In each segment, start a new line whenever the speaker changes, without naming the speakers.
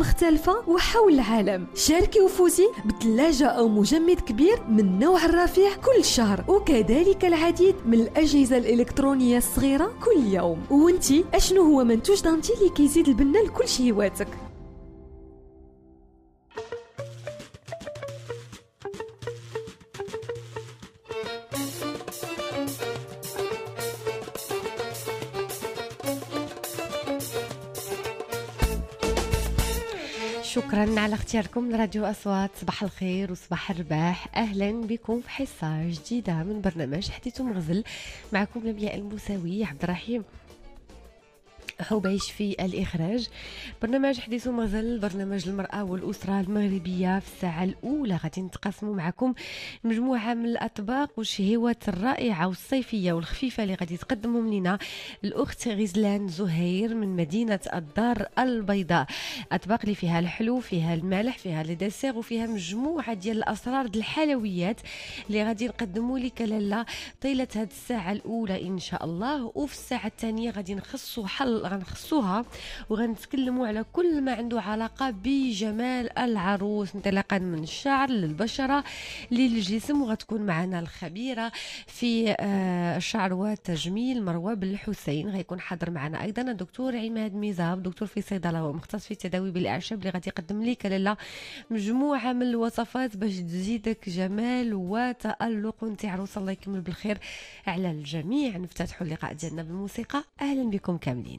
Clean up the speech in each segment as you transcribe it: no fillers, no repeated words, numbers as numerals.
مختلفة وحول العالم. شاركي وفوزي بثلاجة أو مجمد كبير من نوع الرفيع كل شهر، وكذلك العديد من الأجهزة الإلكترونية الصغيرة كل يوم. وانتي أشنو هو منتوج دانتي اللي كيزيد البنة لكل شهواتك؟
شكرا على اختياركم لراديو أصوات. صباح الخير وصباح الرباح، أهلا بكم في حصة جديدة من برنامج حديث مغزل. معكم لمياء الموسوي، عبد الرحيم حبيش في الإخراج. برنامج حديث مغزل، برنامج المرأة والأسرة المغربية. في الساعة الأولى غادي نتقاسموا معكم مجموعة من الأطباق والشهوات الرائعة والصيفية والخفيفة اللي غادي تقدمهم لنا الأخت غزلان زهير من مدينة الدار البيضاء. أطباق اللي فيها الحلو، فيها المالح، فيها الدسير، وفيها مجموعة ديال الأسرار ديال الحلويات اللي غادي نقدموا لك لالا طيلة هذه الساعة الأولى إن شاء الله. وفي الساعة الثانية غادي غنخصوها وغنتكلموا على كل ما عنده علاقة بجمال العروس، انطلاقا من الشعر للبشرة للجسم. وغتكون معنا الخبيرة في الشعر والتجميل مروة بالحسين. غيكون حاضر معنا أيضا الدكتور عماد ميزاب، دكتور في صيدلة ومختص في التداوي بالأعشاب، اللي غادي يقدم لك لالا مجموعة من الوصفات باش تزيدك جمال وتألق وانت عروسة. الله يكمل بالخير على الجميع. نفتتحوا اللقاء ديالنا بالموسيقى. أهلا بكم كاملين.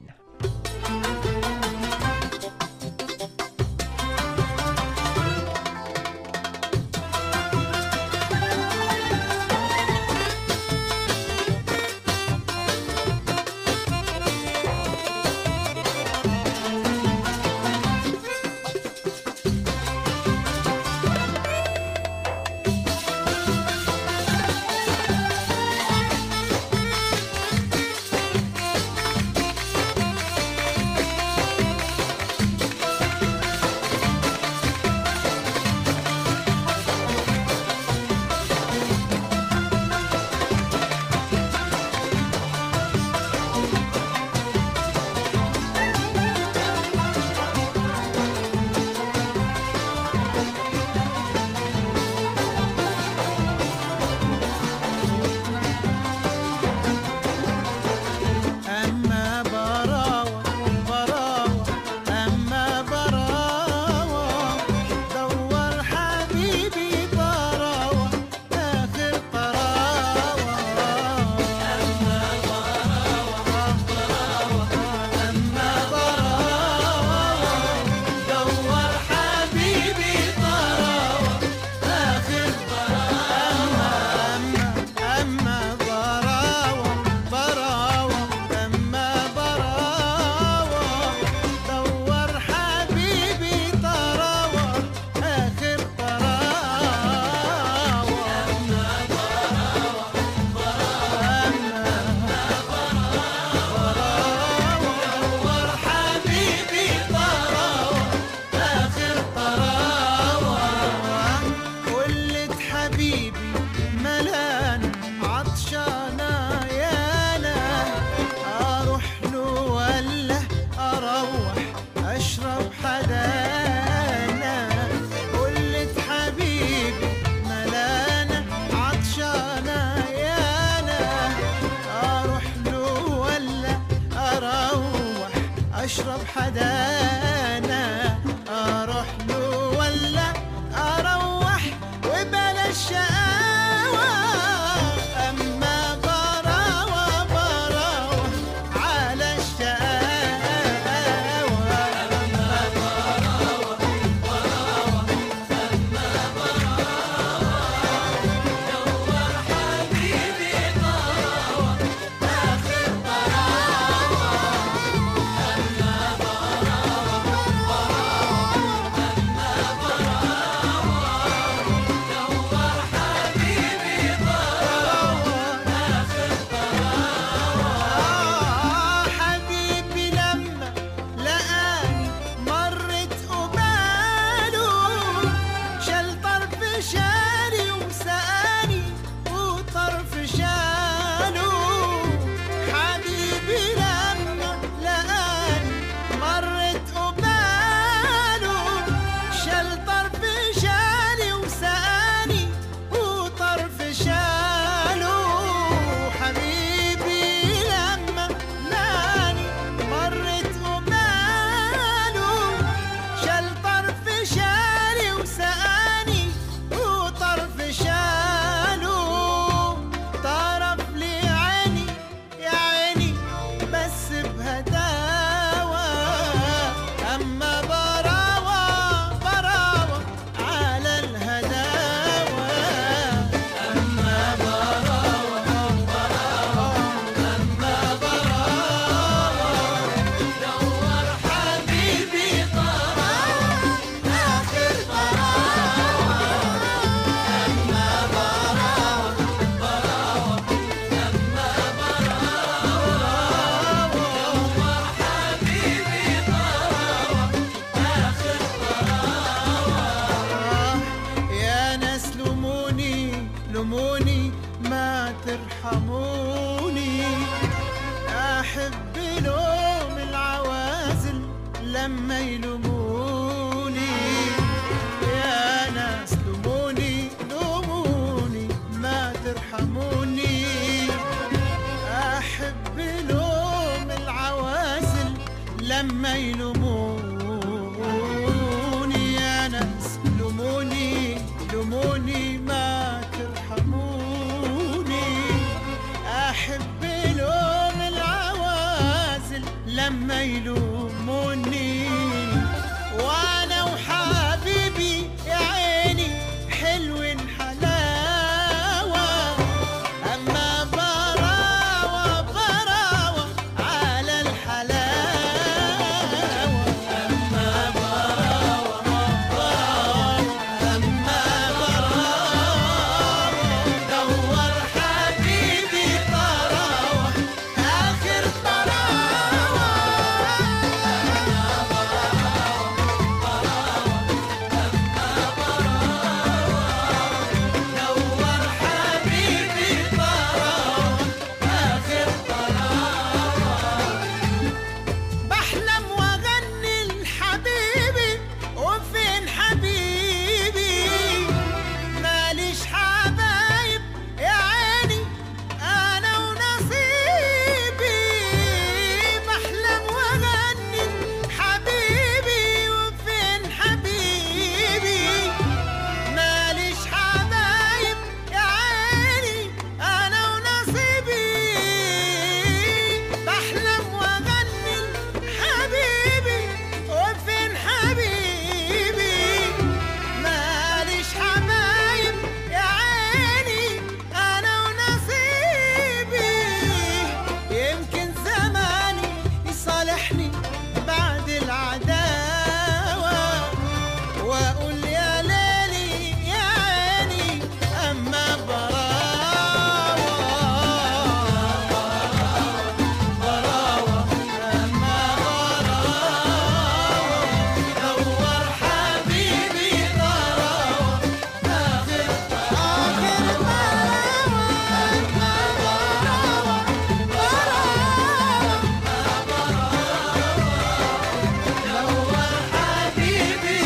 يلوموني يا ناس، لوموني لوموني ما ترحموني. أحب لوم العوازل لما يلوموني يا ناس، لوموني لوموني ما ترحموني. أحب لوم العوازل لما يلوموني. وأنا وحبيبي يا عيني حلوين حلاوة، أما براوة براوة على الحلاوة. أما براوة براوة، أما براوة دور حبيبي طراوة آخر طراوة. دور حبيبي طراوة آخر طراوة. بحلم واغني لحبيبي وفين حبيبي، ماليش حبايب يا عيني انا ونصيبي. بحلم واغني لحبيبي وفين حبيبي، ماليش حبايب يا عيني انا ونصيبي. بحلم واغني لحبيبي وفين حبيبي، ماليش حبايب يا عيني انا ونصيبي. يمكن زماني يصالحني بعد العداوة، واقول يا ليلي يا عيني اما براوة براوة. اما براوة دور حبيبي طراوة آخر طراوة. أما براوة دور حبيبي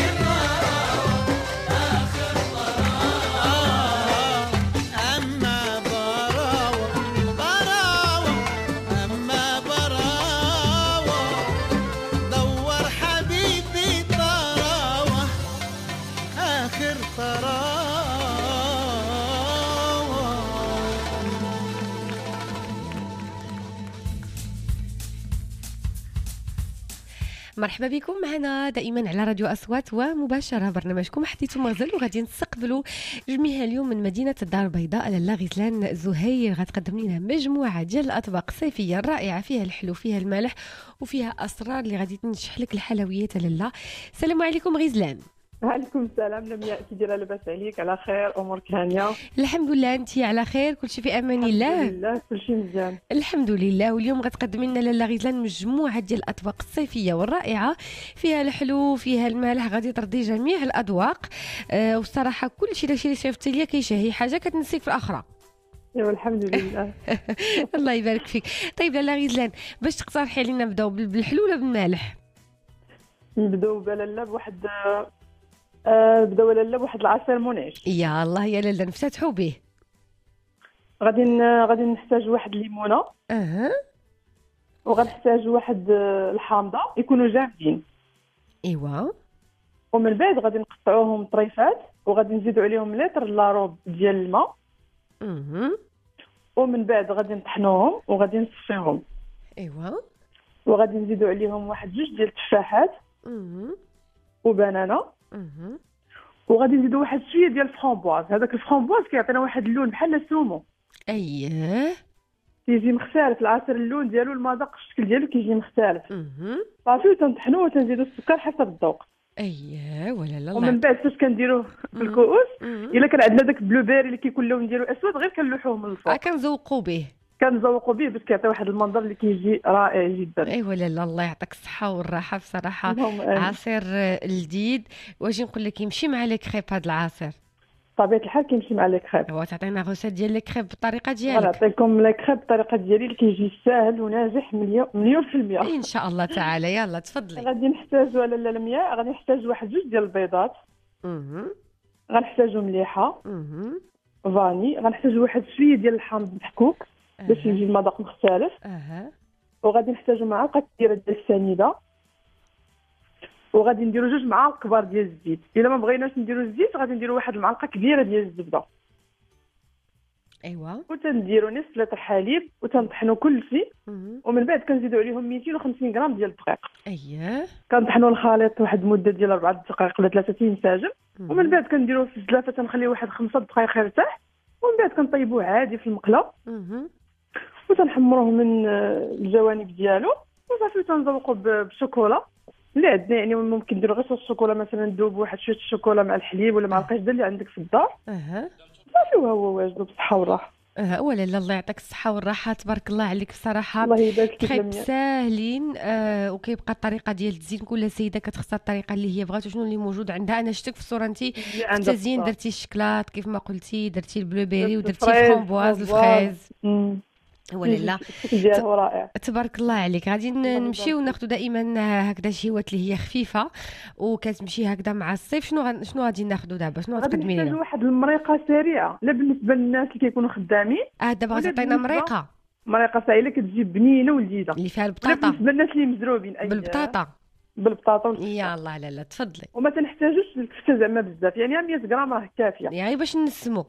أما براوة براوة. أما براوة دور حبيبي طراوة آخر طراوة.
مرحبا بكم معنا دائما على راديو أصوات ومباشرة برنامجكم حديث مغزل، وغادي نستقبلوا جميع اليوم من مدينة الدار البيضاء لاله غزلان زهير. غتقدم لنا مجموعة ديال الأطباق الصيفية الرائعة، فيها الحلو فيها المالح وفيها أسرار اللي غادي تنشح لك الحلويات لاله. السلام عليكم غزلان.
وعليكم السلام. لمياء كي دايره؟ لاباس عليك؟ على خير؟ امورك هانيه؟
الحمد لله، انت على خير؟ كلشي في امان الله؟
الحمد لله كلشي مزيان
الحمد لله. واليوم غتقدم لنا لاله غزلان مجموعه ديال الاطباق الصيفيه والرائعه، فيها الحلو فيها المالح، غادي ترضي جميع الاذواق. والصراحه كلشي داكشي اللي صيفطتي ليا كيشهي حاجه كتنسيك في الاخرى.
ايوا الحمد لله.
الله يبارك فيك. طيب لاله غزلان، باش تقترحي علينا نبداو بالحلو ولا بالمالح؟
نبداو بلاله بواحد بداو لاله بواحد العصير منعش.
يا الله يا لاله نفتتحوا به.
غادي نحتاج واحد الليمونه، وغنحتاج واحد الحامضه يكونوا جامدين.
ايوا.
ومن بعد غادي نقطعوهم طريفات، وغادي نزيدوا عليهم لتر لاروب ديال الماء. ومن بعد غادي نطحنوهم وغادي نصفيهم.
ايوا.
وغادي نزيدوا عليهم واحد جوج ديال التفاحات وبنانه. وغادي نزيدوا واحد شويه ديال الفرامبواز. هذاك الفرامبواز كيعطينا واحد اللون بحال السومو.
اييه.
كيجي مختلف العصير، اللون ديالو المذاق الشكل ديالو كيجي مختلف. صافي وتنطحنوه وتنزيدوا السكر حسب الذوق.
اييه ولا لا.
ومن بعد فاش كنديروه في الكؤوس، الا كان عندنا داك البلوبيري اللي كيكون اللون ديالو اسود، غير كنلوحوه من الفوق.
كنذوقوا به.
كنذوقوا به باش كيعطي واحد المنظر اللي كيجي رائع جدا.
ايوا لاله الله يعطيك الصحه والراحه. بصراحه عصير لذيذ، واش نقول لك يمشي مع لي كريب هذا العصير.
بطبيعه الحال كيمشي مع لي كريب.
هو تعطينا غوسيت ديال لي كريب بالطريقه ديالك.
غنعطيكم لي كريب بالطريقه ديالي اللي كيجي ساهل وناجح مليون في المية.
ان شاء الله تعالى. يلا تفضلي.
غادي نحتاجو على المياه، غادي نحتاج واحد 2 ديال البيضات، غنحتاجو مليحه، فاني، غنحتاجو واحد شويه ديال الحامض محكوك باش يجي المذاق مختلف، وغادي نحتاجو معلقه كبيره ديال السنيده، وغادي نديرو 2 معالق كبار ديال الزيت. الا ما بغيناش نديرو الزيت غادي نديرو واحد المعلقه كبيره ديال الزبده.
ايوا.
وتنديرو نصف لتر حليب وتنطحنوا كلشي، ومن بعد كنزيدو عليهم 250 غرام ديال الدقيق.
اييه.
كنطحنوا الخليط واحد المده ديال 4 دقائق ولا 3 تينسجم، ومن بعد كنديروه في الزلافه تنخليه واحد 5 دقائق يرتاح، ومن بعد كنطيبوه عادي في المقله وتنحمروه من الجوانب ديالو وصافي. تنزوقوا بالشوكولا اللي عندنا، يعني ممكن نديرو غير الشوكولا مثلا، ندوب واحد شويه الشوكولا مع الحليب ولا مع القشده اللي عندك في الدار. صافي وهو واجد بالصحه والراحه.
ولا لا، الله يعطيك الصحه والراحه، تبارك الله عليك بصراحه.
الله يبارك فيك.
كريب ساهلين. وكيبقى الطريقه ديال التزيين، كل سيده كتختار الطريقه اللي هي بغات وشنو اللي موجود عندها. انا شفتك في الصوره انت في التزيين درتي الشكلاط كيف ما قلتي، درتي البلوبيري ودرتي الفرامبواز الفريز. ولا لا
ديالو رائع
تبارك الله عليك. غادي نمشيو ناخذ دائما هكذا شهوات اللي هي خفيفه وكتمشي هكذا مع الصيف. شنو غادي ناخذ دابا؟ شنو غتقدمي لنا؟
غادي واحد المريقه سريعه، لا بالنسبه للناس اللي كيكونوا خدامين.
دابا غتعطينا مريقه
سائله كتجي بنينه ولذيذه
اللي فيها البطاطا.
بالنسبه للناس اللي مزروبين بالبطاطا
يا الله. لا تفضلي.
وما تنحتاجوش الكفته زعما بزاف، يعني 100 غرام راه كافيه،
يعني باش نسمو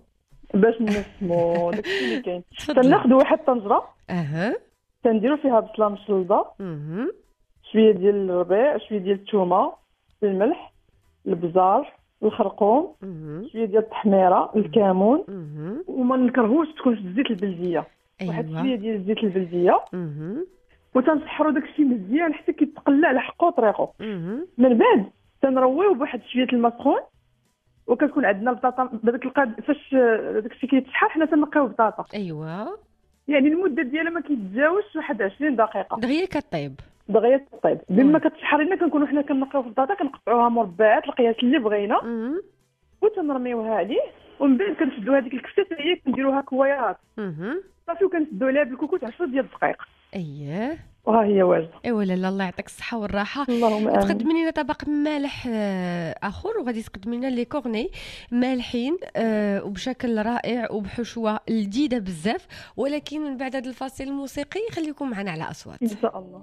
داكشي اللي كاين. تناخذ واحد طنجره تنديرو فيها بصله مشلضه، شويه ديال الربيع، شويه ديال الثومه، الملح، البزار، الخرقوم، شويه ديال التحميره، الكمون، وما نكرهوش تكون في الزيت البلديه. واحد شويه ديال الزيت البلديه، وتنسحروا داكشي مزيان حتى كيتقلى على حقو طريقو. من بعد تنرويو بواحد شويه الماء سخون، وكتكون عندنا البطاطا داك فاش داكشي كيتشحر حنا تنقيو بطاطا.
ايوا.
يعني المده ديالها ما كيتجاوزش واحد 20 دقيقه
دغيا كطيب.
بما كتشحر لنا كنكونوا حنا كنقيو في البطاطا، كنقطعوها مربعات القياس اللي بغينا وتنرميوها عليه، ومن بعد كنشدو هذيك الكفته حتى هي كنديروها كويرات صافي، وكنسدو عليها بالكوكوت 10 ديال الدقائق.
اييه.
وها هي واجده.
ايوا لا الله يعطيك الصحه والراحه.
اللهم امين.
تقدمي لنا طبق مالح اخر، وغادي تقدمي لنا لي كورني مالحين وبشكل رائع وبحشوه لذيذه بزاف، ولكن من بعد هذا الفاصل الموسيقي خليكم معنا على اصوات
ان شاء الله.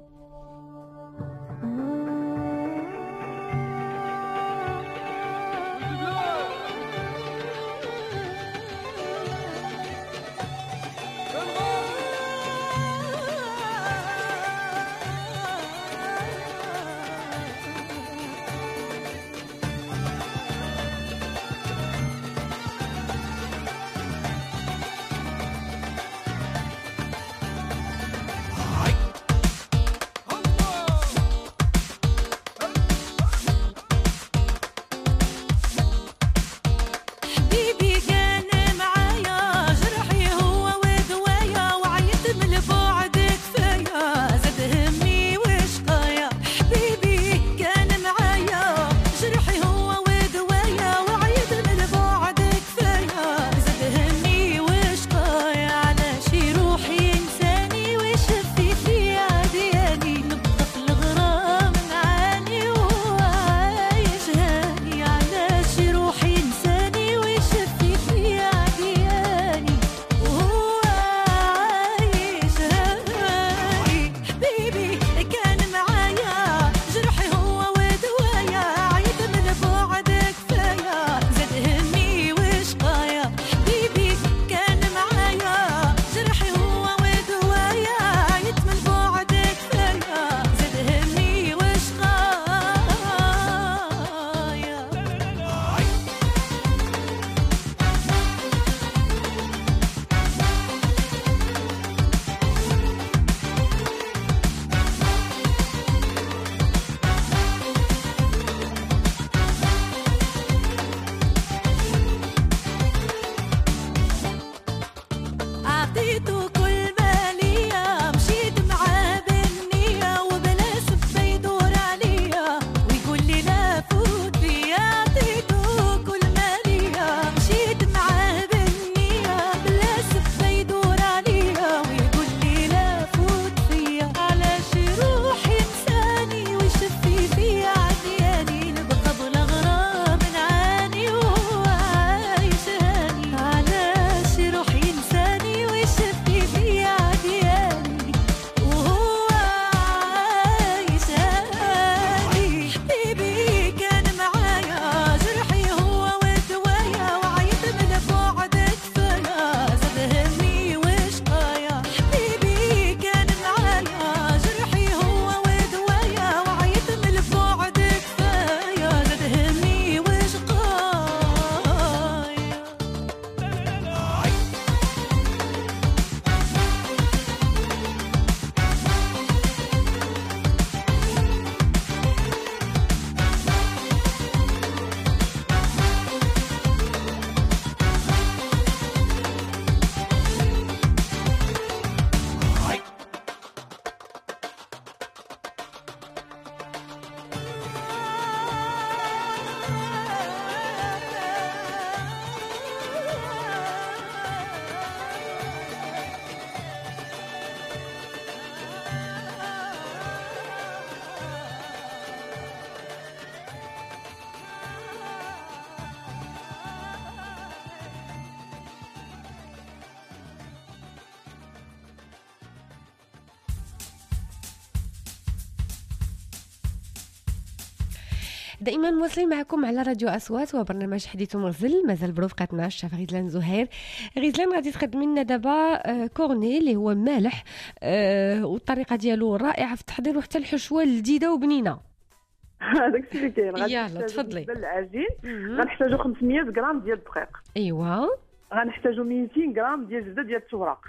دائما مواصلين معكم على راديو اصوات وبرنامج حديث ومغزل. مازال برفقتنا الشيف غزلان زهير. غزلان غادي تقدمي لنا دابا كورني اللي هو مالح، والطريقه ديالو رائعه في التحضير وحتى الحشوه لذيذه وبنينه.
هذاك الشيء اللي كاين.
يلا تفضلي.
العجين غنحتاجو 500 غرام ديال الدقيق.
ايوا.
غنحتاجو 200 غرام ديال الزبده ديال التوراق.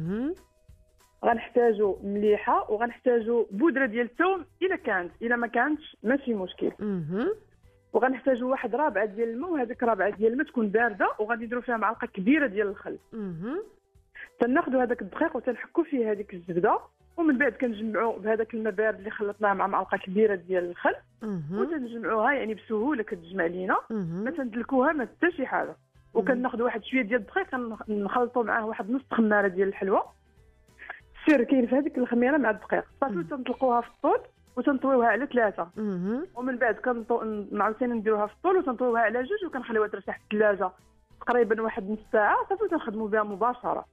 غنحتاجو مليحه، وغنحتاجو بودره ديال الثوم الا ما كانتش ماشي مشكل. وغنحتاجو واحد رابعه ديال الماء، وهذيك رابعه ديال الماء تكون بارده، وغادي نديرو فيها معلقه كبيره ديال الخل. تناخذوا هذاك الدقيق وتنحكوا فيه هذيك الزبده، ومن بعد كنجمعوا بهذاك الماء بارد اللي خلطناه مع معلقه كبيره ديال الخل، وتنجمعوها يعني بسهوله كتجمع لينا. ما تندلكوها ما حتى شي حاجه. وكناخذوا واحد شويه ديال الدقيق كنخلطوا معاه واحد نص خماره ديال الحلوى. السر كاين في هذيك الخميره مع الدقيق. صافي تنطلقوها في الطول وتنطويوها على 3، ومن بعد عاوتاني نديروها في الطول وتنطويوها على 2، وكنخليوها ترتاح في الثلاجه تقريبا واحد نص ساعه. صافي تنخدموا بها مباشره.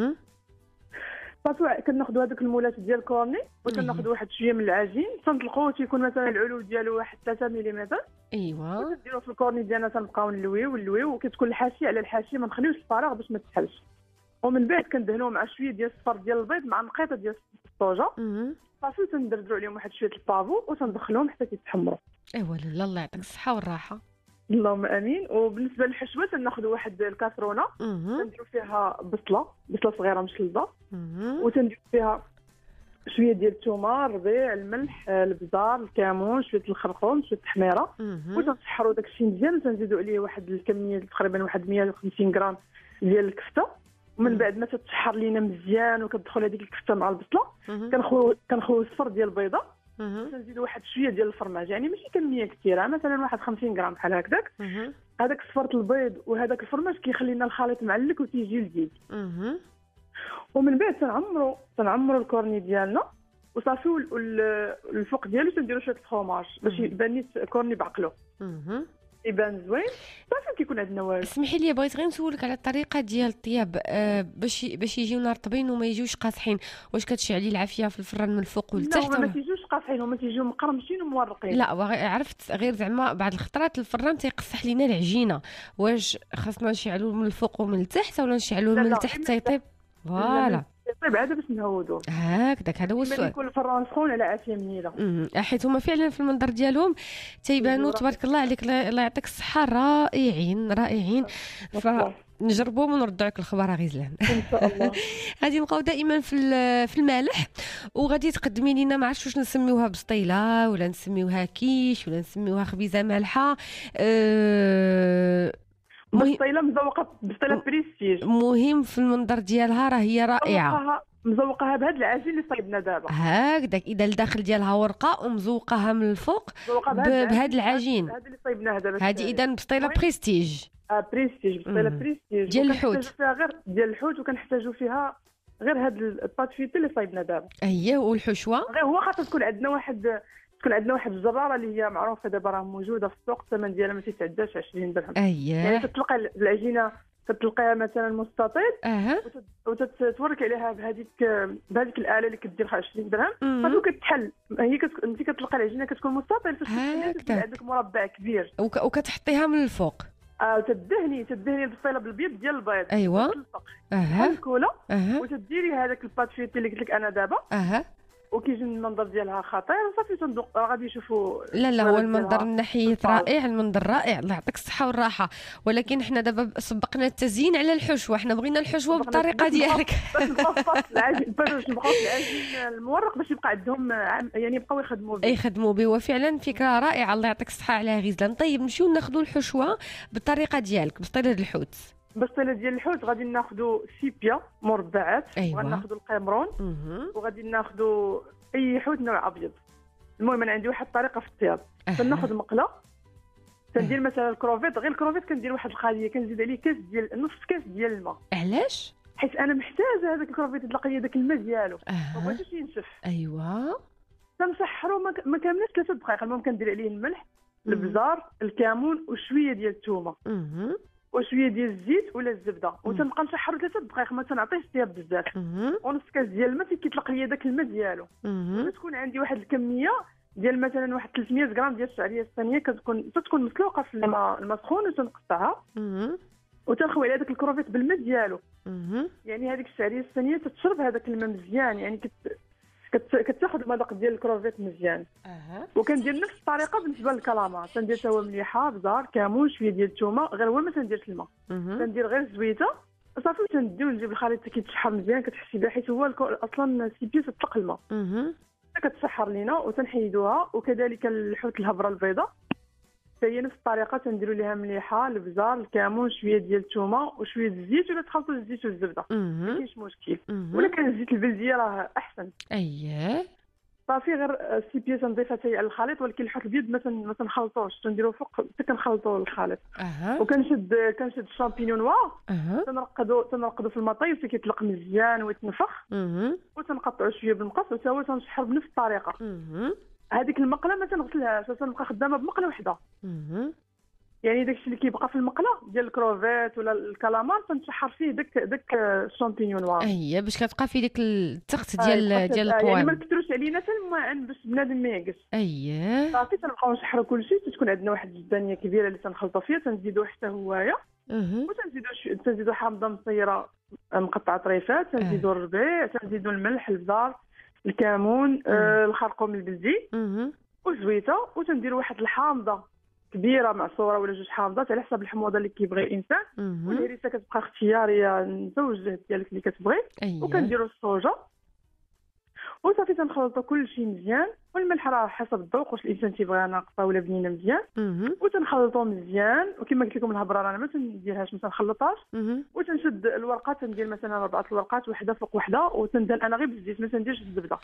صافي كناخذوا هذوك المولات ديال الكورني وتناخذوا واحد شويه من العجين، تنطلقوه تيكون مثلا العلو ديالو واحد 3 ملم.
ايوا.
وتديروه في الكورني ديالنا، تنبقاو نلويو وكتكون الحاشيه على الحاشيه، ما نخليوش الفراغ باش ما تسحلش. ومن بعد كندهنوه مع شويه ديال الصفر ديال البيض مع نقيطه ديال الصوجه. صافي تندردروا عليهم واحد شويه البافو وتندخلوهم حتى يتحمروا.
ايوا لاله الله يعطيك الصحه والراحه.
اللهم امين. وبالنسبه للحشوه تناخذوا واحد الكاسرونه، تنديروا فيها بصله صغيره مشلضه، وتنديروا فيها شويه ديال الثومه، الربيع، الملح، البزار، الكمون، شويه الخرقوم، شويه الحميره، وتنسحروا داك الشيء مزيان، وتنزيدوا عليه واحد الكميه تقريبا واحد 150 غرام ديال الكفته. ومن بعد ما تتسحر لينا مزيان وكتدخل هذيك الكفته مع البصله، كنخويو الصفر ديال البيضه، تنزيدوا واحد شويه ديال الفرماج، يعني ماشي كميه كثيره، مثلا واحد 50 غرام بحال هكذاك. هذاك صفرة البيض وهذاك الفرماج كيخلي لنا الخليط معلك وتيجي لذيذ. ومن بعد تنعمروا الكورني ديالنا وصافي، الفوق ديالو تنديروا شويه الفرماج باش يبان نيت كورني بعقلو، يبان زوين. صافي كيكون عندنا واجد.
اسمحي لي، بغيت غير نسولك على الطريقه ديال الطياب باش يجيونا رطبين وما يجيوش قاصحين. واش كتشعلي العافيه في الفران من الفوق ولتحت؟
لا، ما تيجوش قاصحين، هما تيجيو مقرمشين ومورقين.
لا عرفت، غير زعما بعض الخطرات الفران تيقصح لينا العجينه. واش خاصنا نشعلوه من الفوق ومن التحت ولا نشعلوه من التحت تيطيب؟ فوالا
طيب عاد باش نهودوه
هكذاك. هذا هو السؤال.
يكون الفران سخون على عافيه منيله.
حيت هما فعلا في المنظر ديالهم تيبانوا تبارك الله عليك، الله يعطيك الصحه، رائعين. فنجربوهم ونردوا لك الخبر غزلان
ان شاء الله.
غادي نبقاو دائما في المالح، وغادي تقدمي لنا ما عرفتش واش نسميوها بسطيله ولا نسميوها كيش ولا نسميوها خبيزه مالحه.
بسطيله مزوقه، بسطيله بريستيج.
مهم في المنظر ديالها، راه هي رائعه.
مزوقاها بهذا العجين اللي صايبنا دابا
هكذاك. اذا الداخل ديالها ورقه ومزوقاها من الفوق بهذا العجين،
هذا اللي صايبناه دابا.
هذه اذا بسطيله بريستيج.
بريستيج، بسطيله بريستيج
ديال الحوت.
فيها غير ديال الحوت، وكنحتاجوا فيها غير هاد الباتفيتي اللي صايبنا دابا.
اييه. والحشوه
غير هو خاص تكون عندنا واحد الجراره اللي هي معروفه دابا، راه موجوده في السوق، الثمن ديالها ما تيتعداش 20 درهم.
اييه.
يعني تتلقى العجينه تلقاها مثلا مستطيل، وتتورك عليها بهذيك الاله اللي كدير 20 درهم، صافي كتحل. هي انت كتلقى العجينه كتكون مستطيل، عندك مربع كبير
وكتحطيها من الفوق.
تدهني البصيله بالبيض ديال البيض.
ايوا.
الكولا. وتديري هذاك الباتفيتي اللي قلت لك انا دابا. وكيجي المنظر ديالها خطير. وصافي تندوق، غادي يشوفوا.
لا هو المنظر النحيت رائع، المنظر رائع، الله يعطيك الصحه والراحه. ولكن حنا دابا سبقنا التزيين على الحشوه، حنا بغينا الحشوه بالطريقه ديالك.
باش نبقاو العجين المورق باش يبقى عندهم، يعني يبقاو يخدموا به.
وفعلا فكره رائعه، الله يعطيك الصحه عليها غزلان. طيب نمشيو ناخذوا الحشوه بالطريقه ديالك بسطيله الحوت.
بسطيله ديال الحوت غادي ناخذوا سيبيا مربعات.
أيوة.
وغناخذوا القمرون. وغادي ناخذوا اي حوت نوع ابيض. المهم انا عندي واحد الطريقه في الطياب. كناخذ مقله، كندير مثلا الكروفيت، غير الكروفيت كندير واحد الخليه، كنزيد عليه نص كاس ديال الماء.
علاش؟
حيت انا محتاجه هذاك الكروفيت يطلق لي داك الماء ديالو، ما بغيتوش ينشف.
ايوا.
تنسحرو ما كاملش 3 دقائق. المهم كندير عليه الملح، البزار، الكمون، وشويه ديال الثومه، وشويه ديال الزيت ولا الزبده، وتنبقى نسحرو 3 دقائق، ما تنعطيش طياب بزاف. ونص كاس ديال الماء كيطلق لي داك الماء ديالو. تكون عندي واحد الكميه ديال مثلا واحد 300 غرام ديال الشعريه الثانيه كتكون مسلوقه في الماء سخون وتنقطعها وتنخوي على داك الكروفيت بالماء ديالو. يعني هذيك الشعريه الثانيه تتشرب هذاك الماء مزيان، يعني كتاخذ المذاق ديال الكروفيت مزيان. وكندير نفس الطريقه بالنسبه للكالامار، تندير تا هو مليحه، بزار، كمون، شويه ديال الثومه، غير هو ما تنديرش الماء، تندير غير الزويته صافي، وتنديو نجيب الخليط حتى كيتشحر مزيان، كتحسي بها حيت هو اصلا السيبيو تطلق الماء كتسحر لينا وتنحيدوها. وكذلك الحوت الهبره البيضاء هي نفس الطريقه، تنديروا ليها مليحه، البزار، الكمون، شويه ديال الثومه وشويه الزيت، ولا تخلطوا الزيت والزبده ما كاينش مشكل، ولا كان الزيت البلديه راه احسن. صافي غير السيبيو تنضيفها حتى على الخليط، ولكن الحوت البيض ما تنخلطوش، تنديروا فوق حتى كنخلطوا الخليط. وكنشد الشامبينيون نوار، تنرقدو في المطيب حتى كيطلق مزيان ويتنفخ، وتنقطعوا شويه بالمقص، وتا هو تنشحر بنفس الطريقه. هذيك المقله ما تنغسلهاش، تنبقى خدامه بمقله وحده. يعني داكشي اللي كيبقى في المقله ديال الكروفيت ولا الكالامار تنشحر فيه داك الشامبينيون نوار،
باش كتبقى فيه ديك التخت ديال القوام،
يعني ما نكثروش علينا حتى الماعن باش بنادم ما يعكش. صافي تنبقاو نشحروا كلشي، تكون عندنا واحد الجدانيه كبيره اللي تنخلطوا فيها، تنزيدوا حتى هوايه، وتنزيدوا حامضه مصيره مقطعه طريفات، تنزيدوا الربيع، تنزيدوا الملح، البزار، الكمون، الخرقوم البلدي وزويته، وتنديروا واحد الحامضه كبيره معصوره ولا جوج حامضات على حسب الحموضه اللي كيبغي الانسان. والهريسه كتبقى اختياريه انت والجهد ديالك اللي كتبغي. وكنديروا الصوجه وصافي تنخلطوا كلشي مزيان، والملح راه حسب الذوق، واش الانسان تيبغيها ناقصه ولا بنينه مزيان. وتنخلطوا مزيان، وكما قلت لكم الهبره انا ما تنديرهاش، ما تنخلطهاش. وتنشد الورقات، تندير مثلا 4 الورقات وحده فوق وحده، وتندهن انا غير بالزيت، ما تنديرش الزبده.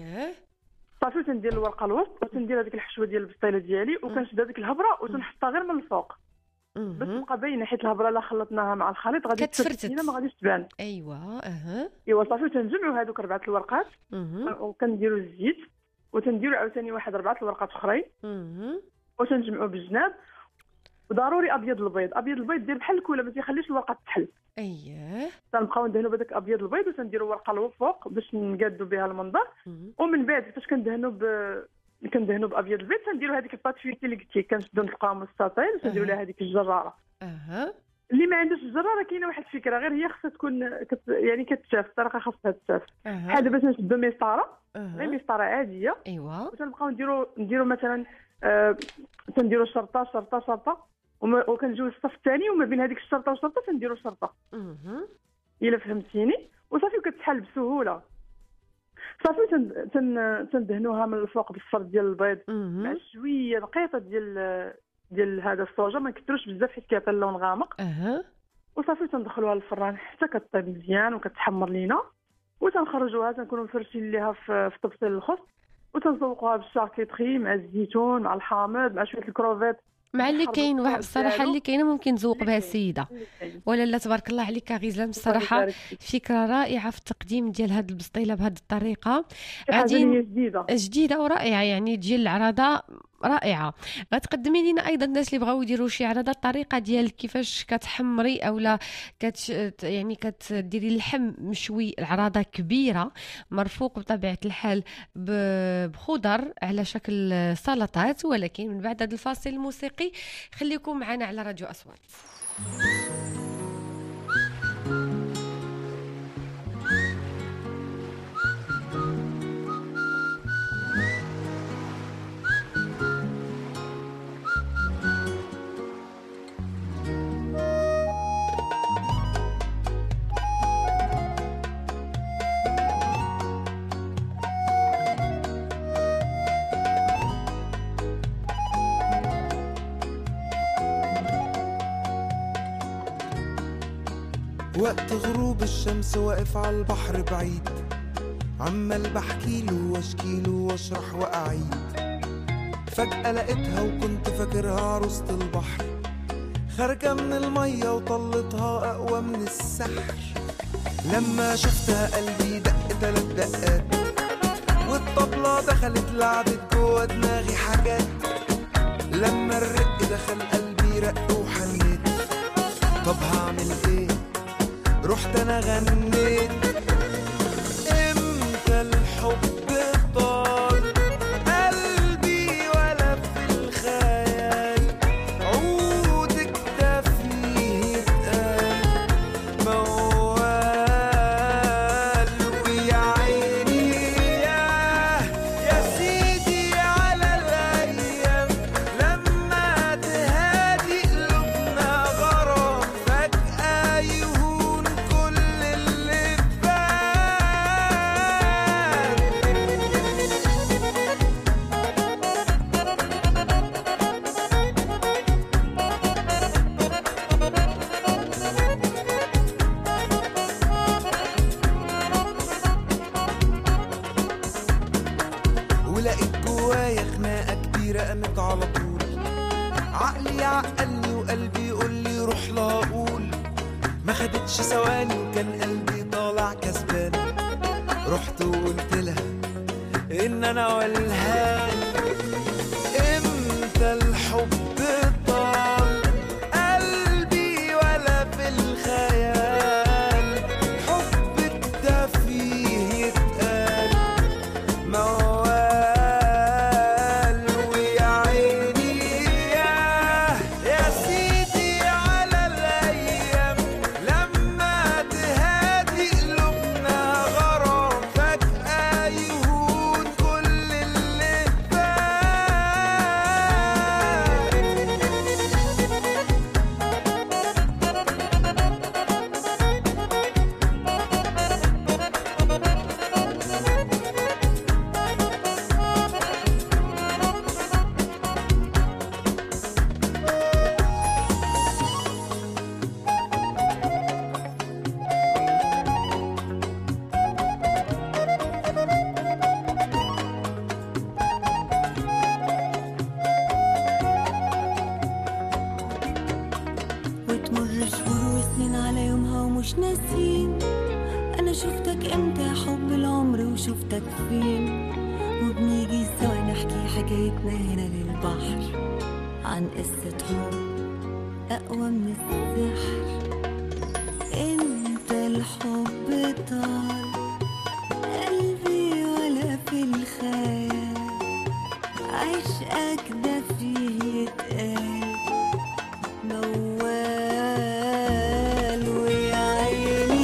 صافي تندير الورقه الوسط، وتندير هذيك الحشوه ديال البسطيله ديالي، وكنشد هذيك الهبره وتنحطها غير من الفوق باش تبقى باينه، حيت الهبره لا خلطناها مع الخليط غادي تفرتنا، ما غاديش تبان. ايوا صافي تنجمعوا هذوك 4 الورقات، وكنديروا الزيت، وتنديروا عاوتاني واحد 4 الورقات اخرين، وتنجمعوا بالجناب. وضروري ابيض البيض دير بحال الكولا، ما تيخليش الورقه تحل. تنبقاو ندهنوا بهذاك ابيض البيض، وتنديروا ورقه الفوق باش نقادوا بها المنظر. ومن بعد فاش كندهنوا بابيض البيض، تنديروا هذيك الباتفيتي اللي قلتي، كنشدوا نلقاو مستطيل، وتنديروا لها هذيك الجراره. اللي ما عندوش الجراره كاينه واحد الفكره، غير هي خصها تكون يعني كتشاف الطريقه، خاصها تشاف. بحال دابا تنشدوا مسطره، غير مسطره عاديه. وتنبقاو نديروا مثلا تنديروا شرطه، وكنجيو للصف الثاني، وما بين هذيك الشرطه والشرطه تنديروا شرطه. الا فهمتيني. وصافي وكتحل بسهوله. صافي تندهنوها من الفوق بالصر ديال البيض مع شويه دقيقه ديال هذا الصوجه، ما نكثروش بزاف حيت كيعطي اللون غامق. وصافي تندخلوها للفران حتى كطيب مزيان وكتحمر لينا، وتنخرجوها، تنكونوا مفرشين ليها في طبسيل الخس، وتنزوقوها بالشاركيتري مع الزيتون، مع الحامض، مع شويه الكروفيت، مع
اللي كاين. واحد الصراحه اللي كاينه ممكن نزوق بها السيده، ولا لا تبارك الله عليك غزلان، بصراحه فكره رائعه في التقديم ديال هذه البسطيله بهذه الطريقه،
غادي
جديده ورائعه، يعني تجي العراضه رائعه. غتقدمي لنا ايضا الناس اللي بغاو يديروا شي عراضه، الطريقه ديال كيفاش كتحمري اولا يعني كتديري اللحم مشوي، العراضه كبيره مرفوق بطبيعه الحال بخضر على شكل سلطات. ولكن من بعد هذا الفاصل الموسيقي خليكم معنا على راديو أصوات.
وقت غروب الشمس واقف على البحر بعيد، عمال بحكيله واشكيله واشرح واعيد. فجأة لقيتها وكنت فاكرها عروسة البحر، خارجة من المية وطلتها أقوى من السحر. لما شفتها قلبي دق 3 دقات، والطبلة دخلت لعبت جوا دماغي حاجات. لما الرق دخل قلبي رق وحنيت، طب هعمل ايه؟ رحت انا غنيت. امتى الحب طال قلبي تقلي وقلبي يقول لي روح لا اقول. ما خدتش ثواني وكان قلبي طالع كسبان. رحت وقلت لها ان انا والهان. امتى الحب طال قلبي ولا في الخيال. حبك ده فيه يتقال موال. ويا عيني يا سيدي على الايام لما تهادي قلوبنا غرام. فجأة يهون كل اللي
وتمر شهور وسنين على يومها ومش ناسين. انا شفتك امتى يا حب العمر وشفتك فين. وبنيجي سوا نحكي حكايتنا هنا للبحر عن قصة حب اقوى من السحر. انت الحب طال قلبي ولا في الخيال. عشقك ده فيه يتقال موال. ويا عيني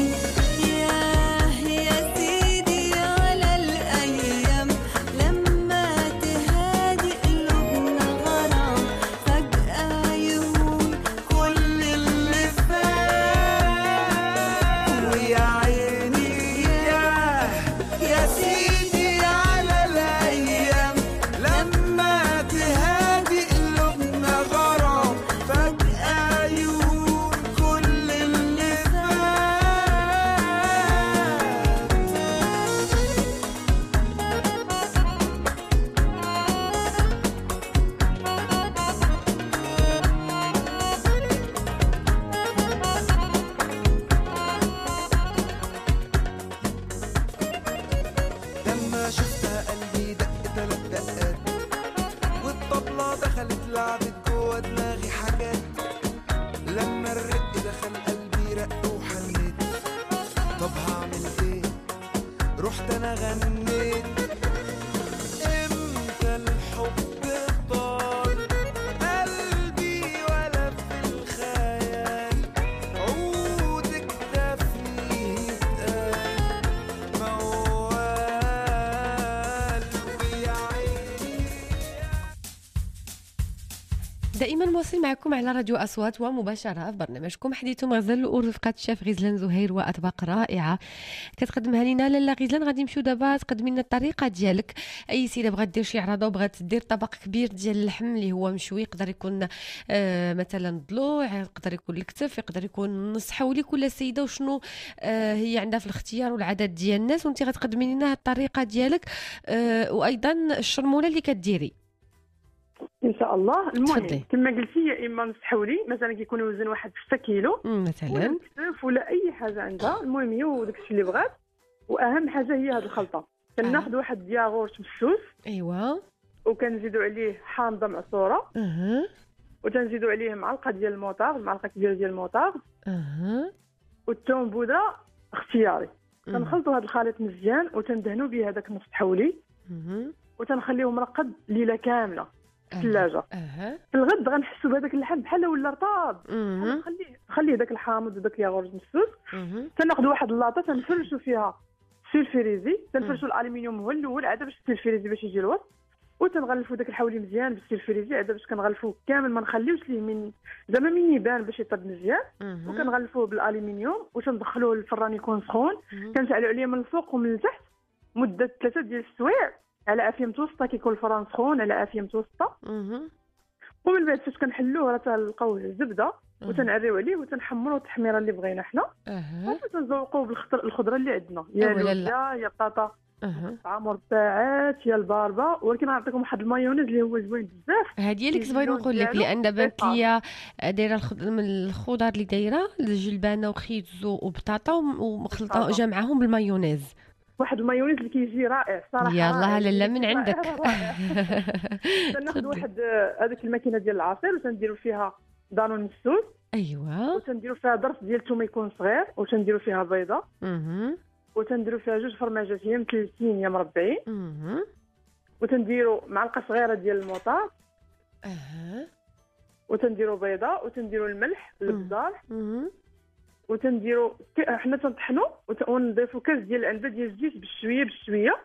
يا سيدي على الأيام لما تهادي قلوبنا غرام. فجأة يهون كل اللي فات.
ويا عيني يا سيدي على الايام لما تهادي قلوبنا غرام. فجأة يهون كل اللي لما شفتها قلبي دق 3 دقات. والطبلة دخلت لعبت جوا دماغي حاجات. لما الرق دخل قلبي رق وحنيت. طب هعمل ايه رحت انا غنيت. امتى الحب طال قلبي ولا في الخيال. عودك ده فيه يتقال موال. ويا عيني
دائما مواصل معكم على راديو أصوات ومباشرة في برنامجكم حديث مغزل ورفقة الشيف غزلان زهير وأطباق رائعة كتقدمها لنا لاله غزلان. غادي نمشيو دابا تقدمي لنا الطريقة ديالك. أي سيدة بغات دير شي عراضة وبغات دير طبق كبير ديال اللحم اللي هو مشوي، يقدر يكون مثلا ضلوع، يقدر يكون الكتف، يقدر يكون نص حولي. كل سيدة وشنو هي عندها في الاختيار والعدد ديال الناس، وانت غتقدمي لنا الطريقة ديالك وأيضا الشرمولة اللي كديري
ان شاء الله. المهم
تفضلي.
كما قلتي يا اما نص حولي مثلا كيكون وزن واحد 6 كيلو
مثلا
ولا كتف ولا اي حاجه عندها. المهم هي وداك الشيء اللي بغات. واهم حاجه هي هذه الخلطه. كناخذ واحد الياغورت مشوش
ايوا
وكنزيدوا عليه حامضه معصوره وتنزيدوا عليه معلقه ديال الموطار، معلقه كبيره ديال الموطار والثوم بودره اختياري. كنخلطوا هذا الخليط مزيان وتندهنوا به هذاك نص حولي وتنخليه مرقد ليله كامله في الثلاجه. في الغد غنحسوا بهذاك اللحم بحال ولا رطاب. خليه داك الحامض وداك الياغورت مسوس. تناخذ واحد اللاطه تنفرشوا فيها السلفيريزي. تنفرشوا الالومنيوم هو الاول عاد باش السلفيريزي باش يجي الوسط. وتنغلفوا داك الحولي مزيان بالسلفيريزي عاد باش كنغلفوه كامل ما نخليوش ليه من زعما من يبان باش يطيب مزيان. وكنغلفوه بالالومنيوم وتندخلوه للفران يكون سخون. كنشعلوا عليه من الفوق ومن التحت مده 3 ديال السوايع على عافيه متوسطه. كيكون الفران سخون على عافيه متوسطه. ومن بعد فاش كنحلوه راه تلقاوه الزبده وتنعريو عليه وتنحمروا التحميره اللي بغينا حنا. وتنزوقوه بالخضره اللي عندنا يا لوبيا يا بطاطا مع مرتاعات يا الباربه، ولكن غنعطيكم واحد المايونيز اللي هو زوين بزاف.
هذه اللي كنت باغي نقول لك، لان بانت ليا دايره من الخضر اللي دايره الجلبانه وخيزو وبطاطا ومخلطه جمعهم بالمايونيز.
واحد المايونيز اللي كيجي رائع صراحه.
يلاه لاله من عندك.
تناخذ واحد هذيك الماكينه ديال العصير وتنديروا فيها دانون مسوس.
ايوا.
وتنديروا فيها ضرس ديال الثوم يكون صغير، وتنديروا فيها بيضه. وتنديروا فيها 2 فرماجات يا مثلثين يا مربعين. وتنديروا معلقه صغيره ديال الموطار. وتنديروا بيضه، وتنديروا الملح البزار. وتنديروا حنا تنطحنوا ونضيفوا كاس ديال العنبه ديال الزيت بشويه بشويه.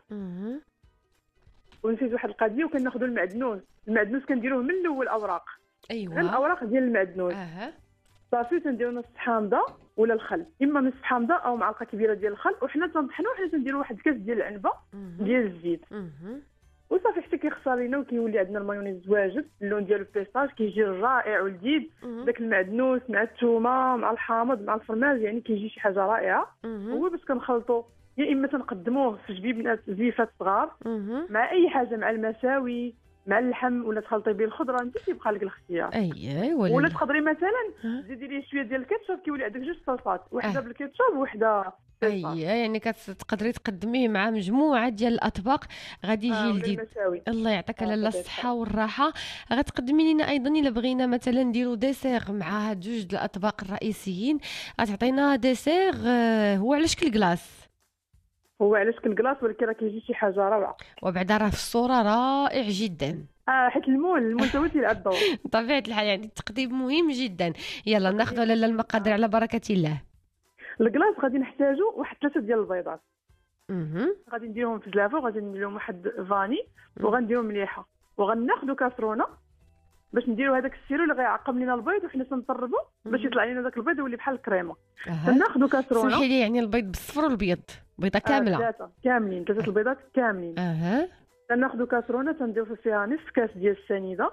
ونسيت واحد القضيه، وكناخذوا المعدنوس كنديروه من الاول اوراق.
ايوا.
الاوراق ديال المعدنوس. صافي تنديروا نص حامضه ولا الخل، اما نص حامضه او معلقه كبيره ديال الخل، وحنا تنطحنوا وحنا تنديروا واحد الكاس ديال العنبه ديال الزيت. وصافي حتى كيخسر لينا وكيولي عندنا المايونيز واجد، اللون ديالو بيستاج كيجي رائع ولذيذ. داك المعدنوس مع الثومه مع الحامض مع الفرماج يعني كيجي شي حاجه رائعه. هو باش كنخلطوا يا اما تنقدموه في جبيبنات زيفات صغار مع اي حاجه، مع المساوي مع اللحم، ولا تخلطي به الخضره، انت كيبقى لك الاختيار. ولا تقدري مثلا تزيدي ليه شويه ديال الكاتشب، كيولي عندك 2 صلصات، وحده بالكاتشب وحده
يعني كتقدري تقدميه مع مجموعه ديال الاطباق غادي يجي لذيذ. الله يعطيك لاله الصحه والراحه. غتقدمي لنا ايضا الا بغينا مثلا نديروا ديسير مع هاد 2 الاطباق الرئيسيين، غتعطينا ديسير هو على شكل كلاص.
هو على شكل كلاص، ولكن راه كيجي شي حاجه روعه.
وبعدا راه في الصوره رائع جدا.
حيت المول هو تيلعب الدور.
بطبيعه الحال يعني التقديم مهم جدا. يلا ناخذوا لاله المقادير على بركه الله.
الكلاص غادي نحتاجوا واحد 3 ديال البيضات. غادي نديرهم في زلافه، وغادي ندير لهم واحد فاني، وغنديرهم مليحه، وغناخذوا كاسرونه باش نديروا هذاك السيرو اللي غيعقم لنا البيض، وحنا تنطربوا باش يطلع لنا داك البيض يولي بحال الكريمه. ناخذوا كاسرونه.
سمحي لي، يعني البيض بالصفر والبيض بيضه كامله؟
3 كاملين، 3 البيضات كاملين. تناخذوا كاسرونه تنضيفوا فيها نصف كاس ديال السنيده.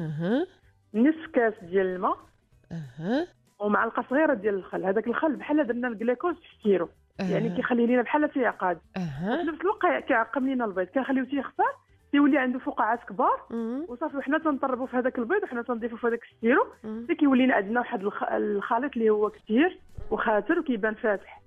نصف كاس ديال الماء. ومعلقه صغيره ديال الخل. هذاك الخل بحال درنا الجليكوز في السيرو، يعني كيخلي لينا بحال فيه عقاد. في نفس الوقت كيعقم لينا البيض، كنخليوه تيخسر تيولي عنده فقاعات كبار. وصافي وحنا تنطربوا في هذاك البيض، وحنا تنضيفوا في هذاك السيرو، حتى كيولي لنا عندنا واحد الخليط اللي هو كثير وخاتر وكيبان فاتح.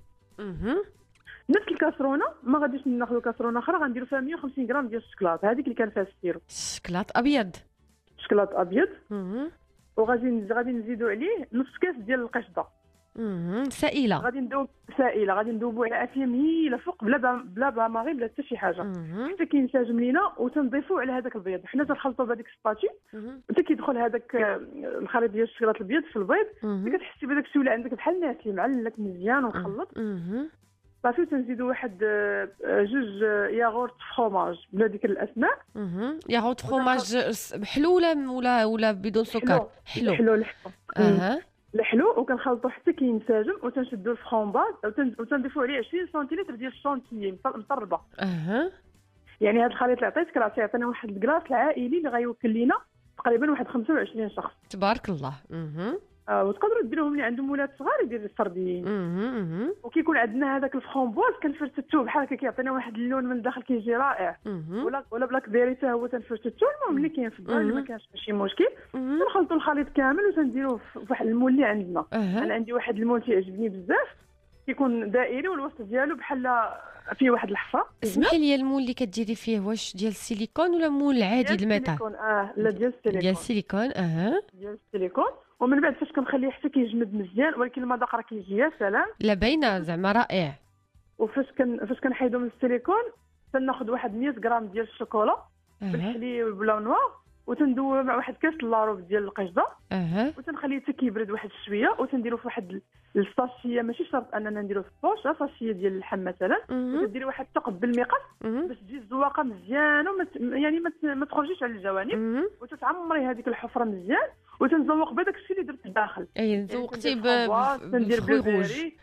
نفس الكاسرونه ما غاديش ناخذوا كاسرونه اخرى، غنديروا فيها 150 غرام ديال الشكلاط، هذيك اللي كان فيها السيرو.
شكلاط ابيض.
شكلاط ابيض. وغادي نزيدوا عليه نص كاس ديال القشطه.
سائله.
غادي ندوبوا على عافيه مهيله فوق، بلا باماغي بلا حتى شي حاجه، حتى كينسجم لينا. وتنضيفوا على هذاك البيض، حنا تنخلطوا بهذيك السباتي، حتى كيدخل هذاك الخليط ديال الشكلاط الابيض في البيض. كتحسي بداك الشيء ولا عندك بحال ناتلي معلك مزيان ومخلط. صافي تنزيدوا واحد 2 ياغورت فروماج بلا ذكر الاسماء.
ياغورت فروماج حلو ولا بدون سكر؟
حلو الحلو. وكنخلطوا حتى كينسجم، وتنشدوا الفرomباز وتنضيفوا عليه 20 سنتيمتر ديال الشونتيي مطربه. يعني هذا الخليط اللي عطيتك راه تيعطينا واحد الكلاص العائلي اللي غيوكل لينا تقريبا واحد 25 شخص.
تبارك الله.
وتقدروا ديروهم اللي عندهم ولاد صغار يديروا السردين. وكيكون عندنا هذاك الفرomباز كنفرتتوه بحال هكا، كيعطينا واحد اللون من الداخل كيجي رائع. ولا بلاك بيري حتى هو تنفرتتوه. المهم اللي كاين في الدار اللي ما كانش ماشي مشكل. تنخلطوا الخليط كامل وتنديروه في واحد المول اللي عندنا. انا عندي واحد المول تيعجبني بزاف، كيكون دائري والوسط ديالو بحال فيه واحد الحفره.
اسمحي لي، المول اللي كديري فيه واش ديال السيليكون ولا مول عادي الميتال؟
لا ديال السيليكون.
ديال
السيليكون. ومن بعد فاش كنخليه حتى كيجمد مزيان، ولكن المذاق راه كيجي يا سلام.
لا باينه زعما رائع.
وفاش كنحيدو من السيليكون تناخذ واحد 100 غرام ديال الشوكولا بالحليب بلا نوار، وتندوب مع واحد كاس لاروب ديال القشده. وتنخليه حتى كيبرد واحد شويه، وتنديرو في واحد الساشيه، ماشي شرط اننا نديرو في البوش، ساشيه ديال اللحم مثلا. وتديري واحد الثقب بالمقص باش تجي الزواقه مزيانه يعني ما تخرجيش على الجوانب. وتتعمري هذيك الحفره مزيان، وتنزوق بهذاك الشيء اللي درت الداخل.
زوقتي
تندير بلوبيري،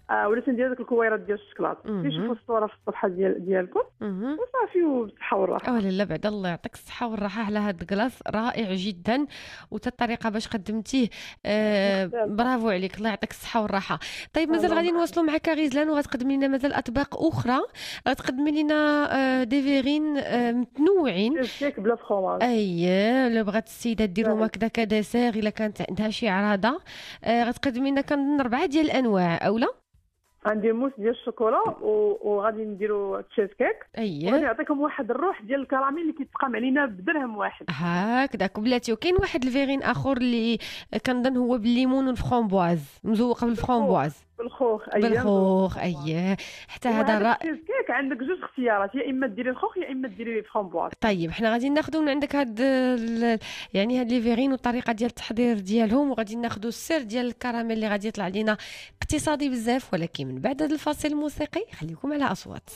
ولا تندير داك الكويرات ديال الشكلاط تشوفوا الصوره في الصفحه ديالكم وصافي وبالصحه والراحه.
لا بعد الله يعطيك الصحه والراحه على هذا الكلاص رائع جدا، الطريقه باش قدمتيه برافو عليك، الله يعطيك الصحه والراحه. طيب مازال غادي نواصلوا معك غزلان وغتقدمي لنا مازال اطباق اخرى، غتقدمي لنا دي فيغين متنوعين
كيك بلا فخوماج.
لو بغات السيده ديرهم هكذا كدسير الا كانت عندها شي عراضه، غتقدمي لنا كنظن 4 ديال الانواع اولا.
غندير موس ديال الشوكولا وغادي نديرو تشيز كيك. غادي نعطيكم واحد الروح ديال الكراميل اللي كيتقام علينا بدرهم واحد
هكذاك بلاتي. وكاين واحد الفيغين اخر اللي كنظن هو بالليمون والفرامبواز، مزوقه بالفرامبواز
بالخوخ.
حتى هذا رائع.
التشيز كيك عندك جوج اختيارات، يا اما ديري الخوخ يا اما ديري فرامبواز.
طيب حنا غادي ناخذوا من عندك هاد يعني هاد لي فيغين والطريقه ديال التحضير ديالهم، وغادي ناخذوا السر ديال الكراميل اللي غادي يطلع لنا اقتصادي بزاف، ولكن من بعد هذا الفاصل الموسيقي خليكم على اصوات.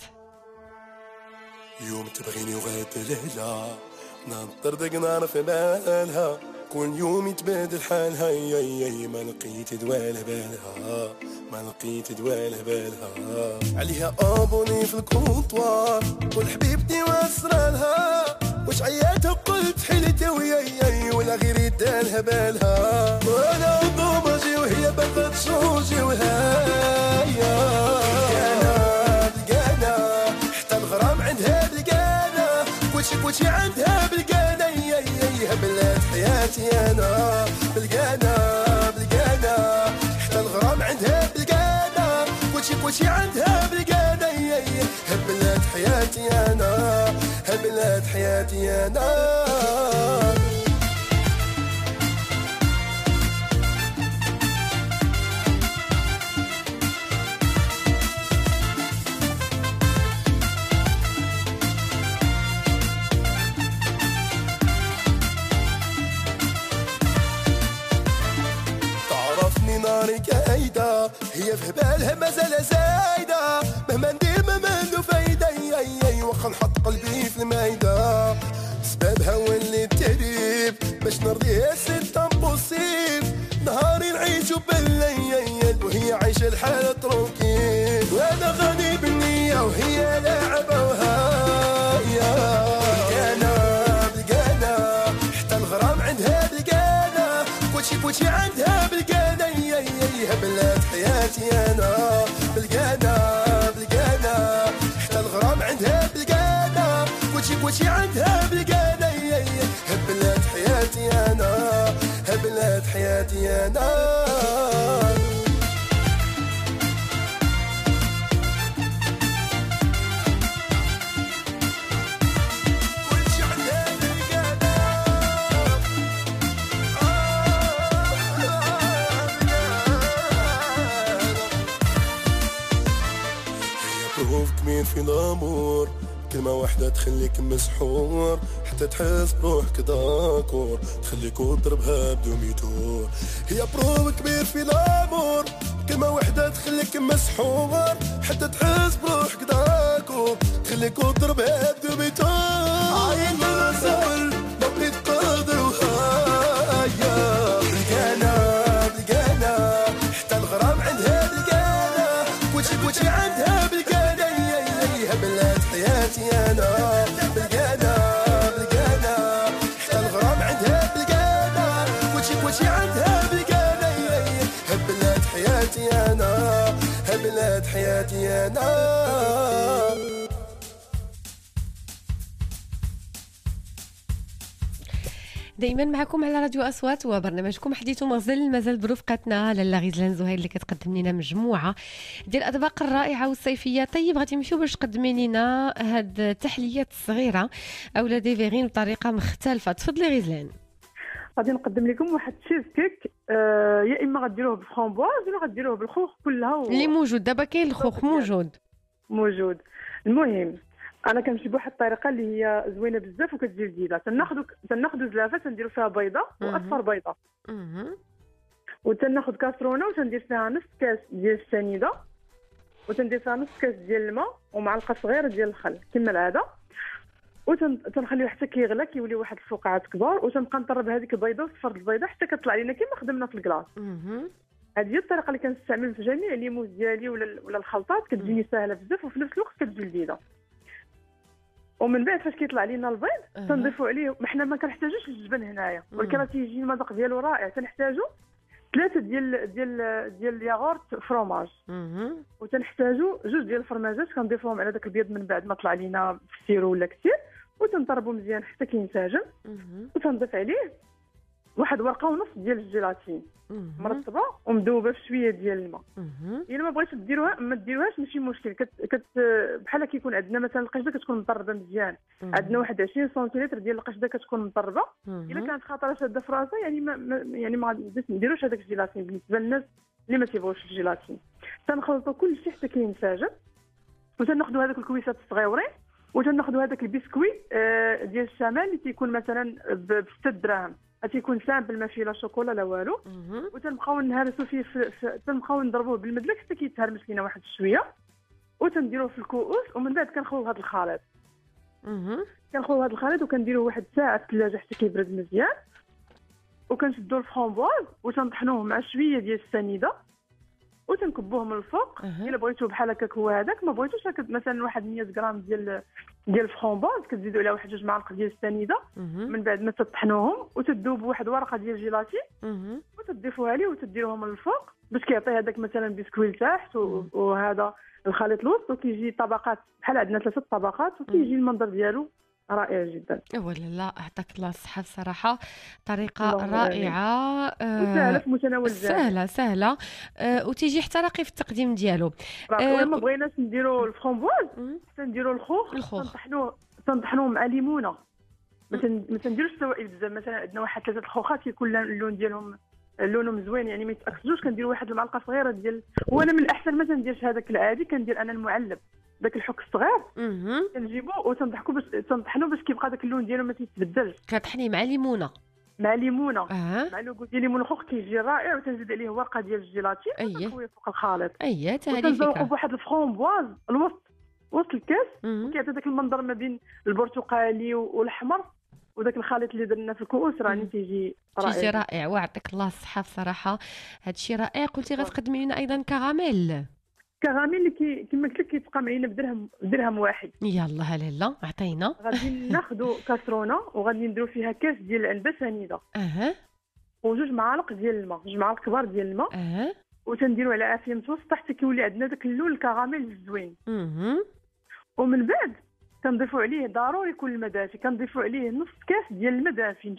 يوم تبغيني وغاد ليلة ننطر دق نار في بالها، كل يوم يتبادل حالها يا ما لقيت دوالة بالها، ما لقيت دوالة بالها. عليها ابوني في الكونطوار قول حبيبتي واسرالها، واش عيات قلت حيلتي وياي ولا غير يدالها بالها، وانا ضمجي وهي باغا تشوجي وهايا بلقانا حتى الغرام عندها بلقانا، كلشي عندها بلقانا يا بلاد حياتي انا بلقانا حتى الغرام عندها بلقانا، كلشي عندها بلقانا يا بلاد حياتي انا بلاد حياتي انا. ناري كايدة هي في بالها مازال زايدة، مهما ندير ما منو فايدة واخا نحط قلبي في المايدة، سبابها ولي التهريب باش نرضيها سيت امبوسيب، نهاري نعيشو بالليل وهي عايشة الحالة تروكيل، وانا غني بالنية وهي لاعبة وهايا بلقانا حتى الغرام عندها بلقانا، كلشي عندها بلقانا يا بلاد حياتي انا بلقانا حتى الغرام عندها بلقانا، كلشي عندها بلقانا يا بلاد حياتي انا بلاد حياتي انا. كمين في الامور كلمة واحدة تخليك مسحور، حتى تحس بروحك داكور تخليك وتضربها بدوميتور، هي بروف كبير في الامور كلمة واحدة تخليك مسحور، حتى تحس بروحك داكور تخليك وتضربها بدوميتور. عاين بالصبر ما بقيت قادر وهايا بلقانا حتى الغرام عندها بلقانا، كلشي عندها بلقانا يا بلاد حياتي انا بلقانا حتى الغرام عندها بلقانا، كلشي عندها بلقانا يا بلاد حياتي انا بلاد حياتي انا.
دائما معكم على راديو اصوات وبرنامجكم حديث ومغزل، مازال برفقتنا لاله غزلان زهير اللي كتقدم لنا مجموعه ديال الاطباق الرائعه والصيفيه. طيب غادي نمشيو باش تقدمي لنا هاد التحليات الصغيره اولا دي فيغين بطريقه مختلفه. تفضلي غزلان.
غادي نقدم لكم واحد تشيز كيك، يا اما غديروه بالفرامبواز ولا غديروه بالخوخ كلها
اللي موجود دابا. كاين الخوخ موجود. المهم
انا كنمشي بواحد الطريقه اللي هي زوينه بزاف وكتجي لذيذه. تناخذوا زلافه تنديروا فيها بيضه واصفر بيضه، وتناخذ كاسرونه وتندير فيها نص كاس ديال السنيده، وتندير فيها نص كاس ديال الماء ومعلقه صغيره ديال الخل كما العاده، وتنخليوه حتى كيغلى كيولي واحد الفقاعات كبار، وتنبقى نطرب هذيك البيضه وصفر البيضه حتى كتطلع لينا كما خدمنا في الكلاص. هذه هي الطريقه اللي كنستعمل في جميع ليموس ديالي ولا الخلطات، كتجيني سهله بزاف وفي نفس الوقت كتجي لذيذه. ومن بعد فاش كيطلع لينا البيض تنضيفوا عليه، حنا ما كنحتاجوش الجبن هنايا، ولكن راه تيجي المذاق ديالو رائع. تنحتاجوا 3 ديال الياغورت فروماج، وتنحتاجوا 2 ديال الفرماجات كنضيفوهم على داك البيض من بعد ما طلع لينا في السيرو ولا كثير، وتنضربوا مزيان حتى كينسجم. وتنضيف عليه 1 ورقه ونص ديال الجيلاتين مرطبه ومذوبه في شويه ديال الماء. الا ما بغيتش ديروها ما ديروهاش ماشي مشكل. بحال كيكون عندنا مثلا القشده كتكون مضربه مزيان، عندنا واحد 20 سنتيمتر ديال القشده كتكون مضربه. الا كانت خاطره شاده في راسها يعني ما نديروش هذاك الجيلاتين بالنسبه للناس اللي ما تيبغوش الجيلاتين. تنخلطوا كل شيء حتى كينسجم، وتناخذوا هذوك الكويسات الصغيورين، وتناخذوا هذاك البسكوي ديال الشمال اللي تيكون مثلا ب 6 دراهم، تيكون سامبل ماشي لا شوكولا لا والو. وتنبقاو نهرسوا فيه تنبقاو نضربوه بالمدلك حتى كيتهرمس لينا واحد شويه، وتنديروه في الكؤوس. ومن بعد كنخويو هذا الخليط وكنديروه واحد ساعه في الثلاجه حتى كيبرد مزيان. وكنشدوا الفرامبواز وتنطحنوه مع شويه ديال السنيده وتنكبوه من الفوق. الا بغيتو بحال هكاك هو هذاك، ما بغيتوش مثلا واحد 100 غرام ديال الفرامبواز كتزيدوا عليها واحد 2 معالق ديال السنيده من بعد ما تطحنوهم، وتذوبوا واحد ورقه ديال الجيلاتين وتضيفوها عليه وتديروهم من الفوق باش كيعطي هذاك مثلا بسكوي لتحت وهذا الخليط الوسط، وكيجي طبقات بحال عندنا 3 طبقات، وكيجي المنظر ديالو رائع جدا.
ولا لا اعطاك الله الصحه بصراحه، طريقه رائعه
وسهله في متناول الجميع.
سهله وتيجي حتى راقي في التقديم ديالو.
ما بغيناش نديروا الفرامبواز تنديروا الخوخ تنطحنوه مع ليمونه. ما تنديروش سوائل بزاف، مثلا عندنا واحد 3 الخوخات كيكون اللون ديالهم لونهم زوين يعني ما يتاكسدوش، كنديروا واحد المعلقه صغيره ديال. وانا من الاحسن ما تنديرش هذاك العادي، كندير انا المعلب داك الحك الصغير كنجيبو وتنضحكو باش تنطحنو باش كيبقى داك اللون ديالو ما تيتبدلش.
كطحني مع ليمونه
مع لوغو ديال ليمون خوخ كيجي رائع. وتنزيد عليه ورقه ديال الجيلاتين وتخويه فوق الخليط.
حتى هذه فكره.
وتنزرقو بواحد الفرامبواز وسط الكاس، وكيعطي داك المنظر ما بين البرتقالي والاحمر، وداك الخليط اللي درنا في الكؤوس راني تيجي
رائع. ويعطيك الله الصحه بصراحه، هذا الشيء رائع. قلتي غتقدمي لنا ايضا كراميل اللي كما قلت لك كيتبقى معنا بدرهم واحد. يلا هلا عطينا.
غادي ناخذوا كاسرونه وغادي نديروا فيها كاس ديال العنبه سنيده و2 معالق ديال الماء، 2 معالق كبار ديال الماء وتنديروا على عافيه متوسطه حتى كيولي عندنا داك اللون الكراميل الزوين. ومن بعد كنضيفوا عليه ضروري يكون الماء دافي، كنضيفوا عليه نص كاس ديال الماء دافي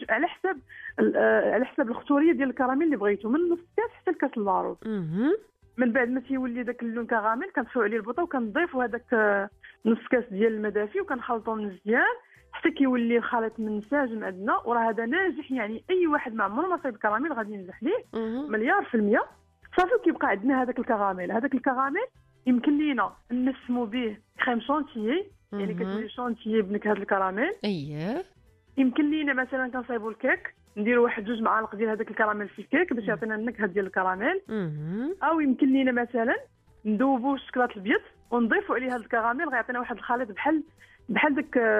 على حساب الخطوريه ديال الكراميل اللي بغيتو، من نص كاس حتى الكاس البارود. من بعد ما تيولي داك اللون كراميل كنطفيو عليه البوطه وكنضيفوا هذاك نص كاس ديال الماء دافي وكنخلطوه مزيان حتى كيولي الخليط منسجم عندنا. وراه هذا ناجح، يعني اي واحد ما عمره ما صايب كراميل غادي ينجح ليه 100%. صافي كيبقى عندنا هذاك الكراميل يمكن لينا نسمو به كريم شونتيي، يعني كتولي شونتيي بنكهه الكراميل. يمكن لينا مثلا كنصايبوا الكيك نديروا 1-2 معالق ديال هذاك الكراميل في الكيك باش يعطينا النكهه ديال الكراميل. او يمكن لينا مثلا ندوبوا الشكلاط الابيض ونضيفوا عليه هذا الكراميل، غيعطينا واحد الخليط بحال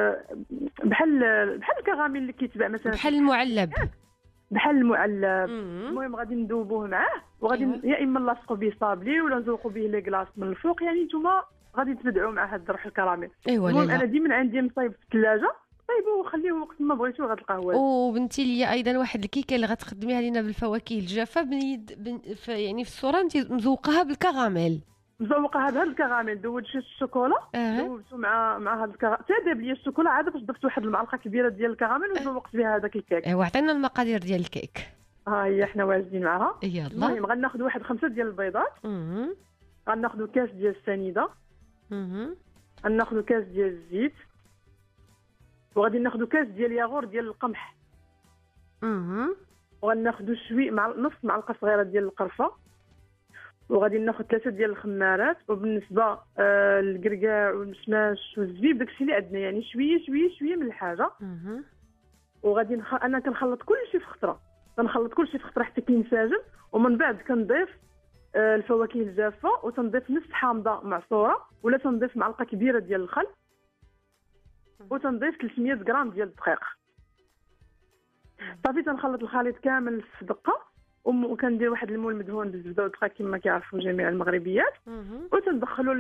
الكراميل اللي كيتباع مثلا
بحال المعلب.
المهم غادي ندوبوه معاه وغادي يا اما نلاصقوا به صابلي ولا نزوقوا به لي كلاص من الفوق، يعني نتوما غادي تبدعوا مع هذا الروح الكراميل. المهم انا ديما عندي مصايب في الثلاجه، طيبوا وخليه وقت ما بغيتو غتلقاه هو.
وبنتي لي ايضا واحد الكيكه اللي غتخدميها لينا بالفواكه الجافه يعني في الصوره انت مزوقاها بالكراميل.
مزوقها بهذا الكراميل، دوبت شويه الشوكولا دوبتو مع هذا الكراميل، تادب لي الشوكولا عاد باش ضفت واحد المعلقه كبيره ديال الكراميل وزوقت بها هذاك الكيك.
وعطينا المقادير ديال الكيك.
ها هي حنا واجدين معها.
يلا
المهم غناخذ واحد 5 ديال البيضات، غناخذ كاس ديال السنيده، غناخذ كاس ديال الزيت، وغادي ناخذ كاس ديال الياغور ديال القمح، وغناخذ شويه مع نص معلقه صغيره ديال القرفه، وغادي ناخذ 3 ديال الخمارات. وبالنسبه للكركاع والمشماش والزبيب داكشي اللي عندنا، يعني شويه من الحاجه. وغادي انا كنخلط كلشي في خطره، حتى كينسجم. ومن بعد كنضيف الفواكه الجافه وتنضيف نص حامضه معصوره ولا تنضيف معلقه كبيره ديال الخل، وتنضيف 300 غرام ديال الدقيق. صافي تنخلط الخليط كامل في دقه وكندير واحد المول مدهون بالزبده والدقيق كما كيعرفوا جميع المغربيات. وتندخلوا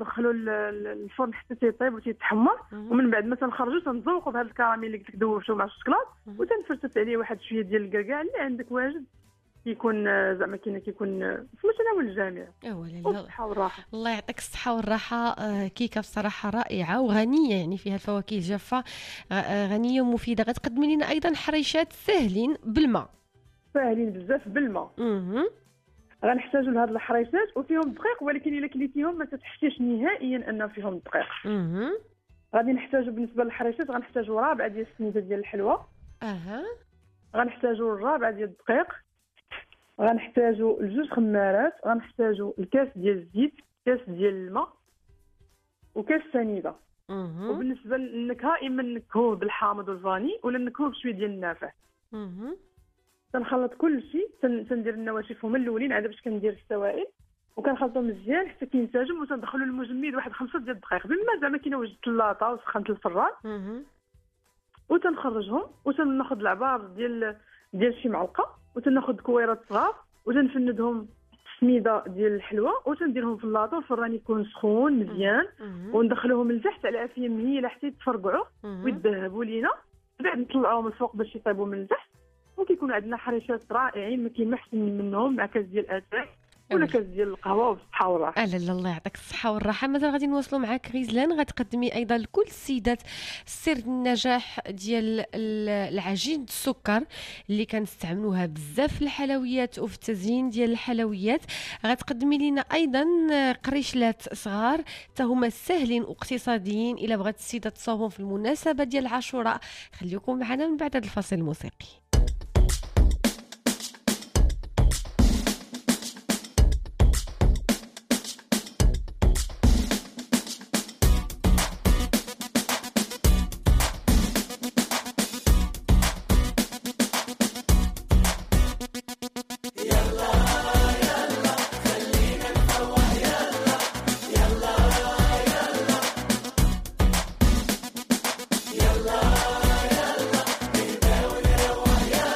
الفرن حتى تيطيب وتيتحمر. ومن بعد ما تنخرجوا تنزوقوا بهذا الكراميل اللي قلت لك دوبتو مع الشوكولات. وتنفرست عليه واحد شويه ديال الكركاع اللي عندك واجد، كيكون زعما كيكون في متناول الجميع. والصحه والراحه.
الله يعطيك الصحه والراحه. كيكه بصراحه رائعه وغنيه، يعني فيها الفواكه الجافه، غنيه ومفيده. غتقدمي لنا ايضا حريشات ساهلين بالماء.
ساهلين بزاف بالماء. غنحتاجوا لهاد الحريشات وفيهم دقيق، ولكن الا كليتيهم ما تتحسيش نهائيا ان فيهم دقيق. غادي نحتاجوا بالنسبه للحريشات غنحتاجوا رابعه ديال السنيده ديال الحلوى. غنحتاجوا الرابعه ديال الدقيق. غنحتاجوا الجوج خمارات. غنحتاجوا الكاس ديال الزيت، كاس ديال الماء، وكاس سنيده. وبالنسبه للنكهه اما نكهوه بالحامض والفاني ولا نكهوه بشويه ديال النافع. تنخلط كل شيء، تندير النواشف هما الاولين عاد باش كندير السوائل، وكنخلطهم مزيان حتى كينسجم، وتندخلوا المجمد واحد 5 ديال الدقائق بالماء زعما كاينه وجدت اللاطه وسخنت الفران. وتنخرجهم وتناخذ العبار ديال شي معلقه، وتناخذ كويرات صغار وتنفندهم السميده ديال الحلوى وتنديرهم في اللاطه والفران يكون سخون مزيان. وندخلوهم لتحت على عافيه مهيله حتى يتفرقعوا ويذهبوا لينا. بعد نطلعوهم من الفوق باش يطيبوا من التحت. وكيكون عندنا حريشات رائعين ما كاين ما احسن منهم، مع كاس ديال الاتاي ولا كاس ديال القهوه والصحه والراحه.
لا الله يعطيك الصحه والراحه. مازال غادي نواصلوا معاك غيزلان. غتقدمي ايضا لكل السيدات سر النجاح ديال العجين السكر اللي كنستعملوها بزاف في الحلويات وفي التزيين ديال الحلويات. غتقدمي لنا ايضا قريشلات صغار حتى هما ساهلين واقتصاديين الا بغات السيده تصاوبهم في المناسبه ديال عاشوراء. خليكم معنا من بعد هذا الفاصل الموسيقي.
يلا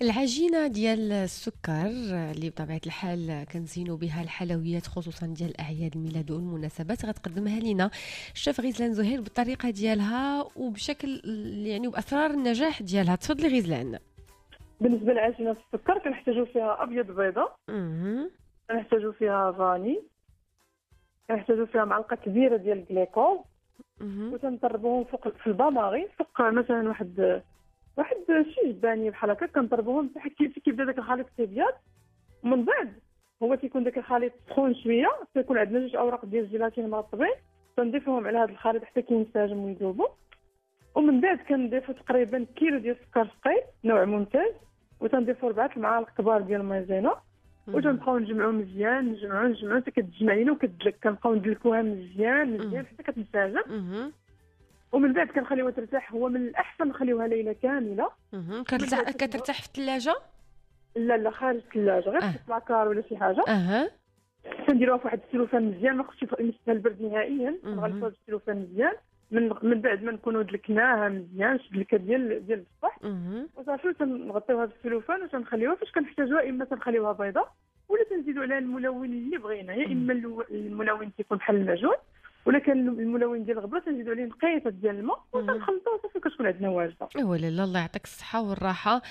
العجينه ديال السكر اللي بطبيعه الحال كنزينوا بها الحلويات خصوصا ديال الاعياد الميلاد والمناسبات غتقدمها لينا الشيف غزلان زهير بالطريقه ديالها وبشكل يعني وباسرار النجاح ديالها. تفضلي غزلان.
بالنسبه للعجينه السكر كنحتاجوا فيها ابيض بيضه، كنحتاجوا فيها فاني، كنحتاجوا فيها معلقه كبيره ديال الجليكوز، وتنضربوهم فوق في الباماغي فوق مثلا واحد شي جبانيه بحال هكا، كنضربوهم حتى كيبدا داك الخليط تيبيض. ومن بعد هو تيكون داك الخليط سخون شويه، تيكون عندنا 2 اوراق ديال الجيلاتين مرطبين، تنضيفوهم على هذا الخليط حتى كينسجم ويذوبوا. ومن بعد كنضيفوا تقريبا كيلو ديال السكر سقيل نوع ممتاز، وتنضيفوا 4 المعالق كبار ديال المايزينا، وتنبقاو نجمعوا مزيان نجمعوا حتى كتجمع لينا وكتدلك. كنبقاو ندلكوها مزيان حتى كتنسجم. ومن بعد كنخليوها ترتاح. هو من الاحسن نخليوها ليله كامله.
كترتاح في الثلاجه؟
لا خارج الثلاجه، غير في البلاكار ولا شي حاجه. كنديروها في واحد السلوفان مزيان، ما خصش يمسها البرد نهائيا. كنغلفوها في السلوفان مزيان من بعد ما نكونوا دلكناها مزيان الدلكه ديال الصباح، وصافي تنغطيوها بالسلوفان وتنخليوها. فاش كنحتاجوها اما تنخليوها بيضاء ولا تنزيدوا عليها الملون اللي بغينا، يا اما الملون تيكون بحال المعجون، ولا كان الملون ديال الغبره تنزيدوا عليه نقيطه ديال الماء وتنخلطوها صافي كتكون عندنا واجده.
ولا لا الله يعطيك الصحه والراحه.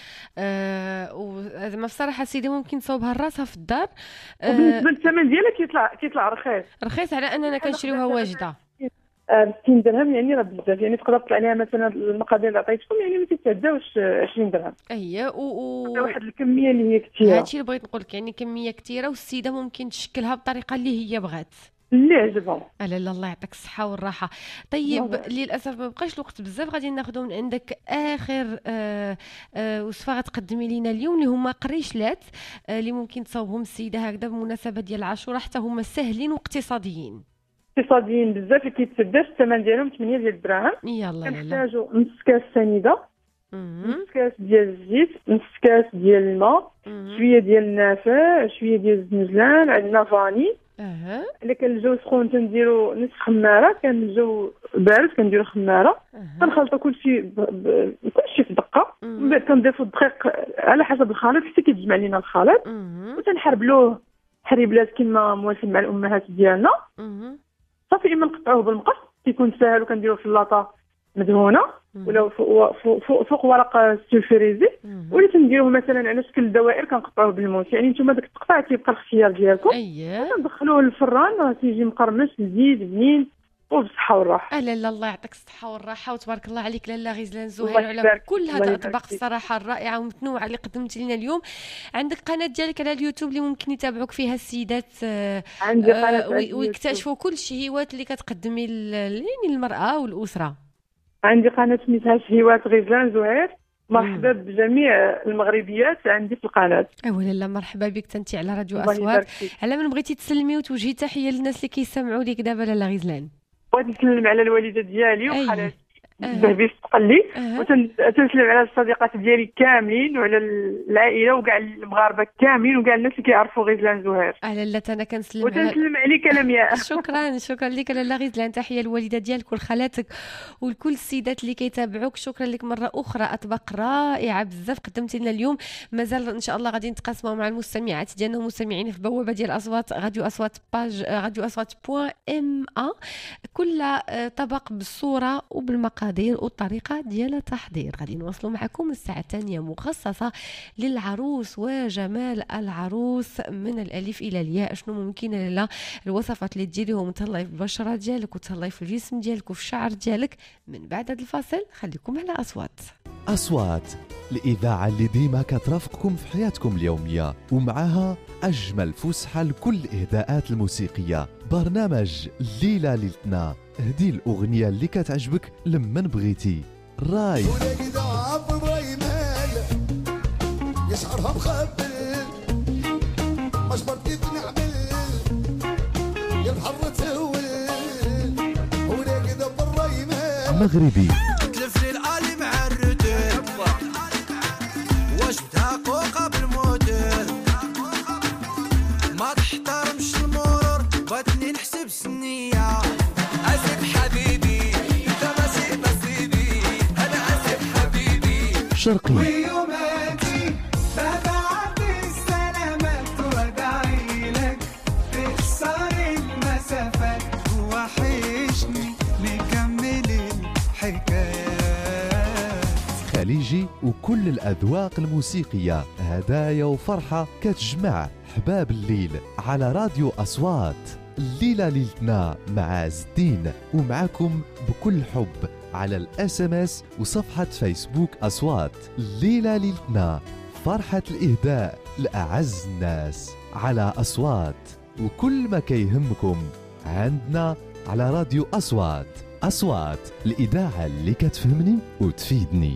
وزعما بصراحه سيدي ممكن تصاوبها راسها في الدار.
وبالنسبه للثمن ديالها كيطلع رخيص
على اننا كنشريوها واجده.
60 درهم يعني راه بزاف، يعني تقدر تطلع عليها مثلا المقادير اللي عطيتكم يعني ما تتعداوش 20 درهم. واحد الكميه اللي هي كثيره.
هادشي اللي بغيت نقول لك، يعني كميه كثيره والسيده ممكن تشكلها بالطريقه اللي هي بغات
اللي عجبهم.
لا الله يعطيك الصحه والراحه. طيب للاسف ما بقاش الوقت بزاف، غادي ناخذوا من عندك اخر وصفه غتقدمي لينا اليوم اللي هما قريشلات اللي ممكن تصاوبهم السيده هكذا بمناسبه ديال عاشوراء، حتى هما سهلين واقتصاديين
بزاف. كيتسداش الثمن ديالهم 8 ديال الدراهم.
يلا
كنحتاجوا نص كاس سنيده، نص كاس ديال الزيت، نص كاس ديال الماء، شويه ديال النافع، شويه ديال الزنجلان، عندنا فاني. الا كان الجو سخون تنديروا نص خماره، كان الجو بارد كنديروا خماره. كنخلطوا كلشي في دقه، من بعد كنضيفوا الدقيق على حسب الخليط حتى كيتجمع لينا الخليط، وتنحربلوه حريبلات كما موالفين مع الامهات ديالنا. صافي اما نقطعوه بالمقص كيكون ساهل، وكنديروه في اللاطه مدهونه ولا فوق ورق السلفريزي، ولا تنديروه مثلا على شكل دوائر كنقطعوه بالموس. يعني نتوما داك التقطاع كيبقى الاختيار ديالكم. كندخلوه للفران تيجي مقرمش لذيذ بنين وبصحه والراحه.
لا الله يعطيك الصحه والراحه وتبارك الله عليك لاله غزلان زهير على كل هذا الاطباق الصراحه الرائعه والمتنوعه اللي قدمتي لنا اليوم. عندك قناه ديالك على اليوتيوب اللي ممكن يتابعوك فيها السيدات
عندي قناه
ويكتشفوا كل الشهيوات اللي كتقدمي للمراه والاسره.
عندي قناه سميتها شهيوات غزلان زهير. مرحبا بجميع المغربيات عندي في القناه.
لا مرحبا بك تنتي على راديو اصوات. على من بغيتي تسلمي وتوجهي تحيه للناس اللي كيسمعوا لك دابا لاله غزلان؟
بغيت نسلم على الوالده ديالي وخالاتي بزاف تقلي، وتنسلم على الصديقات ديالي كاملين وعلى العائله وكاع المغاربه كاملين وكاع الناس اللي كيعرفوا غزلان زهير.
لا انا كنسلم
وتنسلم عليك لمياء.
شكرا لك لاله غزلان. تحيه للوالده ديالك ولخالاتك ولكل السيدات اللي كيتابعوك. شكرا لك مره اخرى، اطباق رائعه بزاف قدمتي لنا اليوم. مازال ان شاء الله غادي نتقاسموا مع المستمعات ديالنا ومستمعين في بوابه ديال اصوات راديو اصوات باج راديو اصوات .ma كل طبق بالصوره وبالمقادير والطريقه ديال التحضير. غادي نواصلوا معكم الساعه الثانيه مخصصه للعروس وجمال العروس من الالف الى الياء. شنو ممكن لا الوصفات اللي ديريهم تهلاي في البشره ديالك وتهلاي في الجسم ديالك وفي الشعر ديالك. من بعد هذا الفاصل خليكم على اصوات
الاذاعه اللي ديما كترافقكم في حياتكم اليوميه، ومعها اجمل فسحه لكل الاهداءات الموسيقيه. برنامج ليله ليلتنا، هدي الاغنيه اللي كتعجبك لمن بغيتي. راي يشعرها مخبل مجبرتي بنعمل يا الحر تهول هنا كذا بالراي مال مغربي تلف لي الالي مع الرتب واش تحقق بالموتر ما تحترمش المرور بغيتني نحسب سنيه اسف حبيبي انت ماشي نصيبي انا اسف حبيبي شرقي الخليجي وكل الأذواق الموسيقية، هدايا وفرحة كتجمع حباب الليل على راديو أصوات. الليلة ليلتنا مع عز الدين، ومعكم بكل حب على الSMS وصفحة فيسبوك أصوات. الليلة ليلتنا، فرحة الإهداء لأعز الناس على أصوات، وكل ما كيهمكم عندنا على راديو أصوات. أصوات، الإذاعة اللي كتفهمني وتفيدني.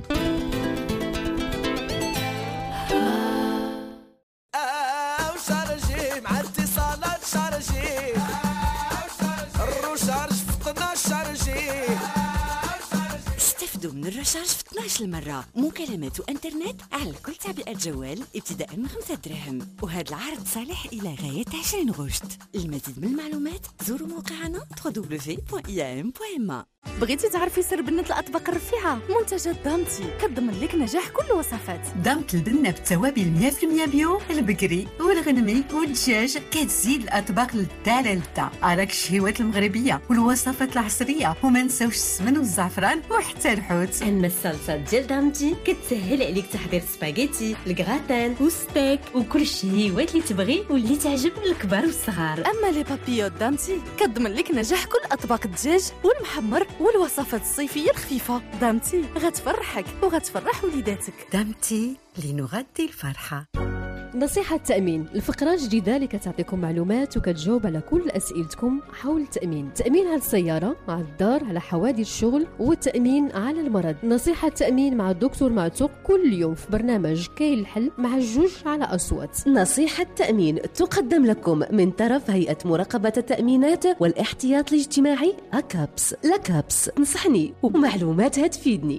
من الرشارج في 12 مرة، مكالمات وانترنت على كل تعبئة جوال ابتداء من 5 دراهم. وهذا العرض صالح إلى غاية 20 غشت. المزيد من المعلومات زوروا موقعنا www.iam.ma.
بغيتي تعرفي سر بنة الأطباق الرفيعة؟ منتجات دامتي كتضمن لك نجاح كل الوصفات.
دامت البنة بالتوابل 100% بيو، البقري والغنمي والدجاج، كتزيد الأطباق للدالة للدا. أراك الشهيوات المغربية والوصفات العصرية، وما نساوش السمن والزعفران وحتى الحوت.
أما الصلصة ديال دامتي كتسهل عليك تحضير سباغيتي، الكغاتان والستيك وكل الشهيوات اللي تبغي واللي تعجب الكبار والصغار.
أما لي بابيو دامتي كتضمن لك نجاح كل أطباق الدجاج والمحمر والوصفات الصيفية الخفيفة. دامتي غتفرحك وغتفرح وليداتك.
دامتي لنغذي الفرحة.
نصيحة التأمين، الفقرة الجديدة اللي كتعطيكم معلومات وكتجاوب على كل أسئلتكم حول التأمين. تأمين على السيارة، على الدار، على حوادث الشغل، والتأمين على المرض. نصيحة التأمين مع الدكتور معتوق كل يوم في برنامج كاين الحل مع الجوج على أصوات.
نصيحة التأمين تقدم لكم من طرف هيئة مراقبة التأمينات والاحتياط الاجتماعي أكابس. لكابس نصحني ومعلوماتها تفيدني.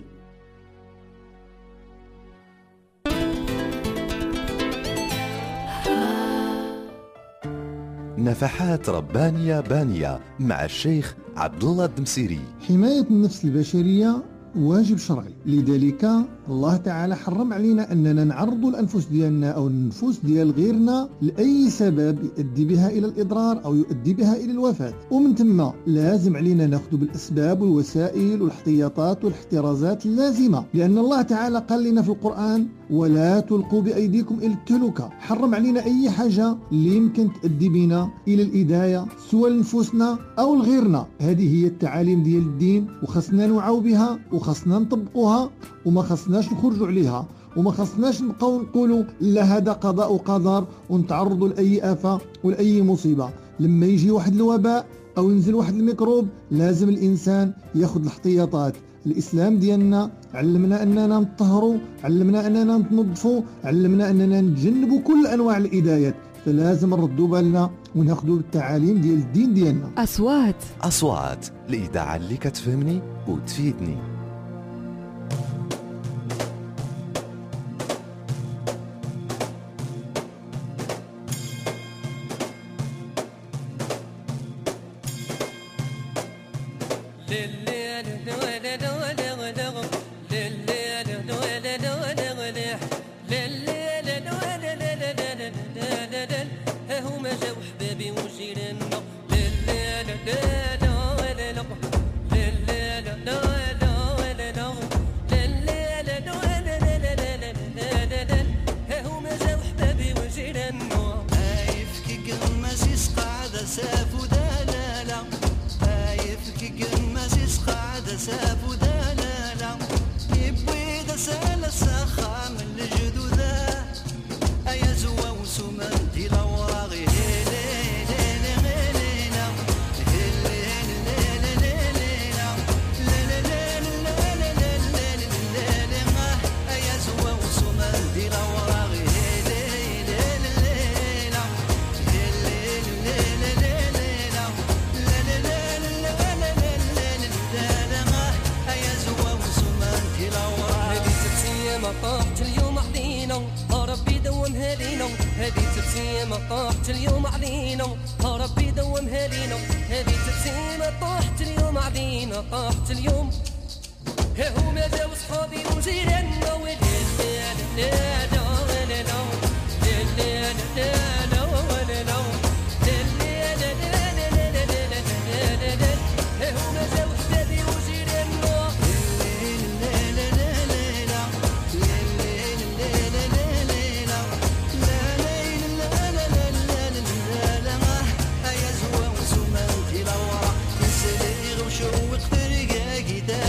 نفحات ربانية بانية مع الشيخ عبد الله الدمسيري.
حماية النفس البشرية واجب شرعي، لذلك الله تعالى حرم علينا أننا نعرض الأنفس ديالنا أو النفوس ديال غيرنا لأي سبب يؤدي بها إلى الإضرار أو يؤدي بها إلى الوفاة. ومن ثم لازم علينا نأخذ بالأسباب والوسائل والاحتياطات والاحترازات اللازمة، لأن الله تعالى قال لنا في القرآن: ولا تلقوا بأيديكم إلى التهلكة. حرم علينا أي حاجة اللي يمكن تؤدي بنا إلى الإذاية سواء لنفوسنا أو لغيرنا. هذه هي التعاليم ديال الدين، وخصنا نوعوا بها وخصنا نطبقوها، وما خصناش نخرجوا عليها، وما خصناش نبقاو نقولوا لا هذا قضاء وقدر ونتعرضوا لأي آفة ولأي مصيبة. لما يجي واحد الوباء أو ينزل واحد الميكروب لازم الإنسان ياخذ الاحتياطات. الإسلام ديالنا علمنا أننا نطهروا، علمنا أننا نتنظفوا، علمنا أننا نتجنبوا كل أنواع الإذايات، فلازم نردوا بالنا وناخذوا بالتعاليم ديال الدين ديالنا.
أصوات، الإذاعة اللي كتفهمني وتفيدني.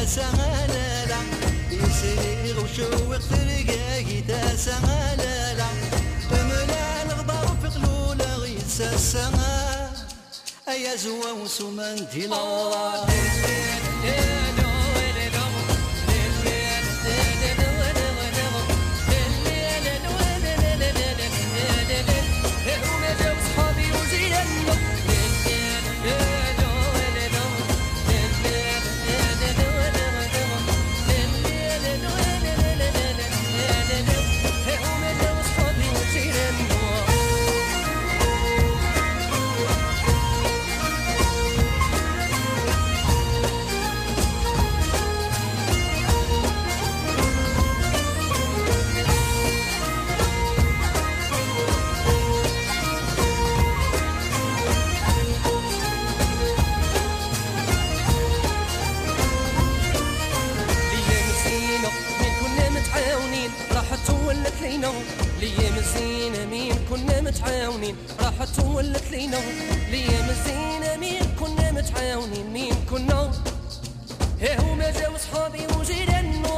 سهلالا يسير وشوق تلقاي سهلالا تملا الغبار في قلوله غيسا السما أيا زوا وسمان دي الله
ليام الزينة مين كنا متعاونين راحت ولت لينا ليام الزينة مين كنا متعاونين مين كنا هما جاو صحابي وجيراننا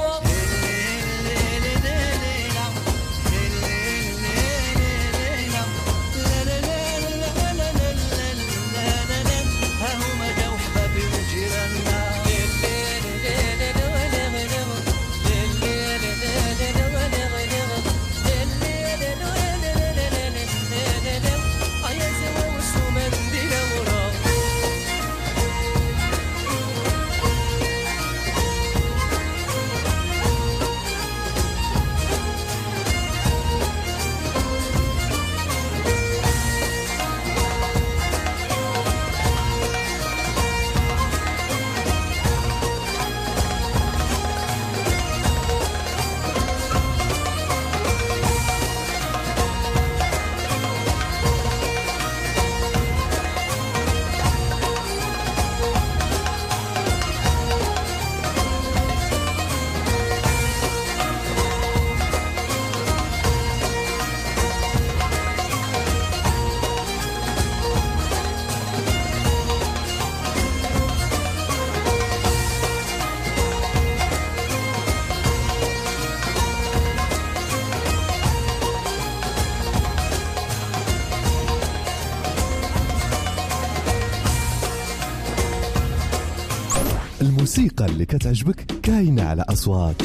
الموسيقى اللي كتعجبك كاينة على أصوات.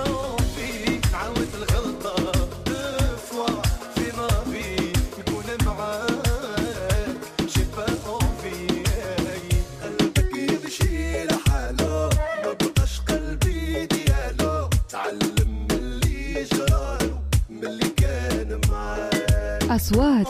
أصوات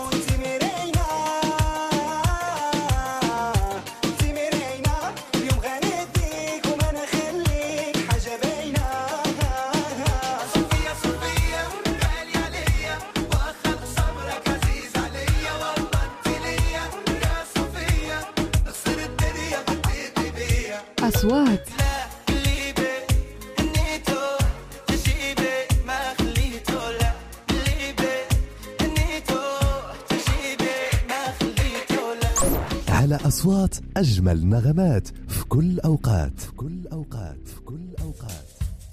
أصوات
على أصوات أجمل نغمات في كل أوقات في كل أوقات في كل أوقات.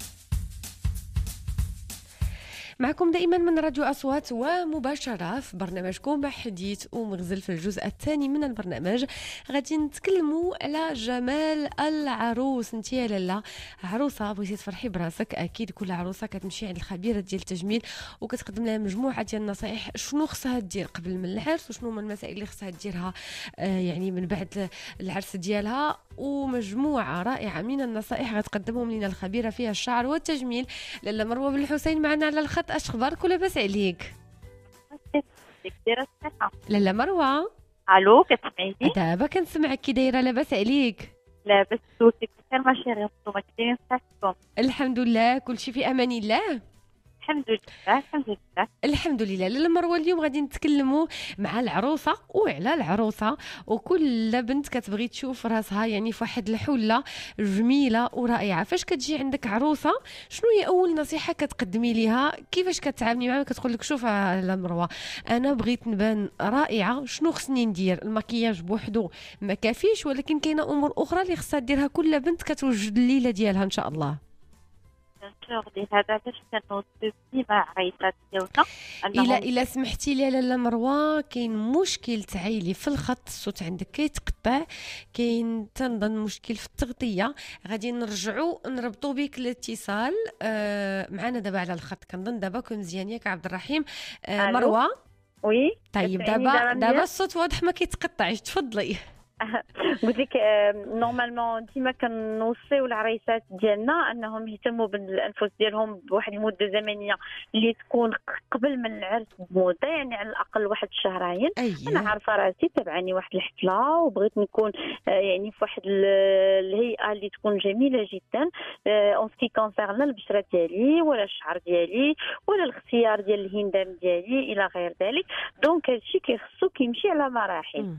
معكم دائما من راديو أصوات ومباشرة في برنامجكم حديث ومغزل. في الجزء الثاني من البرنامج غادي نتكلموا على جمال العروس. انت يا لاله عروسه بغيتي تفرحي براسك، اكيد كل عروسه كتمشي عند الخبيره ديال التجميل وكتقدم لها مجموعه ديال النصائح شنو خصها دير قبل من العرس وشنو هما المسائل اللي خصها ديرها يعني من بعد العرس ديالها، ومجموعه رائعه من النصائح غتقدمهم لنا الخبيره فيها الشعر والتجميل لاله مروه بالحسين معنا على الخط. اش اخبارك ولاباس عليك؟
دايره الصحه
لاله مروه.
الو كتسمعيني؟
دابا كنسمعك. كي دايره؟ لاباس عليك؟
لاباس دوتي بخير ماشي غير نتوما كي دايرين صحتكم؟
الحمد لله كلشي في امان الله
الحمد لله الحمد لله
الحمد لله. لاله مروه اليوم غادي نتكلموا مع العروسه وعلى العروسه، وكل بنت كتبغي تشوف راسها يعني في واحد الحله جميله ورائعه. فاش كتجي عندك عروسه شنو هي اول نصيحه كتقدمي ليها؟ كيفاش كتعاملي معها؟ كتقول لك شوف لاله مروه انا بغيت نبان رائعه، شنو خصني ندير؟ المكياج بوحدو ما كافيش، ولكن كاينه امور اخرى اللي خصها ديرها كل بنت كتوجد الليله ديالها ان شاء الله.
هذا باش كنوصف مع عريسات ديالنا.
الا سمحتي لي لاله مروه، كاين مشكل تعايلي في الخط، الصوت عندك كيتقطع، كاين تنظن مشكل في التغطيه. غادي نرجعوا نربطوا بك الاتصال معنا دابا على الخط. كنظن دابا كون مزيان ياك عبد الرحيم. مروه
وي
طيب دابا الصوت واضح ما كيتقطعش، تفضلي.
قلت لك نورمالمون ديما كنوصيو العريسات ديالنا انهم يهتموا بالانفس ديالهم بواحد المده زمنيه اللي تكون قبل من العرس بمده، يعني على الاقل واحد الشهرين. انا عارفه راسي تبعاني واحد الحفله وبغيت نكون يعني في واحد الهيئه اللي تكون جميله جدا اون سكي كونسيرن البشره ديالي ولا الشعر ديالي ولا الاختيار ديال الهندام ديالي الى غير ذلك. دونك هادشي كيخصو كيمشي على مراحل.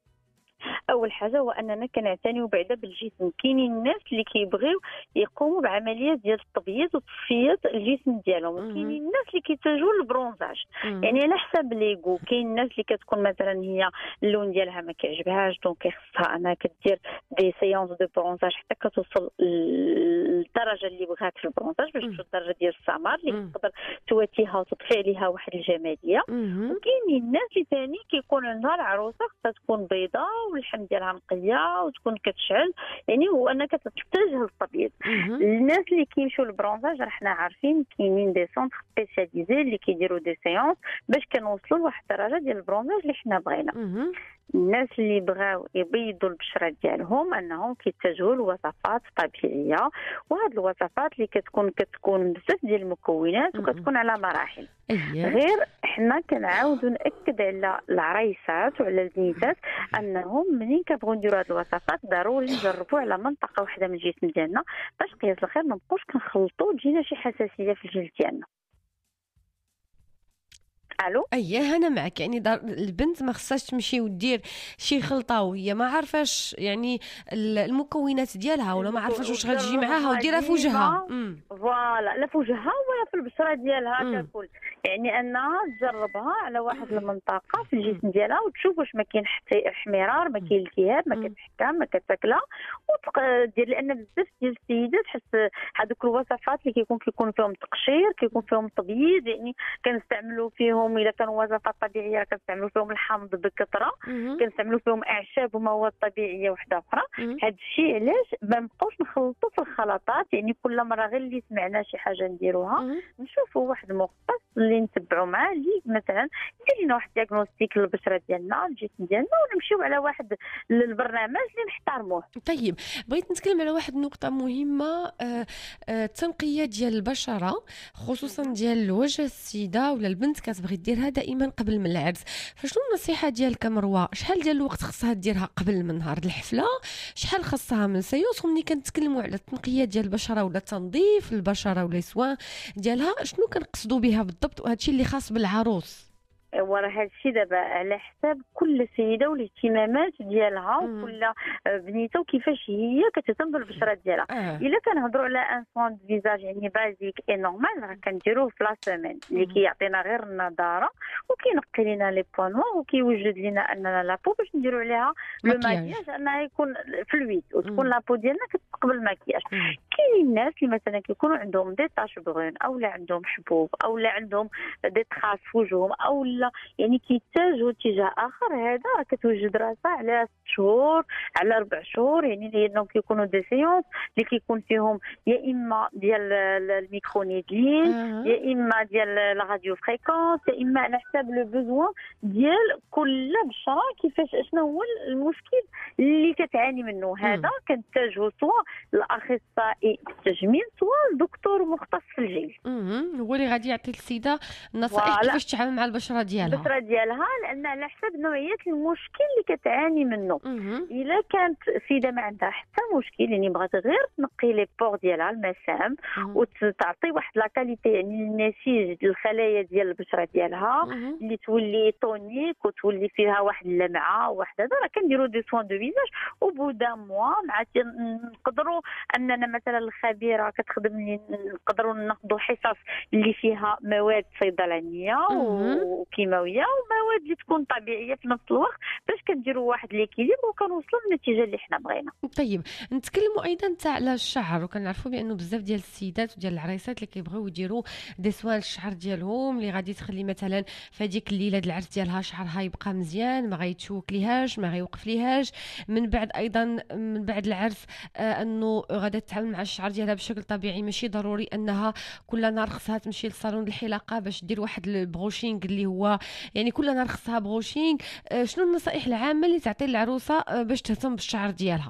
اول حاجه هو اننا كنعتنيو بعدا بالجسم. كاينين الناس اللي كيبغيو يقوموا بعمليات ديال التبييض وتصفيه الجسم ديالهم، وكاينين الناس اللي كيتجهوا للبرونزاج يعني على حسب ليغو. كاين الناس اللي كتكون مثلا هي اللون ديالها ما كيعجبهاش، دونك كيخصها انها كدير دي سيونس دو برونزاج حتى كتوصل للدرجه اللي بغات في البرونزاج باش توصل للدرجه ديال السمر اللي تقدر تواتيها وتضفي عليها واحد الجماليه. وكاينين الناس اللي ثاني كيكون عندها العروسه خصها تكون بيضاء واللحم ديالها نقيه وتكون كتشعل، يعني هو انك تتجه للتبييض. الناس اللي كيمشيو للبرونزاج راه حنا عارفين كاينين دي سونتر سبيسياليزي اللي كيديروا دي سيونس باش كنوصلوا لواحد الدرجه ديال البرونزاج اللي حنا بغينا. الناس اللي بغاو يبيضوا البشره ديالهم انهم كيتجهوا لوصفات طبيعيه، وهاد الوصفات اللي كتكون بزاف ديال المكونات وكتكون على مراحل. غير حنا كنعاودوا ناكد على العريسات وعلى البنيتات انهم منين كنبغيو نديروا هاد الوصفات ضروري نجربوا على منطقه واحده من الجسم ديالنا باش قياس الخير ما نبقوش كنخلطوا تجينا شي حساسيه في الجلد ديالنا. الو
انا معك. يعني البنت ما خصهاش تمشي ودير شي خلطه وهي ما عارفاش يعني المكونات ديالها، ولا ما عارفاش واش غتجي معاها وديرها في وجهها.
فوالا لا في وجهها ولا في البشره ديالها ككل، يعني انها تجربها على واحد المنطقه في الجسم ديالها وتشوف واش ما كاين حتى احمرار، ما كاين التهاب، ما كتحكم، ما كتاكلها وتدير. لان بزاف ديال السيدات حس هذوك الوصفات اللي كيكون فيهم تقشير، كيكون فيهم تبييض، يعني كنستعملوا فيهم الا كانوا وصفات طبيعيه كنستعملوا فيهم الحامض بكثره، كنستعملوا فيهم اعشاب ومواد طبيعيه وحده اخرى. هذا الشيء علاش ما نبقاوش نخلطوا في الخلطات، يعني كل مره غير اللي سمعنا شي حاجه نديروها نشوفوا واحد مختص اللي نتبعوا معاه اللي مثلا يدير لنا واحد دياغنوستيك للبشره ديالنا الجسم ديالنا، ونمشيو على واحد البرنامج اللي نحترموه.
طيب بغيت نتكلم على واحد النقطه مهمه، التنقيه ديال البشره خصوصا ديال الوجه. السيده ولا البنت كتبغي ديرها دائما قبل من العرس، فشنو النصيحه ديالك مروه؟ شحال ديال الوقت خصها ديرها قبل من نهار الحفله؟ شحال خصها من سيوس؟ ومني كنتكلموا على التنقيه ديال البشره ولا تنظيف البشره ولا سوان ديالها، شنو كنقصدوا بها بالضبط؟ وهادشي اللي خاص بالعروس.
وراه هذا الشيء دابا على حساب كل سيده والاهتمامات ديالها وكل بنيته وكيفاش هي كتهتم بالبشره ديالها. الا كنهضروا على ان سوان دو فيزاج يعني بازيك اي نورمال راه كنديروه في لا سيمين اللي كيعطينا غير النضاره وكينقي لنا لي بوان نوار وكيوجد لنا اننا لابو باش نديروا عليها لو ماكياج انها يكون فلويد وتكون لابو ديالنا كتقبل الماكياج. كاينين الناس اللي مثلا كيكونوا عندهم دي طاش بغون او لا عندهم حبوب او لا عندهم دي تراس في وجههم او لا يعني كيتجهوا اتجاه اخر، هذا كتوجد راسها على 6 شهور على 4 شهور، يعني لانهم كيكونوا دي سيونس اللي كيكون فيهم يا اما ديال الميكرونيدين يا اما ديال لا راديو فريكونس يا اما على حساب لو بوزوان ديال كل بشره كيفاش شنو هو المشكل اللي كتعاني منه. هذا كنتجهوا سواء الاخصائي التجميل سواء الدكتور مختص في الجلد،
هو اللي غادي يعطي السيده النصائح كيفاش تتعامل مع البشره ديالها. ديالها
لان على حسب نوعيه المشكل اللي كتعاني منه. الا كانت سيده ما عندها حتى مشكل، يعني بغات غير تنقي لي بور ديالها المسام وتعطي واحد لا كاليتي، يعني النسيج الخلايا ديال البشره ديالها اللي تولي تونيك وتولي فيها واحد اللمعه وواحد هذا، راه كنديروا دي سوان دو فيزاج وبودا موا مع نقدروا اننا مثلا الخبيره كتخدم لي نقدروا ناخذوا حصص اللي فيها مواد صيدلانيه وكيماويه ومواد اللي تكون طبيعيه في نفس الوقت باش كنديروا واحد ليكيليبر وكنوصلوا للنتيجه اللي حنا بغينا.
طيب نتكلموا ايضا تاع على الشعر، وكنعرفوا بانه بزاف ديال السيدات وديال العريسات اللي كيبغيو يديروا دي سوان الشعر ديالهم اللي غادي تخلي مثلا في هذيك الليله ديال العرس ديالها شعرها يبقى مزيان، ما غيتشوك ليهاش، ما غيوقف ليهاش، من بعد ايضا من بعد العرس انه غادا تتعامل مع الشعر ديالها بشكل طبيعي، ماشي ضروري انها كل نهار خصها تمشي للصالون الحلاقه باش دير واحد البروشينغ اللي هو يعني كل نهار خصها بروشينغ. شنو النصائح العامه اللي تعطي العروسه باش تهتم بالشعر ديالها؟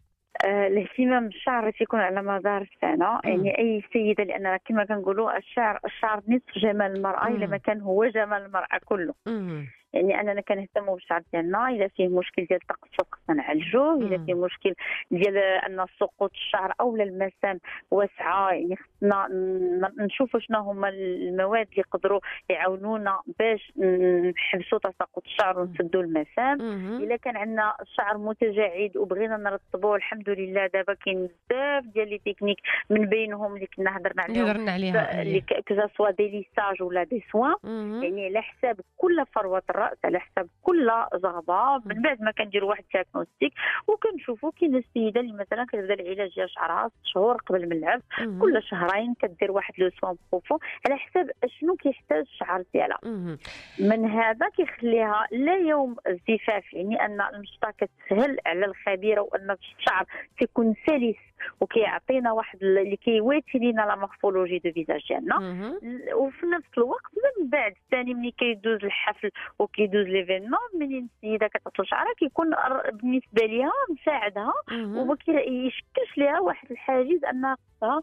الاهتمام بالشعر تيكون على مدار السنه، يعني اي سيده، لان كما كنقولوا الشعر نصف جمال المراه الا ما كان هو جمال المراه كله. يعني اننا كنهتموا بالشعر ديالنا، اذا فيه مشكل ديال التقصف خصنا نعالجوه، اذا فيه مشكل ديال ان سقوط الشعر اولا المسام واسعه يعني خصنا نشوفوا شنو هما المواد اللي يقدروا يعاونونا باش نحبسوا تساقط الشعر ونسدوا المسام. اذا كان عندنا الشعر متجعد وبغينا نرطبوه، الحمد لله دابا كاين بزاف ديال لي تكنيك من بينهم اللي كنا هضرنا عليها اللي كذا سوا دي ليساج ولا دي سوان، يعني على حساب كل فروه الراس، على حساب كل زغبه. من بعد ما كنديروا واحد الدياغنوستيك وكنشوفوا كاين السيده اللي مثلا كتبدا العلاج ديال شعرها 6 شهور قبل من العرس، كل شهرين كدير واحد لو سوان بروفون على حساب شنو كيحتاج الشعر ديالها. من هذا كيخليها لا يوم الزفاف، يعني ان المشطه كتسهل على الخبيره وان الشعر كيكون سلس وكيعطينا واحد اللي كيواتي لينا لا مورفولوجي دو فيزاج ديالنا. وفي نفس الوقت من بعد ثاني ملي كيدوز الحفل وكيدوز ليفينمون، منين السيده كتعطل شعرها كيكون بالنسبه ليها مساعدها وما كيشكلش ليها واحد الحاجز انها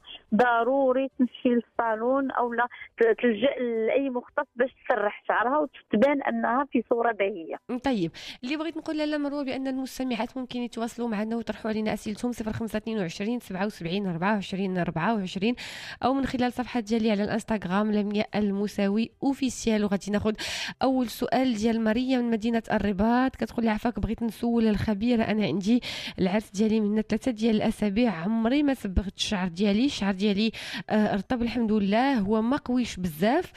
ضروري تمشي للصالون او لا تلجا لاي مختص باش تسرح شعرها وتبان انها في صوره باهيه.
طيب اللي بغيت نقول لاله مروه بان المستمعات ممكن يتواصلوا معنا ويطرحوا علينا اسئلتهم 0522 77 24 24 او من خلال صفحه ديالي على الانستغرام لمياء المساوي اوفيسيال. وغادي ناخذ اول سؤال ديال ماريا من مدينه الرباط، كتقول لي عفاك بغيت نسول الخبيره، انا عندي العرس ديالي من 3 ديال الاسابيع عمري ما صبغت الشعر ديالي رطب الحمد لله، هو ما قويش بزاف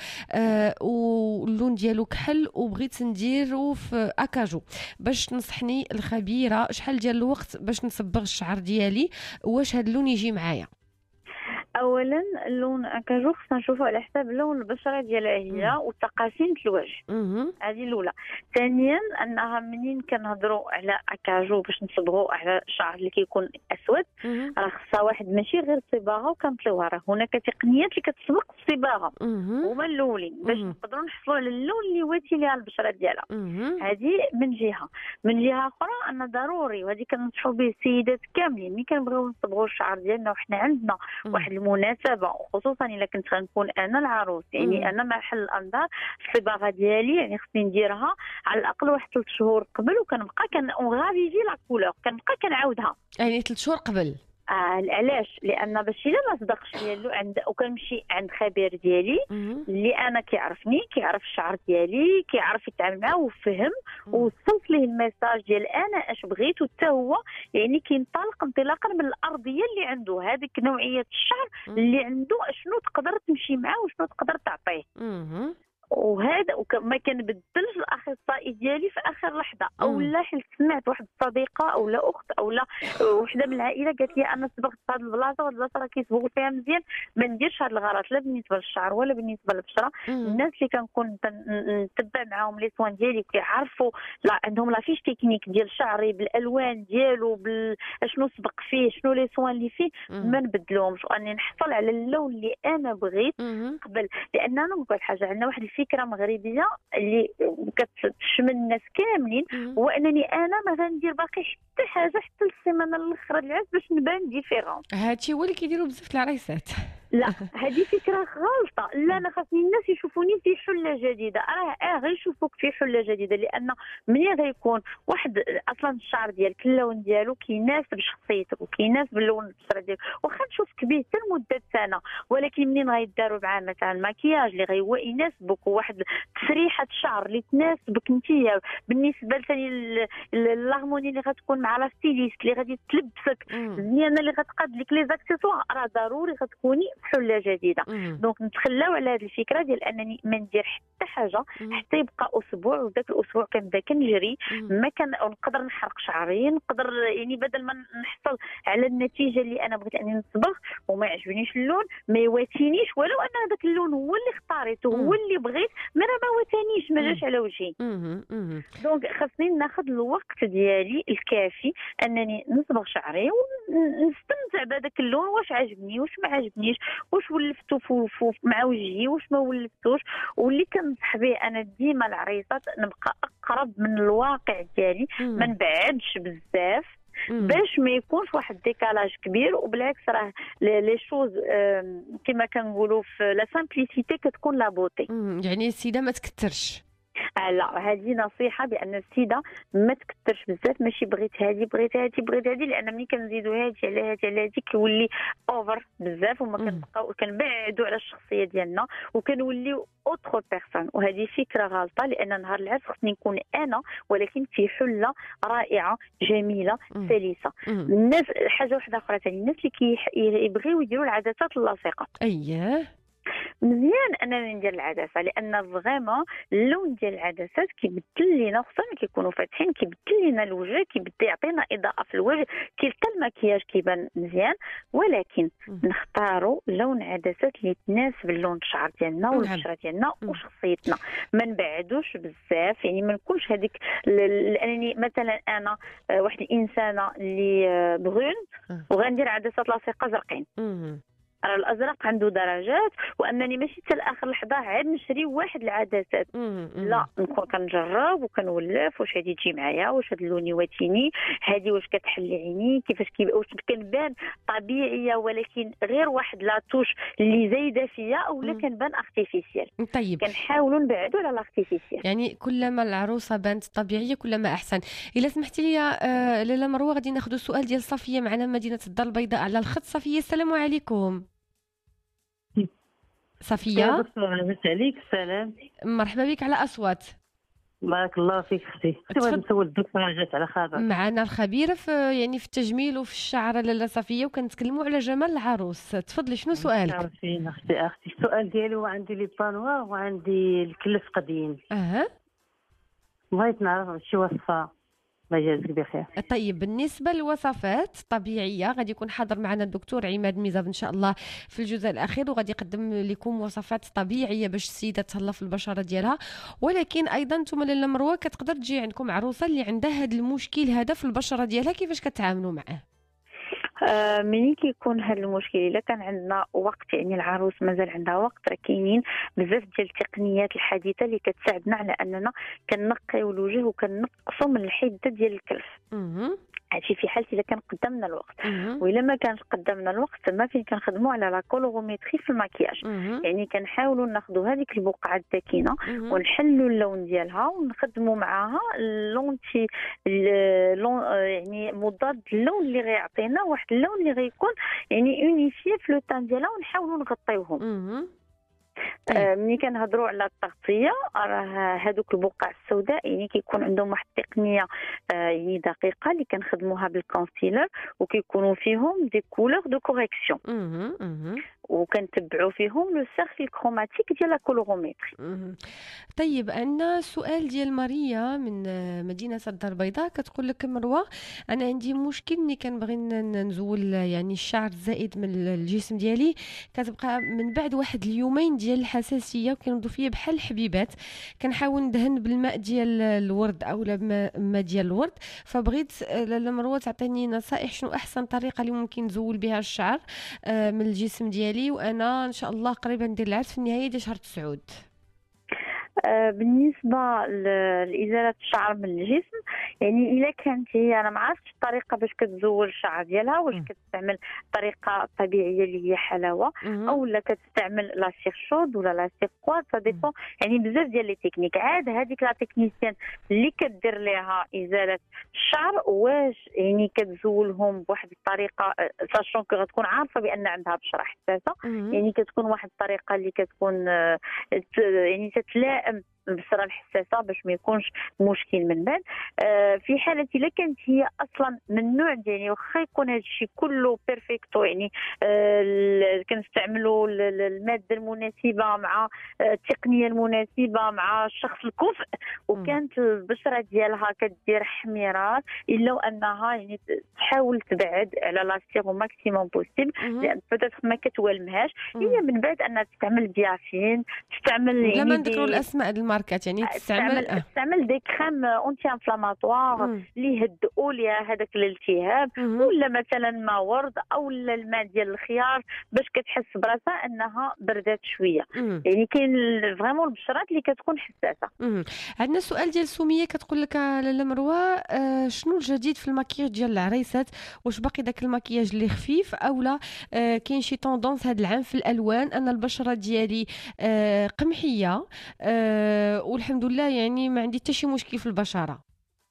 واللون ديالو كحل، وبغيت نديرو في اكاجو، باش تنصحني الخبيره شحال ديال الوقت باش نصبغ الشعر ديالي، واش هاد اللون يجي معايا؟
اولا اللون اكاجو خصنا نشوفوا على حساب لون البشره ديالها هي وتقاسيم الوجه، هذه الاولى. ثانيا انها منين كنهضروا على اكاجو باش نصبغوا على الشعر اللي كيكون اسود، راه خصها واحد ماشي غير صباغه وكنطليوها، راه هناك تقنيات اللي كتسبق الصباغه هما الاولين باش نقدروا نحصلوا على اللون اللي واتي ليها البشره ديالها. هذه من جهه. من جهه اخرى ان ضروري، وهذه كننصحوا به السيدات كاملين ملي كنبغيو نصبغوا الشعر ديالنا وحنا عندنا واحد المناسبه، وخصوصا الا كنت غنكون انا العروس، يعني انا محل الانظار الصباغه ديالي يعني خصني نديرها على الاقل واحد 3 شهور قبل، وكنبقى كنغافيجي لا كولور، كنبقى كنعاودها
يعني 3 شهور قبل.
علاش؟ لان باش الا ما صدقش ديالو وكنمشي عند خبير ديالي اللي انا كيعرفني، كيعرف الشعر ديالي، كيعرف يتعامل معاه وفهم ووصلت ليه الميساج ديال انا اش بغيت، وحتى هو يعني كينطلق انطلاقا من الارضيه اللي عنده، هذيك نوعيه الشعر اللي عنده شنو تقدر تمشي معاه وشنو تقدر تعطيه. وهذا ما كنبدلش الاخصائي ديالي في اخر لحظه، او لا حيت سمعت واحد الصديقه او لا اخت او لا وحده من العائله قالت لي انا صبغت في هذه البلاصه وهذه البلاصه راه كيصبغوا فيها مزيان، ما نديرش هذا الغلط لا بالنسبه للشعر ولا بالنسبه للبشره. الناس اللي كنكون نتبع معاهم لي سوان ديالي كيعرفوا لا عندهم لا فيش تكنيك ديال شعري بالالوان ديالو شنو سبق فيه شنو لي سوان اللي فيه، ما نبدلهمش واني نحصل على اللون اللي انا بغيت قبل. لان انا نقول حاجه، عندنا واحد فكره مغربيه اللي كتشمل الناس كاملين، هو انني انا ما غندير باقي حتى حاجه حتى السيمانه الاخرى ديال العرس باش نبان ديفيرون.
هادشي هو اللي كيديروا بزاف العرايسات.
لا هذه فكره غلطه. لا انا خاصني الناس يشوفوني في حله جديده. غير يشوفوك في حله جديده، لان ملي غيكون واحد اصلا الشعر ديالك اللون ديالو كيناسب شخصيتك وكيناسب اللون البشره ديالك. واخا نشوفك به حتى لمده سنه، ولكن منين غيداروا معاه مثلا المكياج اللي يناسبك وواحد تسريحه شعر اللي تناسبك انت، بالنسبه لثاني الهارموني اللي غتكون مع لا ستيليست اللي غادي تلبسك مزيانه اللي غتقاد لك لي زاكسيسوار، راه ضروري غتكوني في حله جديده. دونك نتخلاو على هذه الفكره ديال انني ما ندير حتى حاجه حتى يبقى اسبوع، وذاك الاسبوع كنبدا كنجري ما نقدر نحرق شعري، نقدر يعني بدل ما نحصل على النتيجه اللي انا بغيت اني نصبغ وما يعجبنيش اللون، ما يواتينيش، ولو ان هذاك اللون هو اللي اختاريته هو اللي بغيت، ما واتانيش، ما جاش على وجهي. دونك خاصني ناخذ الوقت ديالي الكافي انني نصبغ شعري ونستمتع بهذاك اللون، واش عجبني واش ما عجبنيش، واش ولفتو مع وجهي واش ما ولفتوش. واللي كنصح به انا ديما العريسات نبقى اقرب من الواقع ديالي، ما نبعدش بزاف باش ما يكونش واحد الديكالاج كبير. وبالعكس راه لي شوز كما كنقولوا في لا سامبليسيتي كتكون لا بوتي.
يعني السيده ما تكثرش.
لا هذه نصيحه بان السيده ما تكثرش بزاف، ماشي بغيت هذه بغيت هذه، لان ملي كنزيدوا هذه على هذه كيولي اوفر بزاف، وما كنبقاو كنبعدوا على الشخصيه ديالنا وكنوليو اوتر بيرسون. وهذه فكره غلطه، لان نهار العرس خصني نكون انا ولكن في حله رائعه جميله سلسه. الناس حاجه واحده اخرى ثاني، الناس اللي يبغيو يديروا العدسات اللاصقه مزيان اننا ندير العدسه، لان فريمون اللون ديال العدسات كيبدل لينا، خصوصا كيكونوا فاتحين كيبدل لينا الوجه، كيبدا يعطينا اضاءه في الوجه، كيلقى المكياج كيبان مزيان. ولكن نختاروا لون عدسات اللي تناسب اللون الشعر ديالنا والبشره ديالنا وشخصيتنا، ما نبعدوش بزاف. يعني ما نكونش هذيك لانني مثلا انا واحد الانسانه اللي بغون وغندير عدسات لاصقه زرقين، راه الازرق عنده درجات، وانني ماشي حتى لاخر لحظه عاد نشري واحد العدسات. لا نكون كنجرب وكنولف واش هذه تجي معايا، واش هذا اللون يواتيني، هذه واش كتحل عيني، كيفاش واش كنبان طبيعيه ولكن غير واحد لاطوش اللي زايده فيا، اولا كنبان ارتيفيسيال.
طيب
كنحاولوا نبعدوا على الارتيفيسيال،
يعني كلما العروسه بانت طبيعيه كلما احسن. الا سمحتي لي لاله مروه غادي ناخذ السؤال ديال صفيه معنا مدينه الدار البيضاء على الخط. صفيه السلام عليكم. صفية
مساء عليك. السلام،
مرحبا بك على أصوات.
بارك الله فيك اختي. كنت بغيت نسول الدكتوره جات على خبر.
معنا الخبيره في يعني في التجميل وفي الشعر لاله صفيه، وكنتكلموا على جمال العروس. تفضلي شنو سؤالك؟
اختي السؤال ديالي هو عندي لي بانوار وعندي الكلف قديم. بغيت نعرف شي وصفه ما يجازيك بخير.
طيب بالنسبه للوصفات طبيعيه غادي يكون حاضر معنا الدكتور عماد ميزاب ان شاء الله في الجزء الاخير، وغادي يقدم لكم وصفات طبيعيه باش السيده تهلا في البشره ديالها. ولكن ايضا نتوما لاله مروه كتقدر تجي عندكم عروسه اللي عندها هذا المشكل هذا في البشره ديالها، كيفاش كتعاملوا معاه؟
ملي كيكون هذا المشكل الا كان عندنا وقت، يعني العروس مازال عندها وقت، راه كاينين بزاف ديال التقنيات الحديثه اللي كتساعدنا على اننا كنقيو الوجه وكنقصوا من الحده ديال الكلف. هادشي في حالة اذا كان قدامنا الوقت. والا ما كانش قدامنا الوقت ما فين كنخدموا على لا كولوروميتري في المكياج. يعني كنحاولوا ناخذوا هذيك البقعه الداكنه ونحلوا اللون ديالها ونخدموا معاها اللونتي يعني مضاد اللون اللي غيعطينا واحد اللون اللي غيكون يعني اونيفي في لو تان ديالها، ونحاولوا نغطيوهم. ملي كنهضروا على التغطيه راه هذوك البقع السوداء يعني كيكون عندهم واحد التقنيه يعني دقيقه اللي كنخدموها بالكونسيلر، وكيكونوا فيهم دي كولور دو كوريكسيون، وكنتبعوا فيهم لو سيركل كروماتيك ديال لا كولوروميتري.
طيب عندنا سؤال ديال ماريا من مدينه الدار البيضاء، كتقول لك مروه انا عندي مشكل ملي كنبغي نزول يعني الشعر الزائد من الجسم ديالي، كتبقى من بعد واحد اليومين ديال الحساسيه وكينوضوا فيا بحال الحبيبات، كنحاول ندهن بالماء ديال الورد او الماء ديال الورد. فبغيت لاله مروه تعطيني نصائح شنو احسن طريقه اللي ممكن نزول بها الشعر من الجسم ديالي، وانا ان شاء الله قريبا ندير العرس في النهايه ديال شهر 9.
بالنسبه لازاله الشعر من الجسم، يعني الا كانت هي انا ما عرفتش الطريقه باش كتزول الشعر ديالها، واش كتستعمل طريقه طبيعيه اللي هي حلاوه او لا كتستعمل لاسيغ شود ولا لاسيغ كواد، سا ديبون يعني بزاف ديال لي تكنيك. عاد هذيك لا تكنيسيان اللي كدير ليها ازاله الشعر واش يعني كتزولهم بواحد الطريقه ساشون كو غتكون عارفه بان عندها بشره حساسه، يعني كتكون واحد الطريقه اللي كتكون يعني تتلائم البشره الحساسه باش ما يكونش مشكل من بعد. في حاله الا كانت هي اصلا من النوع ديالي واخا يكون هذا الشيء كله بيرفكتو، يعني كنستعملوا الماده المناسبه مع التقنيه المناسبه مع الشخص الكفء، وكانت البشره ديالها كدير حميرات، الا انها يعني تحاول تبعد على لاسيغ ماكسيموم بوسيبل، لان بدات ما كتوالمهاش هي من بعد انها تستعمل بيافين، تستعمل يعني
لما نذكروا الاسماء الماركات، يعني
تستعمل دي كريم اونتي انفلاماتوار اللي يهدئوا ليها هذاك الالتهاب، ولا مثلا ماء ورد او الماء ديال الخيار باش كتحس براسها انها بردات شويه. يعني كاين فريمون البشرات اللي كتكون حساسه.
عندنا سؤال ديال سميه كتقول لك لاله مروه، شنو الجديد في المكياج ديال العريسات؟ واش باقي داك المكياج اللي خفيف او لا كاين شي طوندونس هذا العام في الالوان؟ انا البشره ديالي قمحيه والحمد لله، يعني ما عندي حتى شي مشكل في البشره.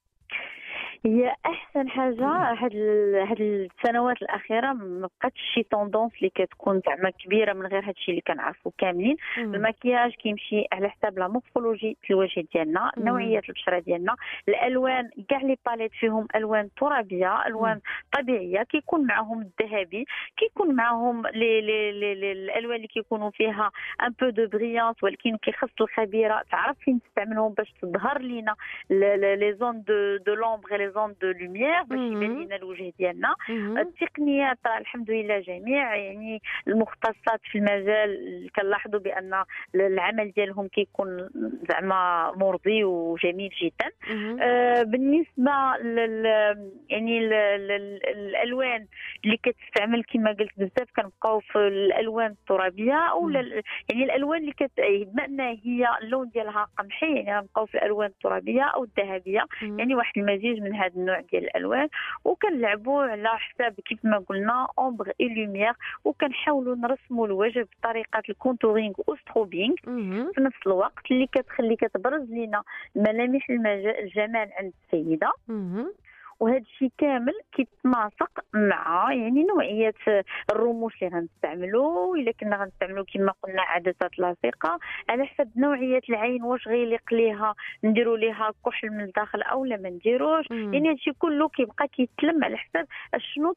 هي احسن حاجه هاد السنوات الاخيره ما بقاتش شي طوندونس اللي كتكون زعما كبيره من غير هادشي اللي كنعرفوا كاملين. المكياج كيمشي على حساب لا مورفولوجي الوجه ديالنا، نوعيه البشره ديالنا، الالوان كاع لي باليت فيهم الوان ترابيه، الوان طبيعيه، كيكون معهم الذهبي، كيكون معهم الالوان اللي كيكونوا فيها ان بو دو بريانس، ولكن كيخص الخبيره تعرف فين تستعملهم باش تظهر لينا لي زون دو لومبر، زون دو لوميير باش يبان لنا الوجه ديالنا. التقنيات الحمد لله جميع يعني المختصات في المجال كنلاحظوا بان العمل ديالهم كيكون زعما مرضي وجميل جدا. بالنسبه يعني الالوان اللي كتستعمل كما قلت بزاف كنبقاو في الالوان الترابيه او يعني الالوان اللي بما ان هي اللون ديالها قمحي، يعني غنبقاو في الالوان الترابيه او الذهبيه، يعني واحد المزيج من هذا النوع ديال الالوان، وكنلعبوا على حساب كيف ما قلنا اومبر اي لوميير، وكنحاولوا نرسموا الوجه بطريقه الكونتورينغ وستروبينغ في نفس الوقت اللي كتخلي كتبرز لنا ملامح الجمال عند السيده. وهذا الشيء كامل كيتناسق مع يعني نوعيه الرموش اللي غنستعملوا. الا كنا غنستعملوا كما قلنا عدسات لاصقه على حسب نوعيه العين، واش غيليق ليها نديروا ليها كحل من الداخل او لا ما نديروش، يعني هذا الشيء كله كيبقى كيتلم على حسب شنو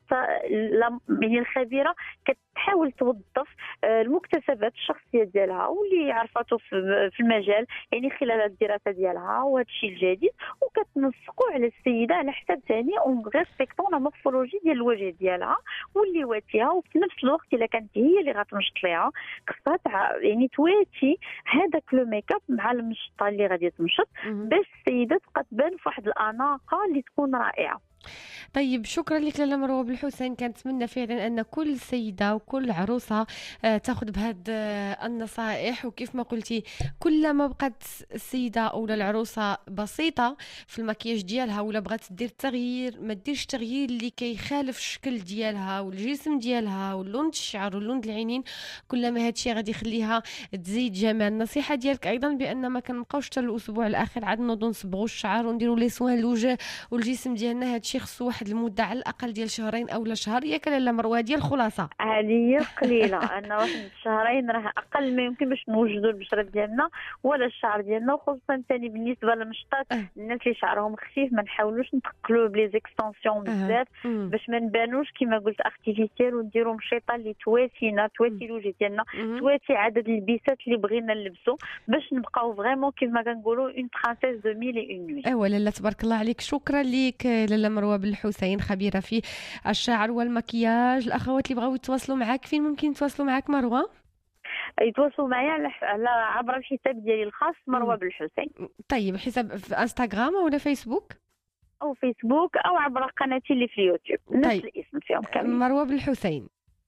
يعني الخبيره كتحاول توظف المكتسبات الشخصيه ديالها واللي عرفته في المجال يعني خلال الدراسه ديالها، وهذا الشيء الجديد، وكتنسقوا على السيده على حسب ثاني اون ريسبكتون لا مورفولوجي ديال الوجه ديالها واللي واتيها. وفي نفس الوقت الا كانت هي اللي غتمشط ليها خصها يعني تواتي هذاك لو ميك اب مع المشطه اللي غادي تمشط باش السيده تبقى تبان في واحد الاناقه اللي تكون رائعه.
طيب شكرا لك لاله مروه بالحسين، كنتمنى فعلا ان كل سيده وكل عروسه تاخذ بهاد النصائح، وكيف ما قلتي كلما بقات السيده او العروسه بسيطه في المكياج ديالها ولا بغات دير تغيير ما ديرش تغيير اللي كيخالف الشكل ديالها والجسم ديالها واللون الشعر واللون العينين، كلما هادشي غادي يخليها تزيد جمال. النصيحه ديالك ايضا بان ما كنبقاوش حتى الاسبوع الاخر عاد نوضوا نصبغوا الشعر ونديروا لي سوان الوجه والجسم ديالنا، هادشي خصو واحد المده على الاقل ديال شهرين او لا شهر. ياك لاله مروه؟ ديال الخلاصه
هذه قليله ان واحد شهرين راه اقل ما يمكن باش نوجدوا البشره ديالنا ولا الشعر ديالنا، وخصوصا ثاني بالنسبه للمشطات الناس اللي شعرهم خفيف ما نحاولوش نتقلوا بلي زيكستونسيون بزاف باش ما نبانوش كما قلت ارتيفيسيال، ونديروا مشيطه اللي تواتينا تواتي الوجه ديالنا، تواتي عدد البيسات اللي بغينا نلبسوا باش نبقاو فريمون كما كنقولوا اون برانسيس دو ميل اي اون نوي.
ايوا لاله تبارك الله عليك، شكرا ليك لاله مروه بالحسين، خبيره في الشعر والمكياج. الاخوات اللي بغاو يتواصلوا معاك فين ممكن يتواصلوا معاك مروه؟
يتواصلوا معايا على عبر الحساب ديالي الخاص مروه بالحسين.
طيب حساب في انستغرام ولا فيسبوك؟
او فيسبوك او عبر قناتي اللي في اليوتيوب نفس الاسم فيهم كامل،
مروه بالحسين.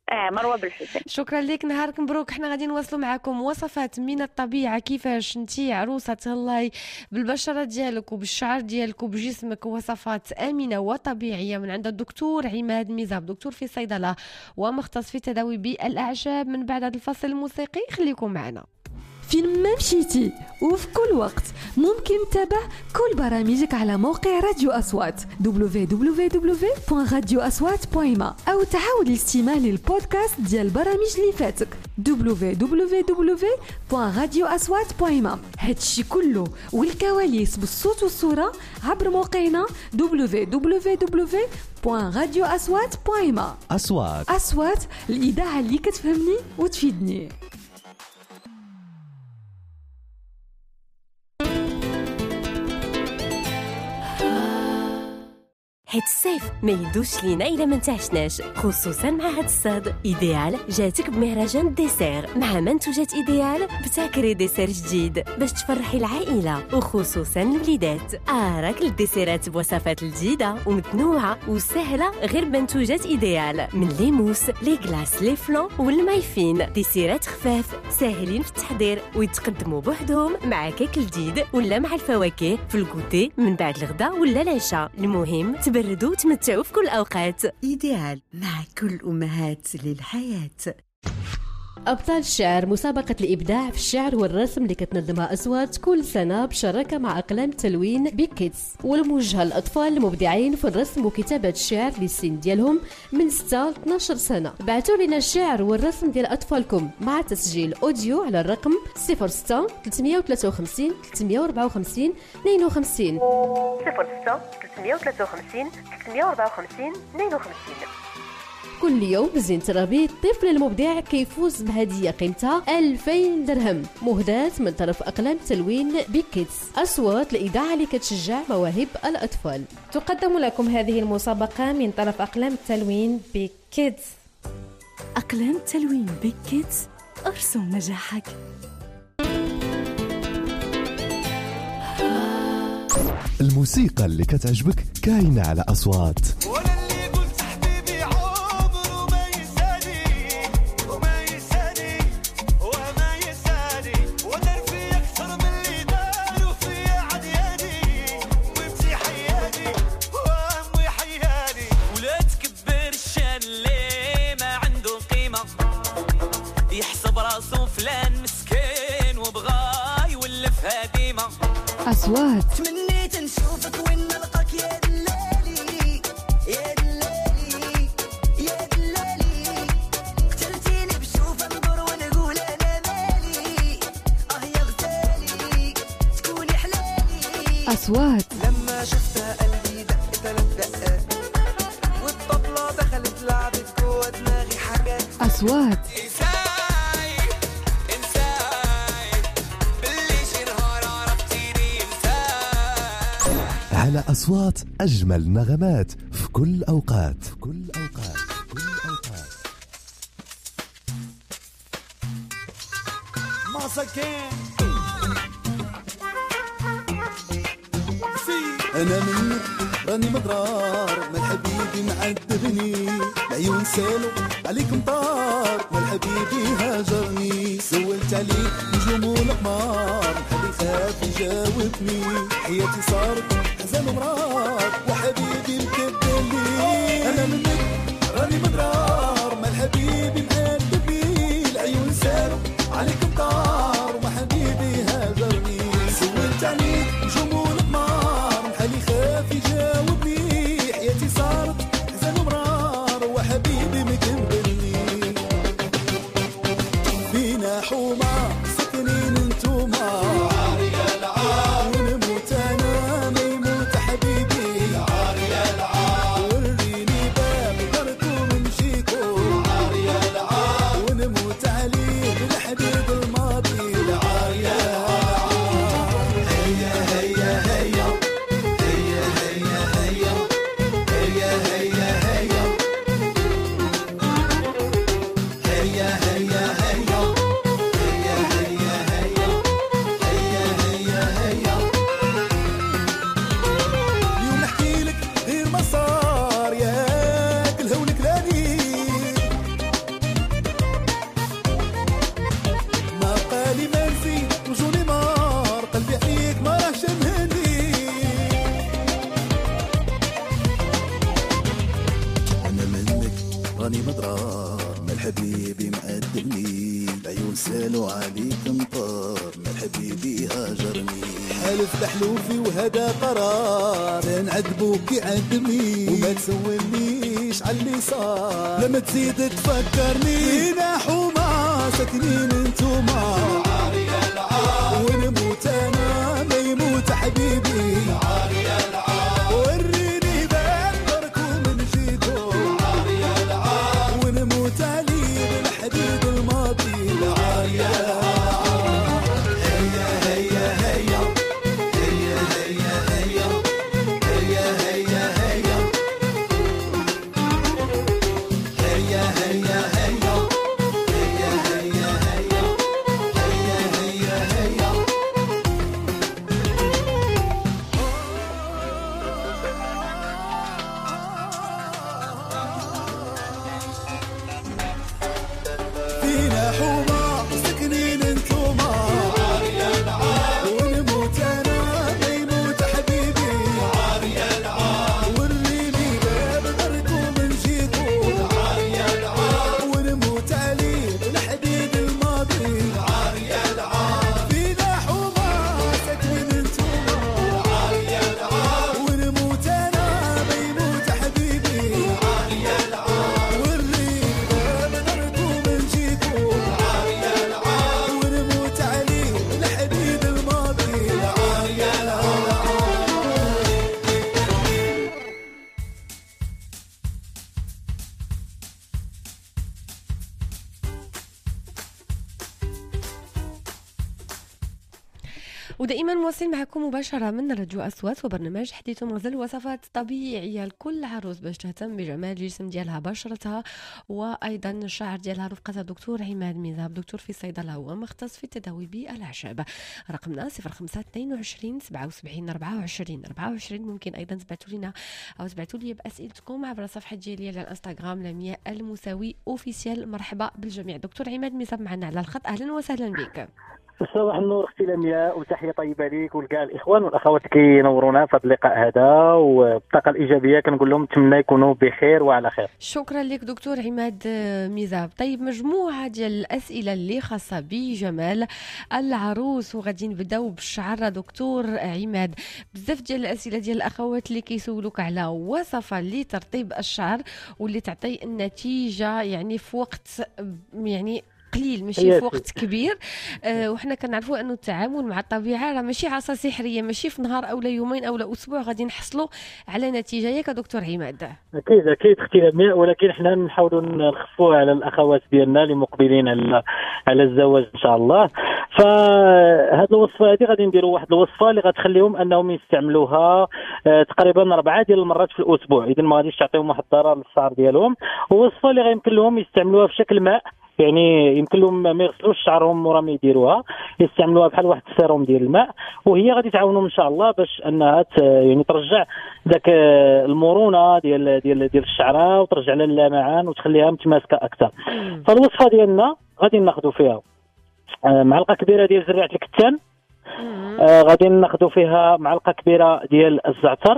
مروه بالحسين.
شكرا لك، نهارك مبروك. احنا غادي نواصلوا معكم وصفات من الطبيعه، كيفاش انتي عروسه تهلاي بالبشره ديالك وبالشعر ديالك وبجسمك. وصفات امنه وطبيعيه من عند الدكتور عماد ميزاب، دكتور في الصيدله ومختص في التداوي بالاعشاب. من بعد هذا الفصل الموسيقي خليكم معنا.
فين ما مشيتي وفي كل وقت ممكن تتابع كل برامجك على موقع راديو أصوات www.radioaswat.ma أو تعاود الاستماع للبودكاست ديال البرامج اللي فاتك www.radioaswat.ma. هادشي كله والكواليس بالصوت والصورة عبر موقعنا www.radioaswat.ma. أصوات الإذاعة اللي كتفهمني وتفيدني.
هاد الصيف ما يدوش لينا الا ما نتعشناش، خصوصا مع هاد الصاد. ايديال جاتك بمهرجان الديسير مع منتوجات ايديال بتاكري ديسير جديد باش تفرحي العائله وخصوصا الوليدات. راك الديسيرات بوصفات جديده ومتنوعه وسهله غير منتوجات ايديال، من لي موس لي كلاس لي فلون والمايفين. ديسيرات خفاف ساهلين في التحضير ويتقدموا بوحدهم مع كيك الجديد ولا مع الفواكه في الكوتي من بعد الغداء ولا العشاء. المهم تبردوا وتمتعوا في كل الأوقات.
إيديال مع كل أمهات للحياة.
أبطال الشعر، مسابقة الإبداع في الشعر والرسم اللي كتنظمها أصوات كل سنة بشراكة مع أقلام التلوين بكيدز، والموجهة للأطفال المبدعين في الرسم وكتابة الشعر للسن ديالهم من 6 ل 12 سنة. بعثوا لنا الشعر والرسم ديال أطفالكم مع تسجيل أوديو على الرقم 06 353 354 52
06 353 354 52.
كل يوم بزين ترابي الطفل المبدع كيفوز بهدية قيمتها 2000 درهم مهداة من طرف أقلام التلوين بكيدز، أصوات الإذاعة اللي كتشجع مواهب الأطفال.
تقدم لكم هذه المسابقة من طرف أقلام التلوين بكيدز.
أقلام التلوين بكيدز، أرسم نجاحك.
الموسيقى اللي كتعجبك كاينة على أصوات.
أصوات
تمنيت نشوفك وين نلقاك يا دلالي يا دلالي يا دلالي، قتلتيني بشوف نظر ونقول أنا مالي يا غزالي تكوني حلالي.
أصوات
لما شفتها قلبي دق 3 دقات والطبلة دخلت لعبت جوا دماغي حاجات.
أصوات
على أصوات أجمل نغمات في كل أوقات. في كل أوقات. في كل أوقات.
أنا منك راني مضرار، ما الحبيبي معذبني، العيون سالوا عليك مطار، ما الحبيبي هاجرني، سولت عليه نجوم والقمار، حبي خاف يجاوبني، حياتي صارت حزن ومرار، وحبيبي مكبلي. أنا منك راني مضرار، ما الحبيبي معذبني، العيون سالوا عليك مطار، وما حبيبي هاجرني، سولت عليه نجوم والقمار، حالي خاف يجاوبني، حياتي صارت حزن ومرار، وحبيبي مكملني. فينا حومة سكنين انتوما، العار يا العار، ونموت انا ما يموت حبيبي، العار يا العار، وريني باب دركم نمشيكو، العار يا العار، ونموت عليه بالحديد الماضي، العار يا العار. هيا هيا هيا هيا هيا هيا هيا هيا هيا هيا هيا هيا قدمني العيون سالوا عليك مطار ما حبيبي هاجرني حلف بحلوفي وهذا قرار نعذبوك يعدمني وما تسولنيش على صار لما تزيد تفكرني فينا حومه ساكنين انتوما العار يا العار ونموت انا ما يموت حبيبي العار يا العار وريني بقدركم من جيتو العار يا العار ونموت علي بالحديد الماضي العار يا العار هيا هيا هيا هيا هيا هيا هيا هيا هيا هيا هيا هيا فينا حومة ساكنين انتوما العار يا العار ونموت انا ما يموت حبيبي العار يا العار وريني بقدركم من جيتو العار يا العار ونموت علي بالحديد الماضي العار يا العار فينا حومة ساكنين انتوما العار يا العار ونموت انا ما يموت حبيبي العار يا العار وريني بقدركم من جيتو العار يا العار ونموت علي بالحديد الماضي العار يا العار
ودائما مواصلين معكم مباشرة من راديو أصوات وبرنامج حديث ومغزل، وصفات طبيعية لكل عروس باش تهتم بجمال الجسم ديالها، بشرتها وأيضا الشعر ديالها، رفقتها دكتور عماد ميزاب، دكتور في الصيدلة ومختص في التداوي بالأعشاب. رقمنا 0522 77 24 24. ممكن أيضا تبعتوا لنا أو تبعتوا لي بأسئلتكم عبر صفحة ديالي على الانستغرام لمياء المساوي اوفيسيال. مرحبا بالجميع. دكتور عماد ميزاب معنا على الخط، أهلا وسهلا بك.
صباح النور اختي لمياء، وتحيه طيبه ليك ولكاع الاخوان والاخوات كينورونا في هذا اللقاء هذا، وبالطاقه الايجابيه كنقول لهم نتمنى يكونوا بخير وعلى خير.
شكرا لك دكتور عماد ميزاب. طيب مجموعه ديال الاسئله اللي خاصه بجمال العروس، وغادي نبداو بالشعر دكتور عماد. بزاف ديال الاسئله ديال الاخوات اللي كيسولوك على وصفه لترطيب الشعر واللي تعطي النتيجه يعني في وقت يعني قليل، ماشي في وقت كبير. وحنا كنعرفوا انه التعامل مع الطبيعه راه ماشي عصا سحريه، ماشي في نهار اولا يومين اولا اسبوع غادي نحصلوا على نتيجه. ياك دكتور عماد؟
اكيد اختي لمياء، ولكن حنا نحاولوا نخفوها على الاخوات ديالنا اللي مقبلين على الزواج ان شاء الله. فهاد الوصفه هذه غادي نديروا واحد الوصفه اللي غتخليهم انهم يستعملوها تقريبا 4 ديال المرات في الاسبوع، اذا ما غاديش تعطيهم واحد الضرر للشعر ديالهم. ووصفه اللي غيمكن لهم يستعملوها في شكل ماء، يعني يمكن لهم ما يغسلوش شعرهم مورا ما يديروها، يستعملوها بحال واحد السيروم ديال الماء، وهي غادي تعاونهم ان شاء الله باش انها يعني ترجع ذاك المرونه ديال الشعره وترجع لها اللمعان وتخليها متماسكه اكثر. فالوصفه ديالنا غادي ناخذوا فيها معلقه كبيره ديال زريعه الكتان، غادي ناخذوا فيها معلقه كبيره ديال الزعتر،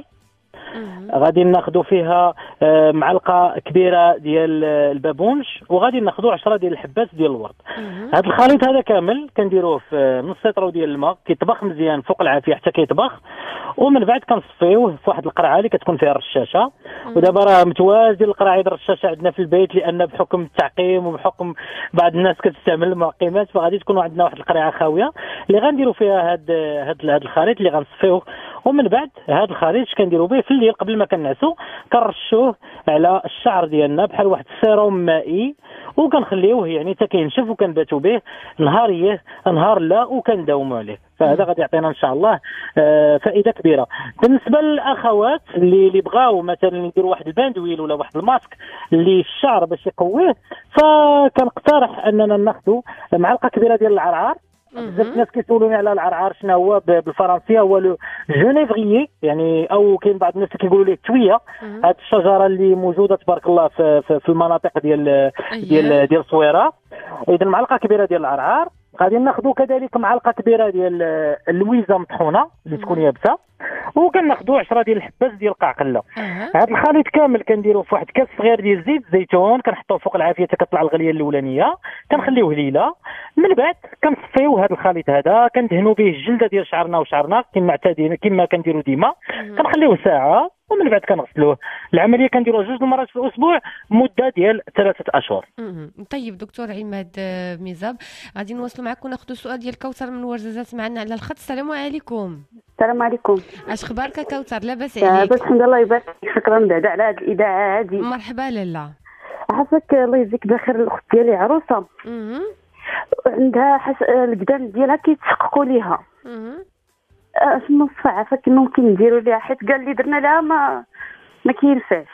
غادي ناخذوا فيها معلقه كبيره ديال البابونج، وغادي ناخذوا 10 ديال الحبات ديال الورد. هذا الخليط هذا كامل كنديروه في نص لتر ديال الماء، كيطبخ مزيان فوق العافيه حتى كيطبخ، ومن بعد كنصفيوه في واحد القرعه اللي كتكون فيها الرشاشه. ودابا راه متوازن القراعيد الرشاشه عندنا في البيت، لان بحكم التعقيم وبحكم بعض الناس كتستعمل المعقمات، فغادي تكون عندنا واحد القرعه خاويه اللي غنديروا فيها هاد الخليط اللي غنصفيوه. ومن بعد هذا الخليط كنديروا به في الليل قبل ما كنعسوا، كنرشوه على الشعر ديالنا بحال واحد السيروم مائي، وكنخليوه يعني حتى كينشف، وكنباتوا به نهاريه نهار لا وكنداوموا عليه. فهذا غادي يعطينا ان شاء الله فائده كبيره. بالنسبه للاخوات اللي بغاو مثلا يديروا واحد الباندويل ولا واحد الماسك اللي الشعر باش يقويه، فكنقترح اننا ناخذوا معلقه كبيره ديال العرعار. بزاف الناس كيسولوني على العرعار شنو هو بالفرنسيه، هو لو جونيفريي يعني، او كاين بعض الناس كيقولوا ليه التويه. هذه الشجره اللي موجوده تبارك الله في المناطق ديال الصويره. اذا معلقه كبيره ديال العرعار، غادي ناخذوا كذلك معلقه كبيره ديال اللويزه مطحونه اللي تكون يابسه، وكناخذوا 10 ديال الحباس ديال القعقله. هذا الخليط كامل كنديروه في واحد كاس صغير ديال زيت زيتون، كنحطوه فوق العافيه حتى كطلع الغليه الاولانيه، كنخليوه ليله. من بعد كنصفيو هذا الخليط هذا، كندهنوا به الجلده ديال شعرنا وشعرنا كما كنديروا ديما، كنخليوه ساعه ومن بعد كنغسلوه. العمليه كنديروها 2 المرات في الاسبوع مده ديال 3 اشهر.
طيب دكتور عماد ميزاب، غادي نواصلوا معك وناخذوا السؤال ديال كوثر من ورزازات معنا على الخط. السلام عليكم.
السلام عليكم.
اش اخبارك كوثر؟ لاباس
عليك؟
عليك؟
لاباس الحمد لله. يبارك فيك، شكرا بعدا على هذه الاذاعه هذه.
مرحبا لاله.
عافاك الله يجزيك بخير. الاخت ديالي عروسه عندها القدام ديالها كيتشققوا ليها. شنو الصفه عافاك ممكن نديروا ليها؟ حيت قال لي درنا لها ما كينفعش.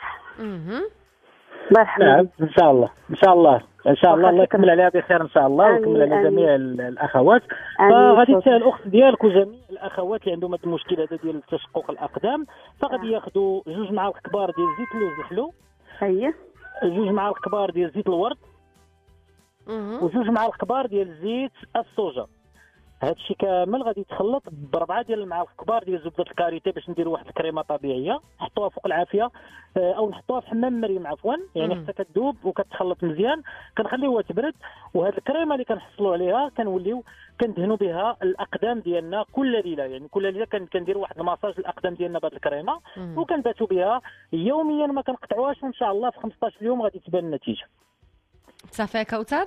الله يرحمها.
نعم ان شاء الله ان شاء الله ان شاء الله الله يكمل عليها بخير ان شاء الله، ويكمل على جميع الاخوات. فغادي تسال الاخت ديالك وجميع الاخوات اللي عندهم هذا المشكل هذا ديال تشقق الاقدام، فغادي ياخذوا 2 معالق كبار ديال زيت اللوز الحلو، 2 معالق كبار ديال زيت الورد، و2 معالق كبار ديال زيت الصوجا. هذا الشيء كامل غادي يتخلط ب4 ديال المعالق كبار ديال زبده الكاريتي باش نديروا واحد الكريمه طبيعيه، نحطوها فوق العافيه او نحطوها في حمام مريم عفوا، يعني حتى كتذوب وكتخلط مزيان، كنخليوها تبرد. وهذه الكريمه اللي كنحصلوا عليها كنوليو كندهنوا بها الاقدام ديالنا كل ليله، يعني كل ليله كنديروا واحد المساج الاقدام ديالنا بهذه الكريمه، وكنباتوا بها يوميا ما كنقطعوهاش، وان شاء الله في 15 يوم غادي تبان النتيجه.
صافي يا كوثر؟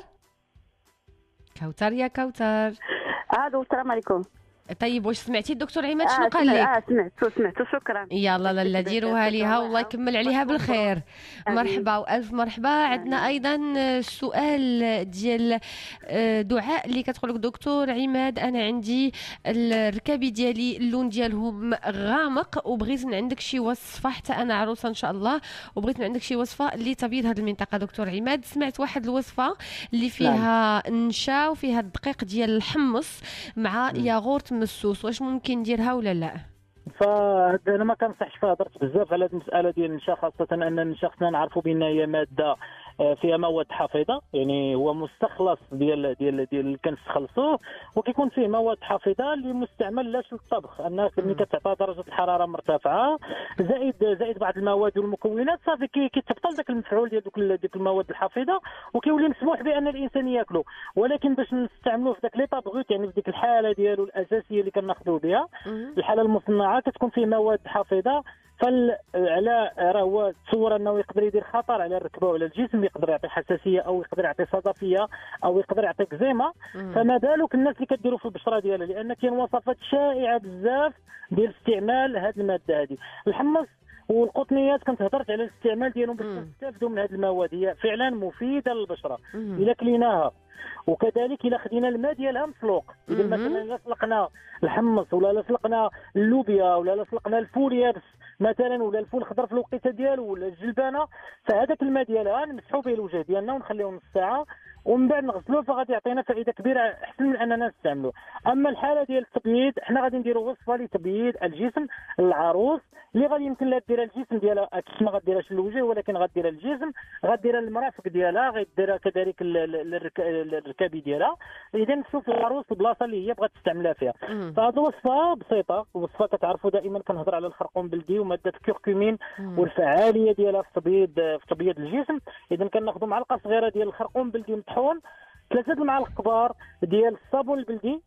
كوثر يا كوثر.
الو السلام عليكم.
طيب واش سمعتي الدكتور عماد شنو قال لك؟
سمعت شكرا.
يلا لاله ديروها ليها والله يكمل عليها بالخير. مرحبا والف مرحبا. عندنا ايضا السؤال ديال دعاء اللي كتقول لك دكتور عماد انا عندي الركابي ديالي اللون ديالهم غامق، وبغيت من عندك شي وصفه، حتى انا عروسه ان شاء الله، وبغيت من عندك شي وصفه اللي تبيض هذه المنطقه. دكتور عماد سمعت واحد الوصفه اللي فيها نشا وفيها الدقيق ديال الحمص مع ياغورت مسوس، واش ممكن نديرها ولا لا؟
فانا ما كنصحش فيها، هضرت بزاف على هذه المساله ديال النشا، خاصه ان النشا خصنا نعرفوا بان هي ماده فيها مواد حافظه، يعني هو مستخلص ديال اللي كنستخلصوه، وكيكون فيه مواد حافظه اللي مستعمل لاش للطبخ، انها ملي كتعطى درجه الحراره مرتفعه زائد بعض المواد والمكونات صافي كيتبطل داك المفعول ديال ديك المواد الحافظه، وكيولي مسموح بان الانسان ياكله. ولكن باش نستعملوه في داك لي طابغوت، يعني في ديك الحاله ديالو الاساسيه اللي كناخذوه بها، الحاله المصنعه كتكون فيه مواد حافظه، فعلى راه هو تصور انه يقدر يدير خطر على الركبه وعلى الجسم، يقدر يعطي حساسيه او يقدر يعطي صدفيه او يقدر يعطي كزيما. فما بالك الناس اللي كديروا في البشره ديالها، لان كاين وصفات شائعه بزاف ديال استعمال هذه الماده هذه. الحمص والقطنيات كنت هضرت على الاستعمال ديالهم باش نستافدوا من هذه المواد، هي فعلا مفيده للبشره الا كليناها، وكذلك الا خدينا الماء ديالها مسلوق. اذا مثلا الا سلقنا الحمص ولا سلقنا اللوبيا ولا سلقنا الفول يابس مثلا ولا الفول الخضر في الوقيته ديالو ولا الجلبانه، فهذاك الماء ديالها نمسحوا به الوجه ديالنا ونخليوه نص ساعه ومن بعد نغسلوه، فغادي يعطينا فائده كبيره احسن من اننا نستعملوه. اما الحاله ديال التبييض، حنا غادي نديروا وصفه لتبييض الجسم العروس اللي غادي يمكن لها ديرها الجسم ديالها، اكيد ما غاديرهاش للوجه ولكن غاديرها الجسم، غاديرها المرافق ديالها، غاديرها كذلك الركابي ديالها. اذا نشوف العروس البلاصه اللي هي بغات تستعملها فيها. فهذه وصفه بسيطه، وصفه كتعرفوا دائما كنهضر على الخرقوم بلدي وماده الكركمين والفعاليه ديالها في تبييض الجسم. اذا كناخذوا معلقه صغيره ديال الخرقوم بلدي مطحون، 3 المعالق كبار ديال الصابون البلدي،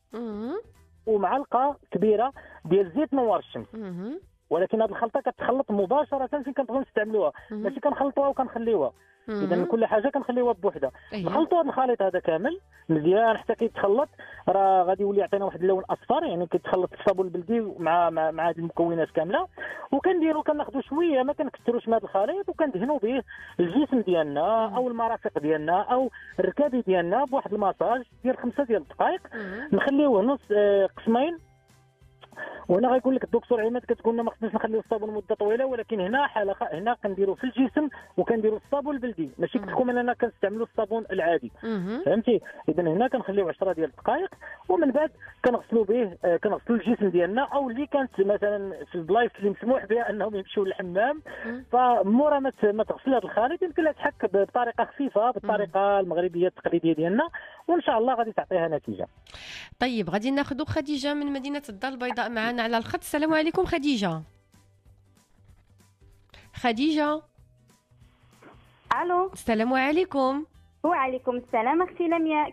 ومعلقه كبيره ديال زيت نوار الشمس. ولكن هذه الخلطه كتخلط مباشره فين كنبغيو نستعملوها، ماشي كنخلطوها وكنخليوها. اذا كل حاجه كنخليوها بوحدها. نخلطوا هذا الخليط هذا كامل مزيان حتى كيتخلط، راه غادي يولي يعطينا واحد اللون اصفر، يعني كيتخلط الصابون البلدي مع هذه المكونات كامله. وكنديروا كناخذوا شويه، ما كنكثروش من هذا الخليط، وكندهنوا به الجسم ديالنا او المرافق ديالنا او الركابي ديالنا بواحد المساج ديال 5 ديال الدقائق، نخليوه نص قسمين. وهنا غيقول لك الدكتور عماد كتقول لنا ما خصناش نخليو الصابون مده طويله، ولكن هنا كنديروا في الجسم وكنديروا الصابون البلدي، ماشي كتكون اننا كنستعملوا الصابون العادي. فهمتي؟ اذا هنا كنخليو 10 ديال الدقائق، ومن بعد كنغسلوا به كنغسلوا الجسم ديالنا، او اللي كانت مثلا في البلايص اللي مسموح بها انهم يمشيو للحمام، فمورا ما تغسل هذا الخليط يمكن لها تحك بطريقه خفيفه بالطريقه المغربيه التقليديه ديالنا، وان شاء الله غادي تعطيها نتيجه.
طيب غادي ناخذ خديجه من مدينه الدار البيضاء معنا على الخط. السلام عليكم خديجه. خديجه
الو.
السلام عليكم.
وعليكم السلام اختي لمياء.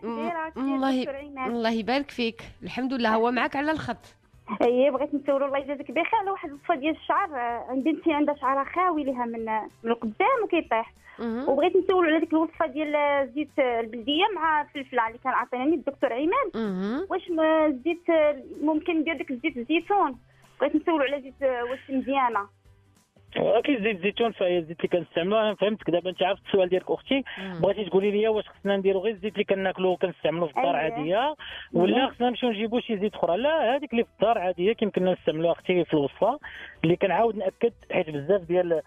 الله يبارك فيك. الحمد لله. هو معك على الخط.
اي بغيت نسولو الله يجازيك بخير على واحد الوصفه ديال الشعر. عندي بنتي عندها شعرها خاوي ليها من القدام وكيطيح، وبغيت نسولو على ديك الوصفه ديال زيت البلديه مع الفلفله اللي كان عطيني الدكتور عماد. واش زيت ممكن ندير ديك زيت الزيتون؟ بغيت نسولو على زيت واش مزيانه.
اكيد زيت الزيتون فهي الزيت اللي كنستعملوها. انا فهمتك دابا. انت عرفت السؤال ديالك اختي، بغيتي تقولي لي واش خصنا نديرو غير الزيت اللي كناكلو وكنستعملو في الدار عاديه ولا خصنا نمشيو نجيبو شي زيت اخرى؟ لا، هذيك اللي في الدار عاديه كيمكننا نستعملوها اختي في الوصفه اللي كنعاود ناكد، حيت بزاف ديال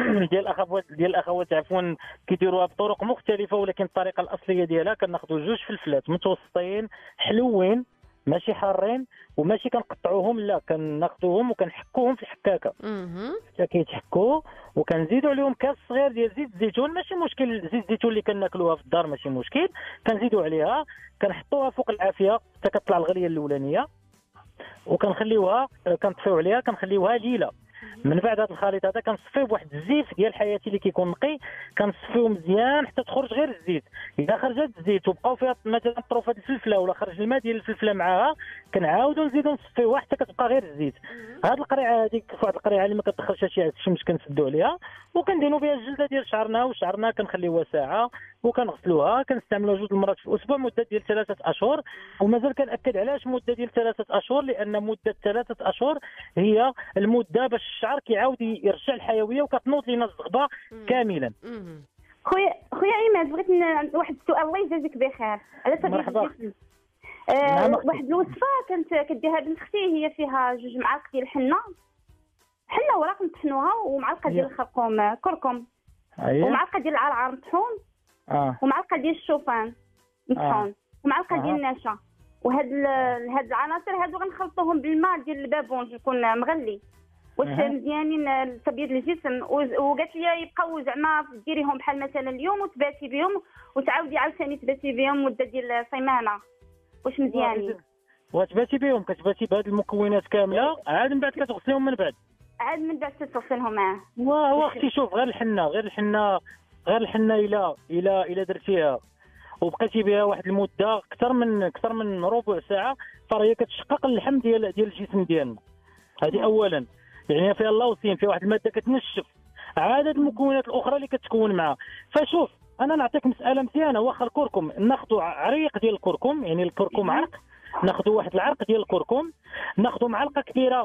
الاخوات عفوا كيديروها بطرق مختلفه، ولكن الطريقه الاصليه ديالها كناخذوا 2 فلفلات متوسطين حلوين ماشي حارين وماشي كنقطعوهم، لا كناخذوهم وكنحكوهم في الحكاكه حتى كيتحكوا، وكنزيدوا عليهم كاس صغير ديال زيت الزيتون. ماشي مشكل زيت الزيتون اللي كناكلوها في الدار ماشي مشكل، كنزيدوا عليها كنحطوها فوق العافيه حتى كتطلع الغليه الاولانيه، وكنخليوها كنطفيو عليها كنخليوها ليله. من بعد هذا الخليط هذا كنصفيه بواحد الزيت ديال حياتي اللي كيكون نقي، كنصفيو مزيان حتى تخرج غير الزيت. اذا خرجت الزيت وبقاو فيها مثلا طروفه الفلفله ولا خرج الماء ديال الفلفله معاها، كنعاودو نزيدو نصفيوها حتى كتبقى غير الزيت. هاد القريعه هذيك فواحد القريعه اللي ما كتدخلش شي الشمس كنسدو عليها وكنديروا بها الجلده ديال شعرنا، وشعرنا كنخليوها ساعه وكنغسلوها. كنستعملوها 2 المرات في الاسبوع مده ديال 3 اشهر. ومازال كنأكد علاش مده ديال 3 اشهر، لان مده 3 اشهر هي المده باش الشعر كيعاود يرجع الحيويه وكتنوض لينا الزغبه كاملا.
خويا عماد بغيت واحد السؤال الله يجازيك بخير على سبيل
مرحبا.
واحد الوصفه كانت كديرها بنت اختي، هي فيها 2 معالق ديال الحنه وراق نطحنوها، ومعلقه ديال الخرقوم كركم، ومعلقه ديال العرعر مطحون، ومعلقه ديال الشوفان مطحون، ومعلقه ديال النشا. وهاد العناصر هادو غنخلطوهم بالماء ديال البابونج يكون مغلي واش مزيانين لتبييض الجسم. وقالت لي يبقاو زعما ديريهم بحال مثلا اليوم وتباتي بهم وتعاودي عاوتاني تباتي بهم مده ديال سيمانه، واش مزيانين؟
وتباتي بهم كتباتي بهاد المكونات كامله، عاد من بعد كتغسليهم من بعد
تغسلهم معاه.
واه اختي شوف، غير الحنه الا درتيها وبقيتي بها واحد المده اكثر من ربع ساعه، فهي كتشقق اللحم ديال الجسم ديالنا. هذه اولا، يعني فيها اللوسين، فيها واحد الماده كتنشف عاد المكونات الاخرى اللي كتكون معها. فشوف انا نعطيك مساله مزيانه، واخا الكركم ناخذوا عريق ديال الكركم، يعني الكركم عرق، ناخذوا واحد العرق ديال الكركم، ناخذوا معلقه كبيره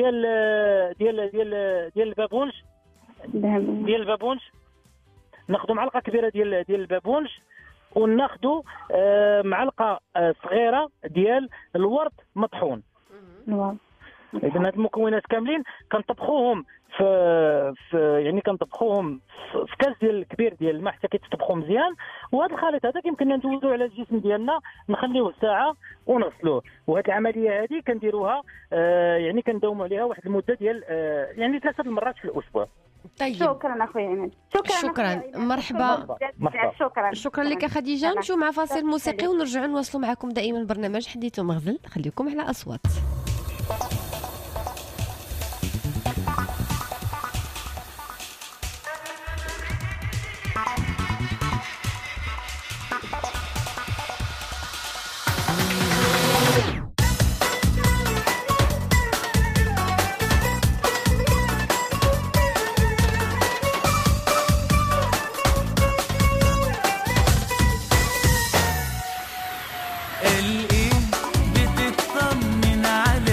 ديال البابونج، ناخذوا معلقه كبيره ديال البابونج، وناخذوا معلقه صغيره ديال الورد مطحون. اذا هاد المكونات كاملين كنطبخوهم في كنطبخوهم في كاس ديال كبير ديال الماء حتى كيتطبخوا مزيان. وهذا الخليط هذا كيمكننا ندوزوه على الجسم ديالنا، نخليوه ساعه ونغسلوه. وهاد العمليه هذه كنديروها كنداوموا عليها واحد المده ديال 3 المرات في الاسبوع.
طيب
شكرا اخويا عماد.
شكرا. مرحبا. شكرا لك خديجه. نمشيو مع فاصل موسيقي ونرجعوا نواصلوا معكم دائما برنامج حديث ومغزل. خليكم على اصوات.
بتطمن على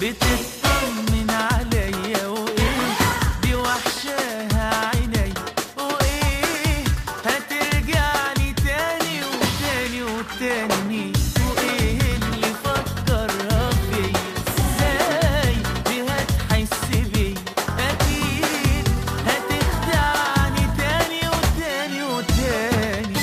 بتطمن عليا وايه دي وحشاها عيني وايه هترجعلي تاني وتاني وتاني وايه اللي فكرها فيا ازاي دي هتحس بيا اكيد هتخدعني تاني وتاني وتاني.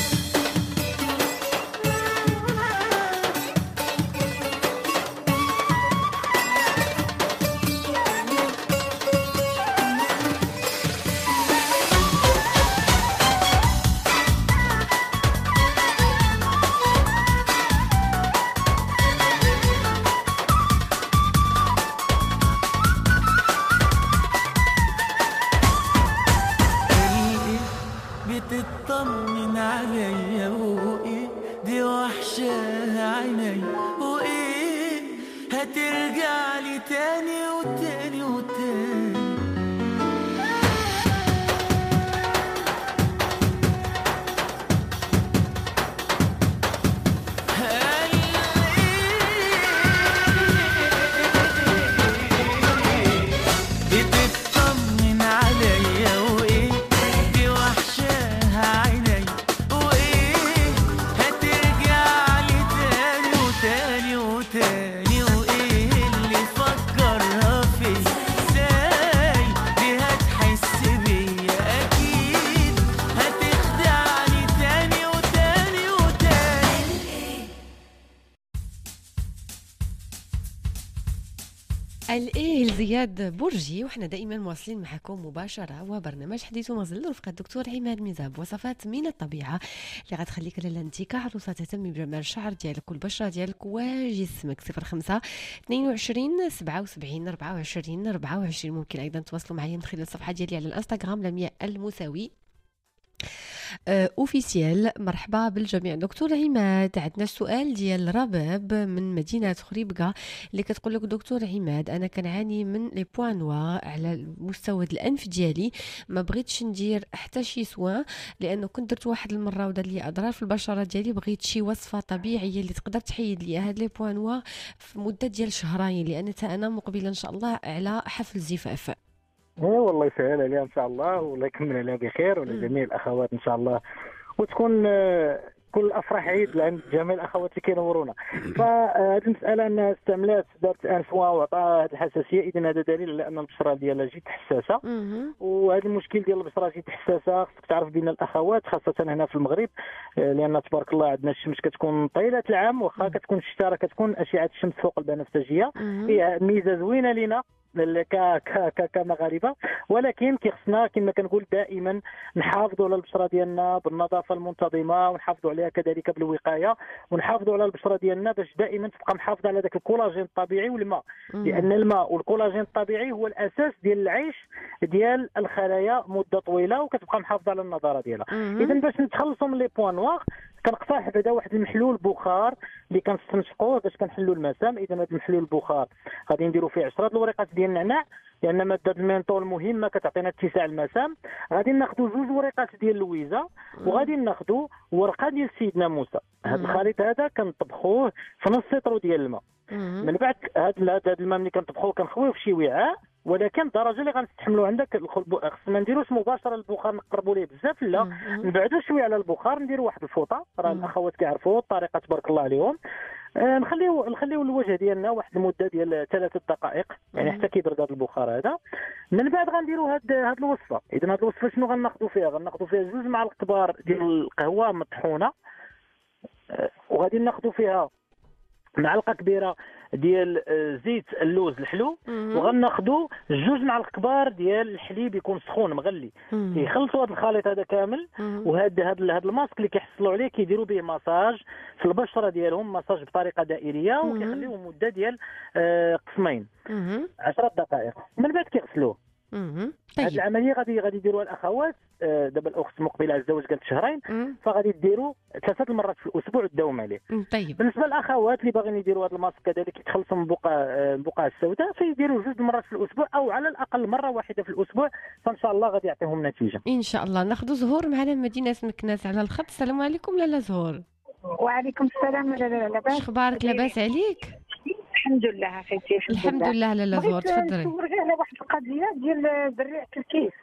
بتطمن عليا وايه دي وحشاها عيني وايه هترجعلي تاني وتاني وتاني. بتطمن عليا وايه دي وحشاها عيني وايه هترجعلي تاني وتاني وتاني وايه اللي فكرها فيا ازاي دي هتحس بيا اكيد هتخدعني تاني وتاني وتاني.
الايه لزياد برجي، وحنا دائما مواصلين معكم مباشره وبرنامج حديث ومنزل رفقه الدكتور عماد ميزاب. وصفات من الطبيعه اللي غتخليك لاله انت عروسه تهتمي بجمال الشعر ديالك والبشره ديالك وجسمك. 05 22 77 24 24. ممكن ايضا تواصلوا معي من خلال الصفحه ديالي على الانستغرام لمياء المساوي اوفيسيال. مرحبا بالجميع. دكتور عماد، عندنا سؤال ديال رباب من مدينه خريبكه اللي كتقول لك دكتور عماد انا كنعاني من لي بوين نوار على مستوى الانف ديالي، ما بغيتش ندير حتى شي سوان لانه كنت درت واحد المره ودار لي اضرار في البشره ديالي، بغيت شي وصفه طبيعيه اللي تقدر تحيد لي هاد لي بوين نوار في مده ديال شهرين لان انا مقبله ان شاء الله على حفل زفاف.
والله يسهل عليها ان شاء الله ولا يكمل عليها بخير ولجميع الاخوات ان شاء الله، وتكون كل الافراح عيد لعند جميع الاخوات اللي كينورونا. فهذه المساله انها استعملات دارت ان سوا وعطاها هذه الحساسيه، اذا هذا دليل على ان البشره ديالها جد حساسه. وهذا المشكل ديال البشره جد حساسه خصك تعرف بين الاخوات خاصه هنا في المغرب، لان تبارك الله عندنا الشمس كتكون طيله العام، واخا كتكون الشتاء راه كتكون اشعه الشمس فوق البنفسجيه، هي ميزه زوينه لينا كمغاربه، ولكن كيخصنا كما كنقول دائما نحافظوا على البشره ديالنا بالنظافه المنتظمه، ونحافظوا عليها كذلك بالوقايه، ونحافظوا على البشره ديالنا باش دائما تبقى محافظه على ذاك الكولاجين الطبيعي والماء، لان الماء والكولاجين الطبيعي هو الاساس ديال العيش ديال الخلايا مده طويله، وكتبقى محافظه على النضاره ديالها. اذا باش نتخلصوا من لي بوين نوار كنقترح بعدا واحد المحلول بخار اللي كنستنشقوه باش كنحلوا المسام. اذا هذا المحلول البخار غادي نديروا فيه 10 الورقات ديال النعناع، لان ماده المينطول مهمه كتعطينا اتساع المسام. غادي ناخذوا 2 ورقات ديال اللويزه، وغادي ناخذوا ورقه ديال سيدنا موسى. هذا الخليط هذا كنطبخوه في نص لتر ديال الماء. من بعد هذا الماء ملي كنطبخوه كنخويوه في شي وعاء، ولكن الدرجه اللي غنستحملوا عندك خصنا ما نديروش مباشره البخار نقربوا ليه بزاف، لا نبعدوا شويه على البخار، نديروا واحد الفوطه، راه الاخوات كيعرفوا الطريقه تبارك الله عليهم. نخليو الوجه ديالنا واحد المده ديال 3 دقائق يعني حتى كيبرد هذا البخار هذا. من بعد غنديروا هاد الوصفه. اذا هاد الوصفه شنو غناخذوا فيها؟ غناخذوا فيها 2 معالق كبار ديال القهوه مطحونه، وغادي ناخذوا فيها معلقه كبيره ديال زيت اللوز الحلو، وغناخذوا 2 معالق كبار ديال الحليب يكون سخون مغلي. كيخلطوا هذا الخليط هذا كامل، وهذا الماسك اللي كيحصلوا عليه كيديروا به مساج في البشره ديالهم، مساج بطريقه دائريه، وكيخليوه مده ديال قسمين 10 دقائق. من بعد كيغسلوه. هذه العمليه غادي يديروها الاخوات. دابا الاخت مقبله على الزواج قالت شهرين، فغادي ديروا 3 المرات في الاسبوع وتداوم عليه.
طيب
بالنسبه للاخوات اللي باغيين يديروا هذا الماسك كذلك يتخلصوا من البقع السوداء، فيديروا 2 مرات في الاسبوع او على الاقل مره واحدة في الاسبوع، فان شاء الله غادي يعطيهم نتيجه
ان شاء الله. ناخذ زهور معنا مدينه مكناس على الخط. السلام عليكم لاله زهور.
وعليكم السلام. لا لاباس؟
اخبارك؟ لاباس عليك؟
الحمد لله اخيتي.
الحمد لله على لازور. تفضلي.
نصور على واحد القضيه ديال دريعه الكيس.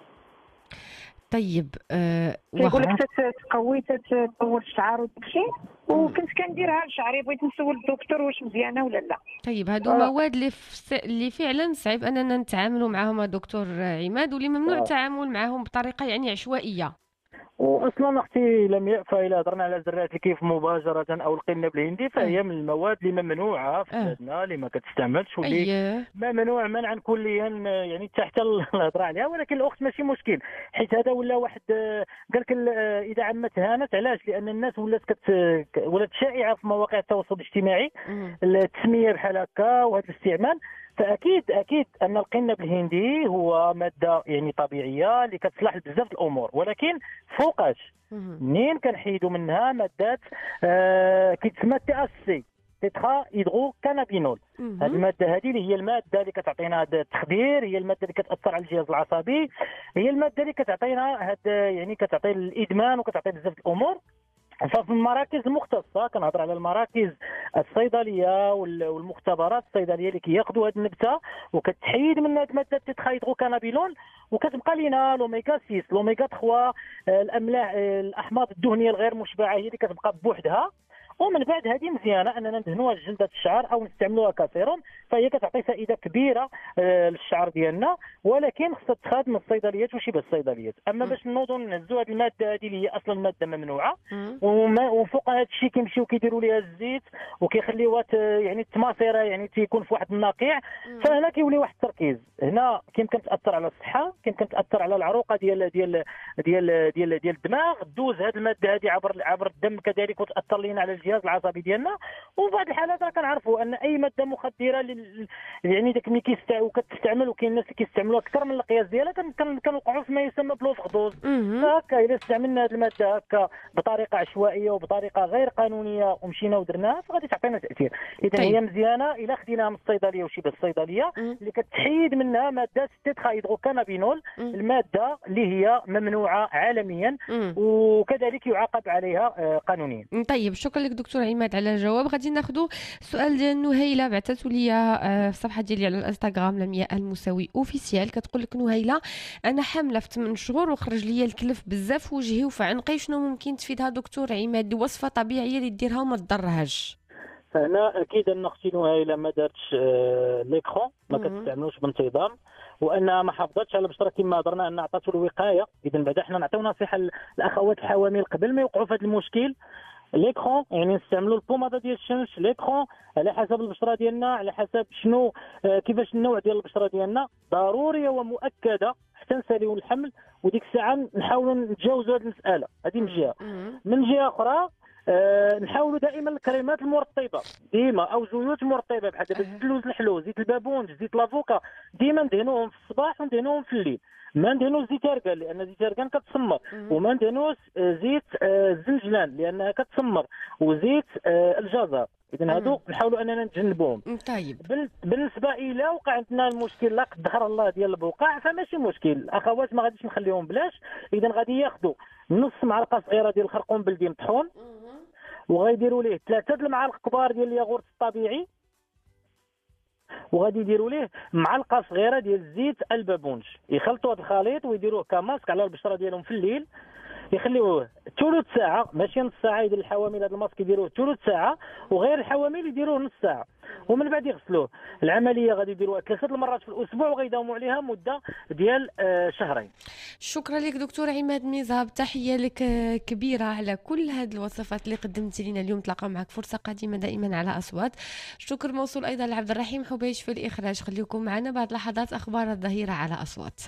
طيب
كيقول لك تقوي تطور الشعر وداكشي، وكنت كنديرها لشعري. بغيت نسول الدكتور واش مزيانه ولا لا.
طيب هادو مواد اللي فعلا صعيب اننا نتعاملوا معهم دكتور عماد، واللي ممنوع التعامل معهم بطريقه يعني عشوائيه.
واصلا اختي لمياء، فإلا هضرنا على زرعه الكيف مباشره او القنب الهندي فهي من المواد اللي ممنوعه في بلادنا، اللي ما كتستعملش واللي ممنوع منعا كليا يعني تحت الهضره عليها. ولكن الاخت ماشي مشكل، حيت هذا ولا واحد قال لك اذا عمت هانت. علاش؟ لان الناس ولات شائعه في مواقع التواصل الاجتماعي التسميه بحال هكا وهذا الاستعمال. فاكيد ان القنب الهندي هو ماده يعني طبيعيه اللي كتصلح لبزاف الامور، ولكن فوقاش منين كنحيدوا منها مادات كتسمى THC تيترا هيدرو كانابينول. هذه الماده هذه اللي هي الماده اللي كتعطينا هذا التخدير، هي الماده اللي كتاثر على الجهاز العصبي، هي الماده اللي كتعطينا هذا يعني كتعطي الادمان وكتعطي بزاف الامور. ففي المراكز المختصه كنهضر على المراكز الصيدليه والمختبرات الصيدليه اللي كياخذوا هذه النبته وكتحيد من هذه الماده تيتراهيدرو كانابينول، وكتبقى لينا لوميغا 6 لوميغا 3 الاملاح الاحماض الدهنيه الغير مشبعه هي اللي كتبقى بوحدها. ومن بعد هذه مزيانه اننا ندهنوها لجلده الشعر او نستعملوها كسيروم، فهي كتعطي فائده كبيره للشعر ديالنا، ولكن خصها تخاد من الصيدليات وشبه الصيدليات. اما باش نوضوا نهزوا هذه الماده هذه اللي هي اصلا ماده ممنوعه وفوق هذا الشيء كيمشيو كيديروا ليها الزيت وكيخليوها يعني التماصيره يعني تيكون في واحد النقيع، فهنا كيولي واحد التركيز. هنا يمكن تاثر على الصحه، يمكن تاثر على العروقه ديال ديال ديال ديال ديال الدماغ، دوز هذه الماده هذه عبر الدم كذلك وتاثر لنا على الجهاز العصبي ديالنا. وفي بعض الحالات راه كنعرفوا ان اي ماده مخدره يعني داك ملي كتستعمل وكاين الناس اللي كيستعملوها اكثر من القياس ديالها كنوقعوا في ما يسمى بلوفر دوز. فهكا اذا استعملنا هذه الماده هكا بطريقه عشوائيه وبطريقه غير قانونيه ومشينا ودرناها فغادي تعطينا تاثير. اذا هي مزيانه الا خديناها من الصيدليه وشبه الصيدليه اللي كتحيد منها ماده تيتراهيدرو كانابينول، الماده اللي هي ممنوعه عالميا وكذلك يعاقب عليها قانونيا.
طيب شكرا لك دكتور عماد على الجواب. غادي ناخذوا سؤال ديال نهيله بعثته ليا في الصفحه ديالي على الانستغرام لمياء المساوي اوفيسيال. كتقول لك نهيله انا حامله في 8 شهور وخرج ليا الكلف بزاف في وجهي وفي عنقي، شنو ممكن تفيدها دكتور عماد؟ وصفه طبيعيه اللي ديرها وما تضرهاش.
فهنا اكيد ان اختي نهيله ما دارتش ليكرون، ما كتستعملوش بانتظام، وانها ما حافظتش على البشره كما هضرنا ان عطاتو الوقايه. اذا بعدا حنا نعطيو نصيحه للاخوات الحوامل قبل ما يوقعوا في هذا المشكل. ليكرون يعني نستعملوا البوماده ديال الشمس، ليكرون على حسب البشره ديالنا، على حسب شنو كيفاش النوع ديال البشره ديالنا، ضروريه ومؤكده حتى نساليو الحمل. وديك الساعه نحاولوا نتجاوزوا هذه المساله. هذه من جهه. من جهه اخرى نحاولوا دائما الكريمات المرطبه ديما او زيوت مرطبه بحال دابا زيت اللوز الحلو، زيت البابونج، زيت لافوكا، ديما ندهنوهم في الصباح وندهنوهم في الليل. ما ندهنوش زيت ارغان لان زيت ارغان كتسمر، وما ندهنوش زيت الزنجلان لانها كتسمر، وزيت الجزر. اذا هادو نحاولوا اننا نتجنبوهم.
طيب
بالنسبه الى وقع عندنا المشكل لا قدر الله ديال البقع فماشي مشكل، الاخوات ما غاديش نخليهم بلاش. اذا غادي ياخذوا نص معلقه صغيره ديال الخرقوم بلدي مطحون، وغيديروا ليه 3 المعالق كبار ديال الياغورت الطبيعي، وغادي يديروا ليه معلقه صغيره ديال زيت البابونج. يخلطوا هذا الخليط ويديروه كماسك على البشره ديالهم في الليل، يخليوه ثلث ساعه ماشي نص ساعه. يدير الحوامل هذا الماسك يديروه ثلث ساعه، وغير الحوامل يديروه نص ساعه، ومن بعد يغسلوه. العمليه غادي يديروها 3 المرات في الاسبوع وغيداوموا عليها مده ديال شهرين.
شكرا لك دكتور عماد ميزاب، تحيه لك كبيره على كل هذه الوصفات اللي قدمتي لنا اليوم. تلقى معك فرصه قادمه دائما على اصوات. شكر موصول ايضا لعبد الرحيم حبيش في الاخراج. خليكم معنا بعد لحظات اخبار الظهيره على اصوات.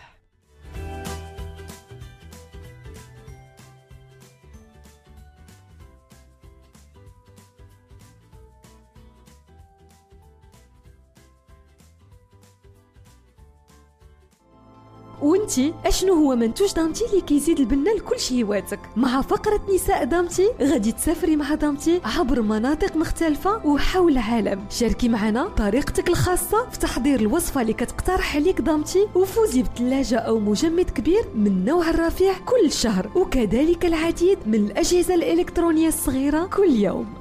وانتي اشنو هو منتوج دامتي اللي كيزيد البنه لكل شهواتك؟ مع فقره نساء دامتي غادي تسافري مع دامتي عبر مناطق مختلفه وحول العالم. شاركي معنا طريقتك الخاصه في تحضير الوصفه اللي كتقترح عليك دامتي، وفوزي بثلاجه او مجمد كبير من نوع الرفيع كل شهر، وكذلك العديد من الاجهزه الالكترونيه الصغيره كل يوم.